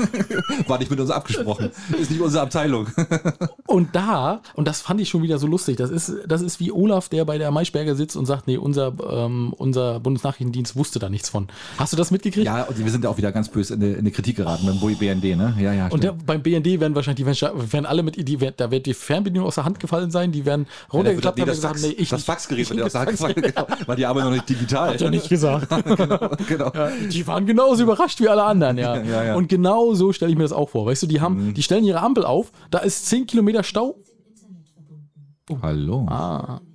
War nicht mit uns abgesprochen. Ist nicht unsere Abteilung. Und da, und das fand ich schon wieder so lustig, das ist, das ist wie Olaf, der bei der Maischberger sitzt und sagt, nee, unser, ähm, unser Bundesnachrichtendienst wusste da nichts von. Hast du das mitgekriegt? Ja, und wir sind ja auch wieder ganz böse in eine, in eine Kritik geraten beim B N D, ne? Ja, ja. Und der, beim B N D werden wahrscheinlich, die werden, werden alle mit, die, da wird die Fernbedienung aus der Hand gefallen sein, die werden runtergeklappt, ja, haben das, gesagt, Fax, nee, ich das nicht. Faxgerät wird aus der Hand gefallen, genau, weil die arbeiten noch nicht digital. Hat er nicht gesagt. genau, genau. Ja, die waren genauso überrascht wie alle anderen, ja. ja, ja. Und genau so stelle ich mir das auch vor. Weißt du, die haben, mhm. die stellen ihre Ampel auf, da ist zehn Kilometer Stau. Oh. Hallo. Ah.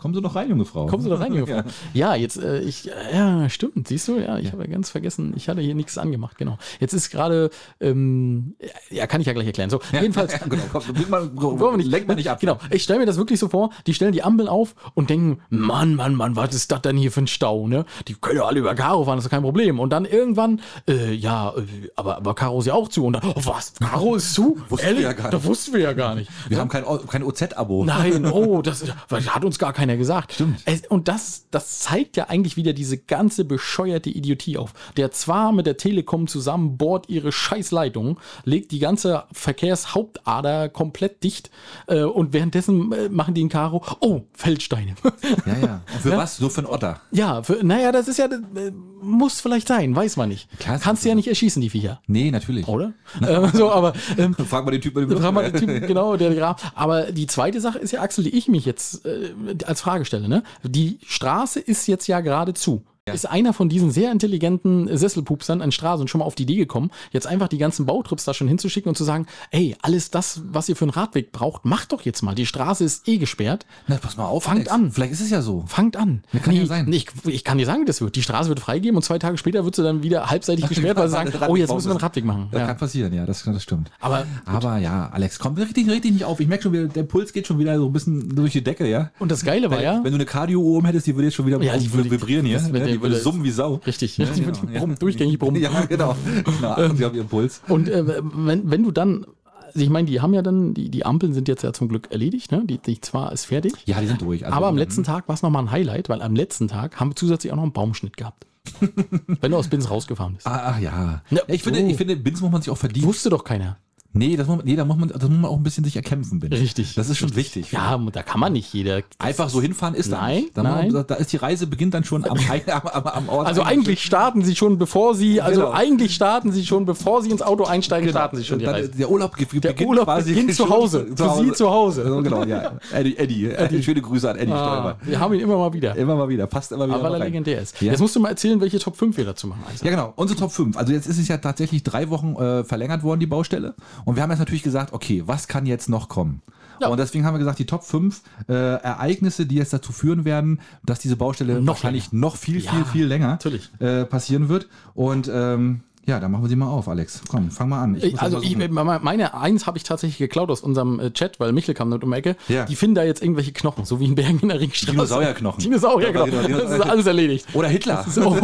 Kommen Sie doch rein, junge Frau. Kommen Sie doch rein, junge Frau. Ja, ja jetzt, äh, ich, ja, stimmt, siehst du, ja, ich ja. habe ja ganz vergessen, ich hatte hier nichts angemacht, genau. Jetzt ist gerade, ähm, ja, kann ich ja gleich erklären. So, ja, jedenfalls. Ja, genau, komm, mal, mal nicht, lenk mal nicht ab. Genau, ich stelle mir das wirklich so vor, die stellen die Ampeln auf und denken, Mann, Mann, Mann, was ist das denn hier für ein Stau, ne? Die können ja alle über Karo fahren, das ist kein Problem. Und dann irgendwann, äh, ja, äh, aber, aber Karo ist ja auch zu. Und dann, oh, was, Karo ist zu? Wussten wir ja gar nicht. Das wussten wir ja gar nicht. Wir ja? haben kein, kein O Z-Abo. Nein, oh, das, das hat uns gar keiner gesagt. Stimmt. Es, und das, das zeigt ja eigentlich wieder diese ganze bescheuerte Idiotie auf. Der zwar mit der Telekom zusammen bohrt ihre Scheißleitung, legt die ganze Verkehrshauptader komplett dicht äh, und währenddessen äh, machen die in Karo, oh, Feldsteine. Ja, ja. Und für ja? was? Nur für einen Otter? Ja, für, naja, das ist ja, das, äh, muss vielleicht sein, weiß man nicht. Klar, kannst du ja nicht erschießen, die Viecher. Nee, natürlich. Oder? ähm, so, aber, ähm, frag mal den Typen, frag mal den Typen, genau, der Grab. Aber die zweite Sache ist ja, Axel, die ich mich jetzt äh, als Frage stelle, ne? Die Straße ist jetzt ja gerade zu. Ja. Ist einer von diesen sehr intelligenten Sesselpupsern an Straßen schon mal auf die Idee gekommen, jetzt einfach die ganzen Bautrips da schon hinzuschicken und zu sagen, ey, alles das, was ihr für einen Radweg braucht, macht doch jetzt mal. Die Straße ist eh gesperrt. Na, pass mal auf. Fangt Alex. an. Vielleicht ist es ja so. Fangt an. Das kann nee, ja sein. Nee, ich, ich kann dir sagen, wie das wird. Die Straße wird freigeben und zwei Tage später wird sie dann wieder halbseitig gesperrt, weil sie sagen, oh, jetzt müssen wir einen Radweg machen. Das ja. kann passieren, ja, das, das stimmt. Aber, Aber ja, Alex, komm richtig, richtig nicht auf. Ich merke schon wieder, der Puls geht schon wieder so ein bisschen durch die Decke, ja. Und das Geile war wenn, ja... Wenn du eine Cardio-Uhr oben hättest, die würde jetzt schon wieder ja, die würde, vibrieren hier. Das, ja, die würde summen wie Sau. Richtig, ja, die genau, würde ja. brummen, durchgängig brummen. Ja, genau. Na, achten Sie auf Ihren Puls. Und äh, wenn, wenn du dann, also ich meine, die haben ja dann, die, die Ampeln sind jetzt ja zum Glück erledigt, ne? Die, die zwar ist fertig. Ja, die sind durch. Also aber am letzten Tag war es nochmal ein Highlight, weil am letzten Tag haben wir zusätzlich auch noch einen Baumschnitt gehabt. Wenn du aus Binz rausgefahren bist. Ach ja. ja ich, finde, oh. ich finde, Binz muss man sich auch verdienen. Wusste doch keiner. Nee, das muss, nee da, muss man, das muss man auch ein bisschen sich erkämpfen, bin ich. Richtig. Das ist schon richtig. wichtig. Ja, da kann man nicht jeder. Einfach so hinfahren ist nein, da nicht. Nein, da ist die Reise beginnt dann schon am, am, am, am Ort. Also eigentlich starten sie schon, bevor sie, also genau. eigentlich starten sie schon, bevor sie ins Auto einsteigen, genau. starten sie schon die Reise. Der Urlaub der beginnt Urlaub quasi beginnt zu Hause, zu Sie zu Hause. Also genau, ja. Eddie, Eddie, Eddie. Schöne Grüße an Eddie ah, Stolper. Wir haben ihn immer mal wieder. Immer mal wieder, passt immer wieder. Aber weil er legendär ist. Ja? Jetzt musst du mal erzählen, welche Top fünf wir dazu machen. Also. Ja genau, unsere Top fünf. Also jetzt ist es ja tatsächlich drei Wochen äh, verlängert worden, die Baustelle. Und wir haben jetzt natürlich gesagt, okay, was kann jetzt noch kommen? Ja. Und deswegen haben wir gesagt, die Top fünf äh, Ereignisse, die jetzt dazu führen werden, dass diese Baustelle noch wahrscheinlich länger. noch viel, ja, viel, viel länger äh, passieren wird. Und ähm, ja, dann machen wir sie mal auf, Alex. Komm, fang mal an. Ich also ich, meine Eins habe ich tatsächlich geklaut aus unserem äh, Chat, weil Michel kam nicht um die Ecke. Ja. Die finden da jetzt irgendwelche Knochen, so wie in Bergen in der Ringstraße. Dinosaurierknochen. Dinosaurierknochen. Ja, das ist alles erledigt. Oder Hitler. So.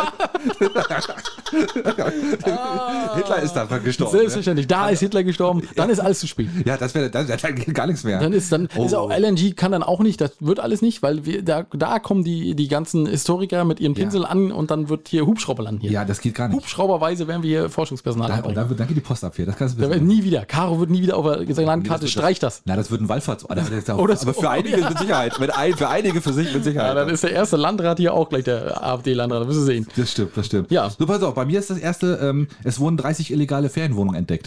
Hitler ist da gestorben. Selbstverständlich. Da ist Hitler gestorben. Dann ist alles zu spät. Ja, das wäre dann, dann geht gar nichts mehr. Dann ist dann oh. ist auch L N G kann dann auch nicht. Das wird alles nicht, weil wir, da, da kommen die, die ganzen Historiker mit ihren Pinseln ja. an und dann wird hier Hubschrauber landen hier. Ja, das geht gar nicht. Hubschrauberweise werden wir hier Forschungspersonal da, einbringen. Da, da, da geht die Post ab hier. Das kannst du wissen. Nie wieder. Caro wird nie wieder auf der Landkarte. Nee, Streich das. Na, das wird ein Wallfahrts. Oh, das aber so, für oh, einige ja. mit Sicherheit. Mit ein, für einige für sich mit Sicherheit. Ja, dann ist der erste Landrat hier auch gleich der AfD-Landrat. Das wirst du sehen. Das stimmt, das stimmt. Ja. So, pass auf. Bei mir ist das erste, ähm, es wurden dreißig illegale Ferienwohnungen entdeckt.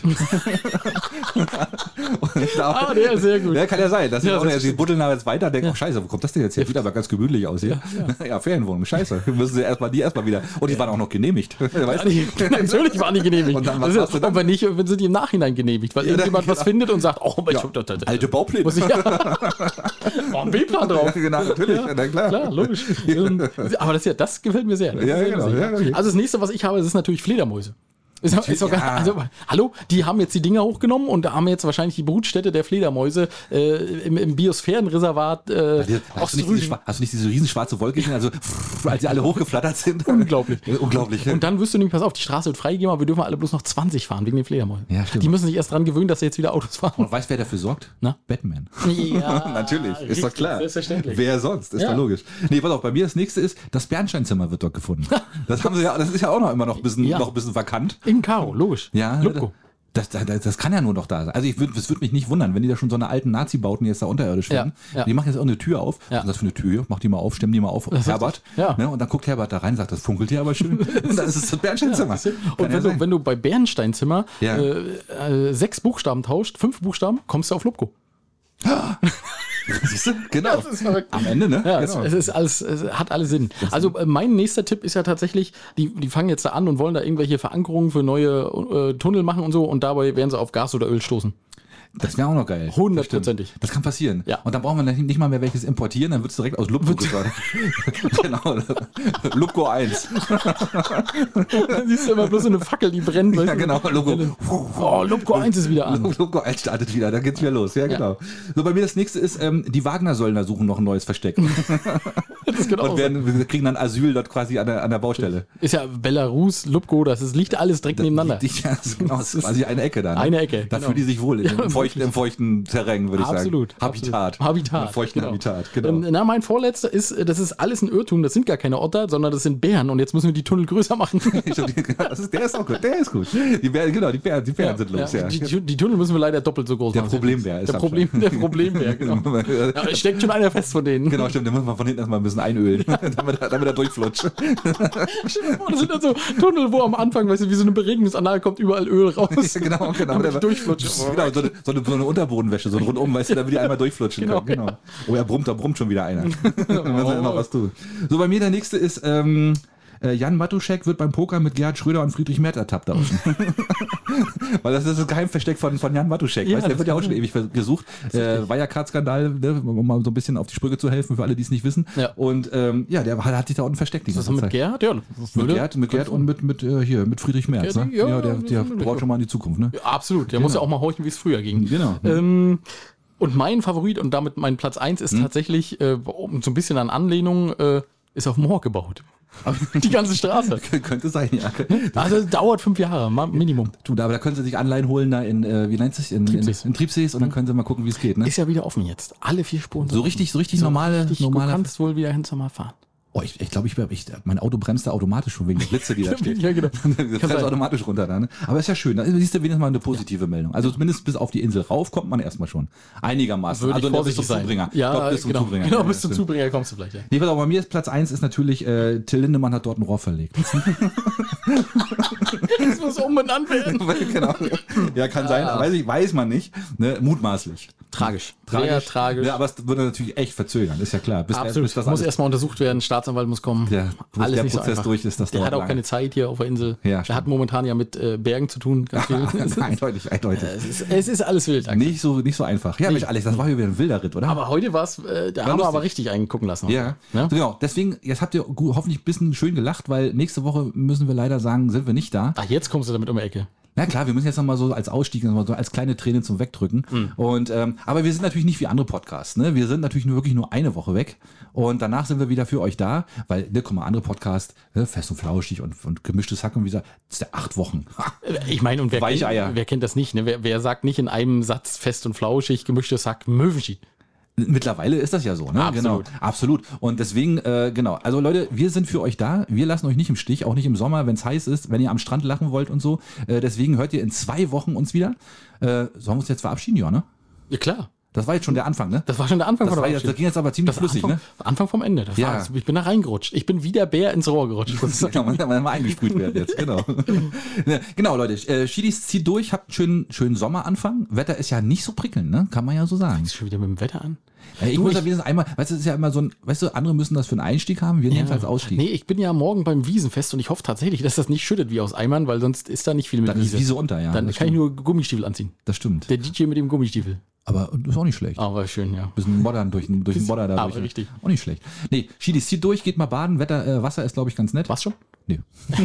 ah, der ist sehr gut. Ja, kann ja sein. Das ja, ist auch, das die buddeln da jetzt weiter und denken, ja. oh scheiße, wo kommt das denn jetzt her? Sieht aber ganz gemütlich aus hier. Ja, ja. ja Ferienwohnungen, scheiße. Müssen sie erstmal die erstmal wieder. Und die ja. waren auch noch genehmigt. Weißt du? Natürlich waren die genehmigt. Und dann, was das ist, und wenn nicht, wenn sind die im Nachhinein genehmigt, weil ja, irgendjemand genau. was findet und sagt, oh, ja. ich, alte Baupläne. Muss ich, ja. War ein B-Plan drauf. Ja, genau, natürlich. Ja. Na, klar. klar, logisch. Aber das, ja, das gefällt mir sehr. Das ja, sehr genau. ja, okay. Also das nächste, was ich habe, das ist natürlich Fledermäuse. Ist, ist doch gar, ja. also, hallo, die haben jetzt die Dinger hochgenommen und da haben jetzt wahrscheinlich die Brutstätte der Fledermäuse äh, im, im Biosphärenreservat äh, hast, du nicht diese, hast du nicht diese riesen schwarze Wolke gesehen, also als sie alle hochgeflattert sind? Unglaublich. Unglaublich. Und dann wirst du nämlich, pass auf, die Straße wird freigegeben, aber wir dürfen alle bloß noch zwanzig fahren wegen den Fledermäusen. Ja, stimmt. Die müssen sich erst dran gewöhnen, dass sie jetzt wieder Autos fahren. Und weißt du, wer dafür sorgt? Na? Batman. Ja, natürlich, ist doch klar. Selbstverständlich. Wer sonst? Ist ja. doch logisch. Nee, pass auf, bei mir das nächste ist, das Bernsteinzimmer wird dort gefunden. Das haben sie ja, das ist ja auch noch immer noch ein bisschen, ja. noch ein bisschen vakant. In Karo, logisch. Ja, das, das, das kann ja nur noch da sein. Also ich würde, es würde mich nicht wundern, wenn die da schon so eine alten Nazi-Bauten jetzt da unterirdisch finden. Ja, ja. Die machen jetzt auch eine Tür auf. Ja. Was ist das für eine Tür? Mach die mal auf, stemmen die mal auf. Das Herbert. Ja. Ne? Und dann guckt Herbert da rein, sagt, das funkelt hier aber schön. Und dann ist es das Bernsteinzimmer. Ja, und wenn, ja du, wenn du bei Bernsteinzimmer ja. äh, äh, sechs Buchstaben tauscht, fünf Buchstaben, kommst du auf Lubko. Siehst du? Genau. Das ist verrückt. Am Ende, ne? Ja, genau. es, es, ist alles, es hat alles Sinn. Also äh, mein nächster Tipp ist ja tatsächlich, die, die fangen jetzt da an und wollen da irgendwelche Verankerungen für neue äh, Tunnel machen und so und dabei werden sie auf Gas oder Öl stoßen. Das wäre auch noch geil. Hundertprozentig. Das, das kann passieren. Ja. Und dann brauchen wir nicht mal mehr welches importieren, dann wird es direkt aus Lubko gefördert. Genau. Lubko eins. Dann siehst du immer bloß so eine Fackel, die brennt. Ja, genau. Logo. Oh, Lubko eins ist wieder an. Lubko eins startet wieder, da geht's wieder los. Ja, genau. So, bei mir das nächste ist, ähm, die Wagner-Söldner suchen noch ein neues Versteck. Das genau Und werden, wir kriegen dann Asyl dort quasi an der, an der Baustelle. Ist ja Belarus, Lubko, das ist, liegt alles direkt nebeneinander. Die, ja, das ist genau, das ist quasi eine Ecke da. Ne? Eine Ecke, Da genau. fühlen die sich wohl im, feuchten, im feuchten Terrain, würde ich Absolut. sagen. Habitat. Absolut. Habitat. Im feuchten genau. Habitat, genau. Ähm, na, mein vorletzter ist, äh, das ist alles ein Irrtum, das sind gar keine Otter, sondern das sind Bären und jetzt müssen wir die Tunnel größer machen. Das ist, der ist auch gut, der ist gut. Die Bären, genau, die Bären, die Bären Ja, sind los, ja. ja. Die, die Tunnel müssen wir leider doppelt so groß Der machen. Problembär ist der am Problem, Start. Der Problembär, genau. Ja, es steckt schon einer fest von denen. Genau, stimmt, den muss man von hinten erstmal ein bisschen einölen, damit, er, damit er durchflutscht. Oh, das sind dann so Tunnel, wo am Anfang, weißt du, wie so eine Beregnungsanlage kommt überall Öl raus. Ja, genau, genau. Damit Der- die durchflutschen. Genau, so eine, so, eine, so eine Unterbodenwäsche, so ein rundum, weißt du, damit die einmal durchflutschen Genau, können. Genau. Oh, er brummt, da brummt schon wieder einer. Da muss er immer was tun. So, bei mir der nächste ist, ähm, äh, Jan Matuschek wird beim Poker mit Gerhard Schröder und Friedrich Merz ertappt da unten. Weil das ist das Geheimversteck von, von Jan Matuschek. Ja, weißt, der das wird ja auch kann schon ewig gesucht. Äh, Wirecard-Skandal, ne, um mal so ein bisschen auf die Sprünge zu helfen, für alle, die es nicht wissen. Ja. Und ähm, ja, der hat, hat sich da unten versteckt. Die Was ganze haben wir Zeit. mit Gerhard? Ja, Mit Gerd, mit Gerd und mit, mit, äh, hier, mit Friedrich Merz. Ja, Ne? die- ja, Ja, der, das der ist möglich. braucht schon mal in die Zukunft. Ne? Ja, absolut. Der muss ja auch mal horchen, wie es früher ging. Genau. Ähm, und mein Favorit und damit mein Platz eins ist tatsächlich, äh, um so ein bisschen an Anlehnung, äh, ist auf Moor gebaut. Die ganze Straße. Könnte sein, ja. Also es dauert fünf Jahre, ma- Minimum. Du, da, aber da können sie sich Anleihen holen, da in, äh, wie nennt sich in, in, Triebsees. in Triebsees und dann können sie mal gucken, wie es geht. Ne? Ist ja wieder offen jetzt. Alle vier Spuren So richtig, so richtig normale, richtig, normale. Du kannst wohl wieder hin zum Mal fahren. Oh, ich ich, glaube, ich, ich, mein Auto bremst da automatisch schon wegen der Blitze, die da steht. Ja, genau. Das Kann bremst sein. automatisch runter da. Ne? Aber ist ja schön. Da siehst du wenigstens mal eine positive Meldung. Also zumindest bis auf die Insel rauf kommt man erstmal schon. Einigermaßen. Würde also ich ne, bis vorsichtig zum sein. Zubringer. Ja, ich glaub, bis zum genau. Zubringer. Genau, Ja, bis zum stimmt. Zubringer kommst du vielleicht. Ja. Nee, pass auf, bei mir ist Platz eins ist natürlich, äh, Till Lindemann hat dort ein Rohr verlegt. Das muss umbenannt werden. Genau. Ja, kann sein, weiß, ich, weiß man nicht. Ne? Mutmaßlich. Tragisch. Tragisch. Sehr tragisch. Ja, aber es würde natürlich echt verzögern, ist ja klar. Bis, Absolut. bis das muss alles, erstmal untersucht werden, Staatsanwalt muss kommen. der, bis Alles der nicht so Prozess einfach. durch ist, das Der dauert hat auch lange. keine Zeit hier auf der Insel. Ja, der stimmt. hat momentan ja mit äh, Bergen zu tun. Ganz viel. eindeutig, eindeutig. es, ist, es ist alles wild. Axel. Nicht so, nicht so einfach. Ja, Mensch, Alex, das war hier wieder ein wilder Ritt, oder? Aber heute war es, äh, da haben lustig. wir aber richtig einen gucken lassen. ja. Ja? So, genau. Deswegen, jetzt habt ihr gu- hoffentlich ein bisschen schön gelacht, weil nächste Woche müssen wir leider sagen, sind wir nicht da. Ach, jetzt kommst du damit um die Ecke. Na klar, wir müssen jetzt nochmal so als Ausstieg, noch mal so als kleine Träne zum Wegdrücken. Mhm. Und, ähm, aber wir sind natürlich nicht wie andere Podcasts. Ne? Wir sind natürlich nur wirklich nur eine Woche weg. Und danach sind wir wieder für euch da. Weil, ne, guck mal, andere Podcasts, ne, fest und flauschig und, und gemischtes Hack und wie gesagt, das ist ja acht Wochen. Ich meine, und wer Weicheier. kennt, wer kennt das nicht? Ne? Wer, wer sagt nicht in einem Satz fest und flauschig, gemischtes Hack, Möwenschied? Mittlerweile ist das ja so, ne? Absolut. Genau, absolut. Und deswegen, äh, genau, also Leute, wir sind für euch da. Wir lassen euch nicht im Stich, auch nicht im Sommer, wenn es heiß ist, wenn ihr am Strand lachen wollt und so. Äh, deswegen hört ihr in zwei Wochen uns wieder. Äh, sollen wir uns jetzt verabschieden, ja, ne? Ja, klar. Das war jetzt schon der Anfang, ne? Das war schon der Anfang Das, von war der jetzt, das Verabschiedung. ging jetzt aber ziemlich Das war flüssig, Anfang, ne? Anfang vom Ende. Das Ja. war, ich bin da reingerutscht. Ich bin wie der Bär ins Rohr gerutscht. Ja, man kann mal eingesprüht werden jetzt, genau. Ja, genau, Leute, äh, Schiedis zieht durch, habt einen schönen, schönen Sommeranfang. Wetter ist ja nicht so prickelnd, ne? Kann man ja so sagen. Schon wieder mit dem Wetter an? Äh, ich Du, muss ich- ja wenigstens einmal, weißt du, das ist ja immer so ein, weißt du, andere müssen das für einen Einstieg haben, wir nehmen es als Ausstieg. Nee, ich bin ja morgen beim Wiesenfest und ich hoffe tatsächlich, dass das nicht schüttet wie aus Eimern, weil sonst ist da nicht viel mit Dann ist Wiese. Wiese unter, ja. Dann das kann ich stimmt. nur Gummistiefel anziehen. Das stimmt. Der D J mit dem Gummistiefel. Aber das ist auch nicht schlecht. Aber schön, ja. Bisschen Moddern durch, den- durch den Modder da. aber durch. richtig. Auch nicht schlecht. Nee, Schiedis zieht durch, geht mal baden. Wetter, äh, Wasser ist, glaube ich, ganz nett. Was schon? Nee.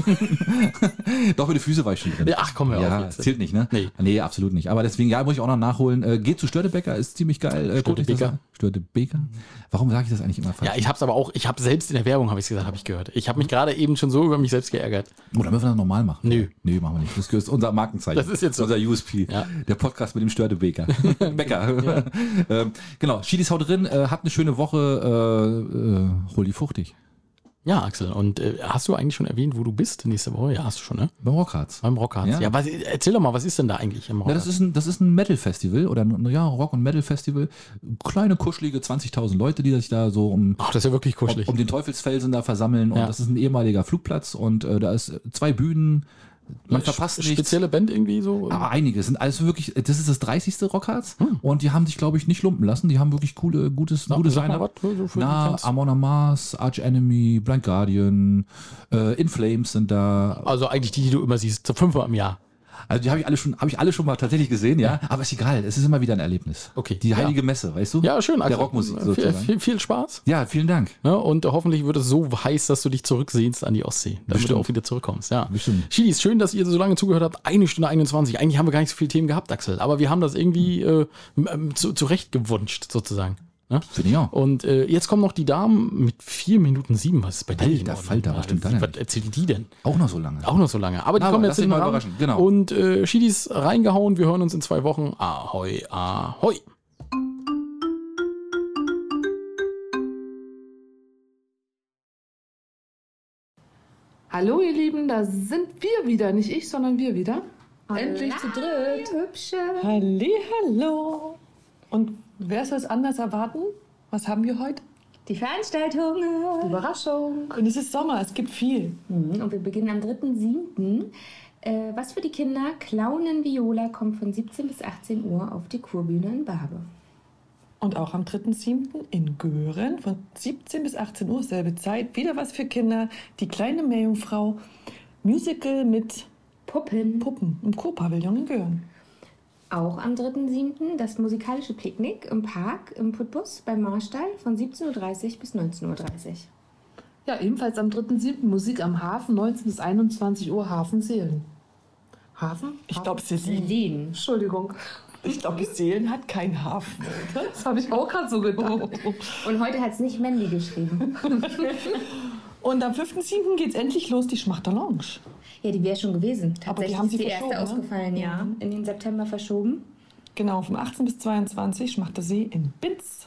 Doch, mit den Füßen war ich schon drin. Ja, ach, komm, hör Ja, auf jetzt. zählt nicht, ne? Nee. Nee, absolut nicht. Aber deswegen, ja, muss ich auch noch nachholen. Äh, geht zu Störtebecker, ist ziemlich geil. Äh, guckt euch das Störtebeker. an. Störtebeker. Warum sage ich das eigentlich immer falsch? Ja, ich hab's aber auch, ich habe selbst in der Werbung, habe ich gesagt, habe ich gehört. Ich habe mich gerade eben schon so über mich selbst geärgert. Oh, dann müssen wir das normal machen. Nö. Nö, machen wir nicht. Das ist unser Markenzeichen. Das ist jetzt so. unser U S P. Ja. Der Podcast mit dem Störtebeker. Bäcker. ähm, genau, Schiedis haut drin. Äh, habt eine schöne Woche. Äh, äh, hol die fruchtig. Ja, Axel, und äh, hast du eigentlich schon erwähnt, wo du bist nächste Woche? Ja, hast du schon, ne? Beim Rockharz. Beim Rockharz. Ja. Ja, was, erzähl doch mal, was ist denn da eigentlich im Ja, Rockharz? das ist ein, das ist ein Metal-Festival oder ein ja, Rock- und Metal-Festival. Kleine, kuschelige zwanzigtausend Leute, die sich da so um, Ach, das ist ja wirklich kuschelig. um den Teufelsfelsen da versammeln. Und Ja. das ist ein ehemaliger Flugplatz und äh, da ist zwei Bühnen. Man verpasst nichts. Spezielle Band irgendwie so? Aber einige sind alles wirklich, das ist das dreißigste Rockharz Hm. und die haben sich, glaube ich, nicht lumpen lassen. Die haben wirklich coole, gutes, Sag- gutes sag mal Line-Up. was, so für die Na, Fans. Amon Amarth, Arch Enemy, Blind Guardian, äh, In Flames sind da. Also eigentlich die, die du immer siehst, so fünfmal im Jahr. Also die habe ich alle schon, habe ich alle schon mal tatsächlich gesehen, ja. ja. Aber ist egal, es ist immer wieder ein Erlebnis. Okay. Die heilige ja. Messe, weißt du? Ja, schön. Der Also, Rockmusik viel, sozusagen. viel, viel Spaß. Ja, vielen Dank. Ja, und hoffentlich wird es so heiß, dass du dich zurücksehnst an die Ostsee, damit Bestimmt. du auch wieder zurückkommst. Ja. Bestimmt. Schiedis, schön, dass ihr so lange zugehört habt. Eine Stunde einundzwanzig. Eigentlich haben wir gar nicht so viele Themen gehabt, Axel. Aber wir haben das irgendwie äh, zu, zurechtgewünscht, sozusagen. Ja? Finde ich auch. Und äh, jetzt kommen noch die Damen mit vier Minuten sieben. Was ist bei dir? Alter Falter, was stimmt da denn? Was erzählen die denn? Auch noch so lange. Auch noch so lange. Aber die Aber kommen lass jetzt dich hinten mal ran. überraschen, genau. Und äh, Schiedis reingehauen. Wir hören uns in zwei Wochen. Ahoi, ahoi. Hallo ihr Lieben, da sind wir wieder. Nicht ich, sondern wir wieder. Endlich zu dritt. Hübsche. Hallihallo. Und wer soll es anders erwarten? Was haben wir heute? Die Veranstaltung. Überraschung. Und es ist Sommer, es gibt viel. Mhm, und wir beginnen am dritten siebten Äh, was für die Kinder? Clownen Viola kommt von siebzehn bis achtzehn Uhr auf die Kurbühne in Barbe. Und auch am dritten siebten in Göhren von siebzehn bis achtzehn Uhr, selbe Zeit. Wieder was für Kinder. Die kleine Meerjungfrau. Musical mit Puppen. Puppen im Kurpavillon in Göhren. Auch am dritten siebten das musikalische Picknick im Park im Putbus beim Marstall von siebzehn Uhr dreißig bis neunzehn Uhr dreißig. Ja, ebenfalls am dritten siebten Musik am Hafen, neunzehn bis einundzwanzig Uhr, Hafen Seelen. Hafen? Ich glaube, Celine. Celine. Entschuldigung. Ich glaube, Seelen hat keinen Hafen. Oder? Das habe ich auch gerade so gedacht. Und heute hat es nicht Mandy geschrieben. Und am fünften siebten geht es endlich los, die Schmachter Lounge. Ja, die wäre schon gewesen. Aber die Tatsächlich haben ist sie die verschoben, erste ne? ausgefallen, ja. Mhm. In den September verschoben. Genau, vom achtzehnten bis zweiundzwanzigsten Schmachter See in Binz.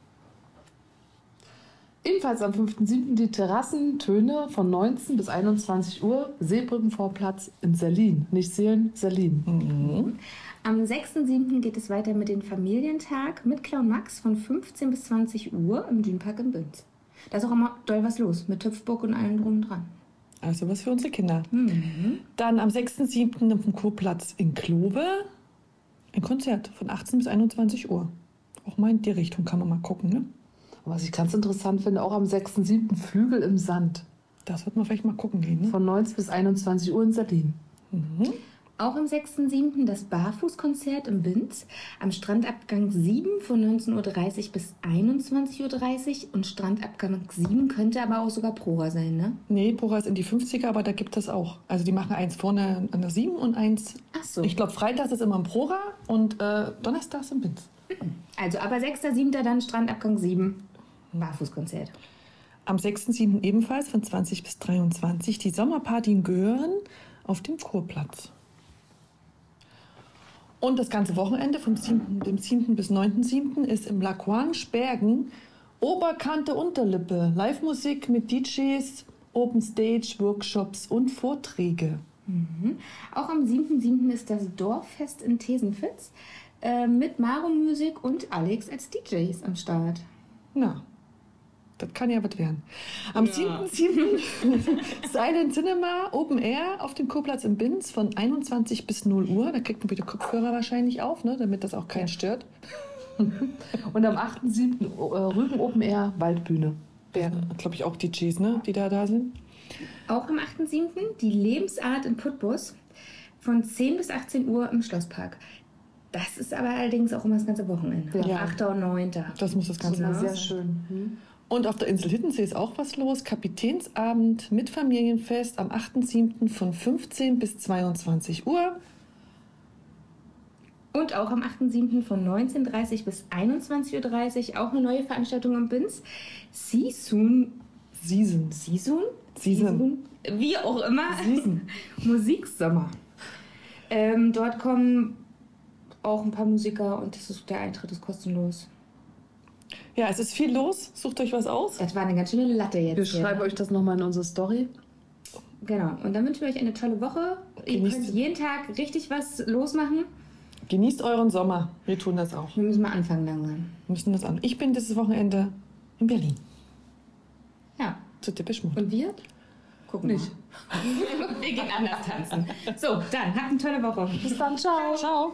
Ebenfalls am fünften siebten die Terrassentöne von neunzehn bis einundzwanzig Uhr, Seebrückenvorplatz in Serlin. Nicht Seelen, Serlin. Mhm. Am sechsten siebten geht es weiter mit dem Familientag mit Clown Max von fünfzehn bis zwanzig Uhr im Dünpark in Binz. Da ist auch immer doll was los mit Hüpfburg und allem drum und dran. Also was für unsere Kinder. Mhm. Dann am sechsten siebten auf dem Kurplatz in Klobe ein Konzert von achtzehn bis einundzwanzig Uhr. Auch mal in die Richtung kann man mal gucken, ne? Was ich ganz interessant finde, auch am sechsten siebten Flügel im Sand. Das wird man vielleicht mal gucken gehen, ne? Von neunzehn bis einundzwanzig Uhr in Serlin. Mhm. Auch am sechsten siebten das Barfußkonzert im Binz am Strandabgang sieben von neunzehn Uhr dreißig bis einundzwanzig Uhr dreißig und Strandabgang sieben könnte aber auch sogar Prora sein, ne? Nee, Pora ist in die fünfziger, aber da gibt es auch. Also die machen eins vorne an der sieben und eins. Ach so. Ich glaube, freitags ist immer im Prora und äh, donnerstags im Binz. Also aber sechster siebter dann Strandabgang sieben, Barfußkonzert. Am sechsten siebten ebenfalls von zwanzig bis dreiundzwanzig die Sommerparty in Göhren auf dem Kurplatz. Und das ganze Wochenende vom siebten, dem siebten bis neunten siebten ist im Laquanche Bergen Oberkante Unterlippe. Live-Musik mit D Js, Open Stage, Workshops und Vorträge. Mhm. Auch am siebten siebten ist das Dorffest in Thesenfitz äh, mit Maro Music und Alex als D Js am Start. Na, das kann ja was werden. Am siebten siebten Silent Cinema Open Air auf dem Kurplatz im Binz von einundzwanzig bis null Uhr. Da kriegt man wieder Kopfhörer wahrscheinlich auf, ne, damit das auch keinen stört. Und am achten siebten äh, Rügen Open Air, Waldbühne. Wären, glaube ich, auch D Js, ne, die da, da sind. Auch am achten siebten die Lebensart in Putbus von zehn bis achtzehn Uhr im Schlosspark. Das ist aber allerdings auch immer das ganze Wochenende. Ja. achter und neunter Das muss das Ganze Ja. sein. Sehr schön. Hm? Und auf der Insel Hiddensee ist auch was los. Kapitänsabend mit Familienfest am achten siebten von fünfzehn bis zweiundzwanzig Uhr. Und auch am achten siebten von neunzehn Uhr dreißig bis einundzwanzig Uhr dreißig auch eine neue Veranstaltung im Binz. Season. Season. Season? Season. Wie auch immer. Season. Musiksommer. Ähm, dort kommen auch ein paar Musiker und das ist, der Eintritt ist kostenlos. Ja, es ist viel los. Sucht euch was aus. Das war eine ganz schöne Latte jetzt. Wir hier, schreiben ne? euch das nochmal in unsere Story. Genau. Und dann wünschen wir euch eine tolle Woche. Ihr Genießt könnt sie. jeden Tag richtig was losmachen. Genießt euren Sommer. Wir tun das auch. Wir müssen mal anfangen langsam. Wir müssen das an. Ich bin dieses Wochenende in Berlin. Ja. Zu Depeche Mode. Und wir? Gucken nicht. wir gehen anders tanzen. So, dann habt eine tolle Woche. Bis dann, ciao. Ciao.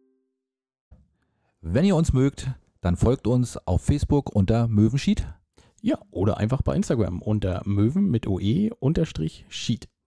Wenn ihr uns mögt, dann folgt uns auf Facebook unter Möwenschied. Ja, oder einfach bei Instagram unter Möwen mit O E unterstrich Sheet.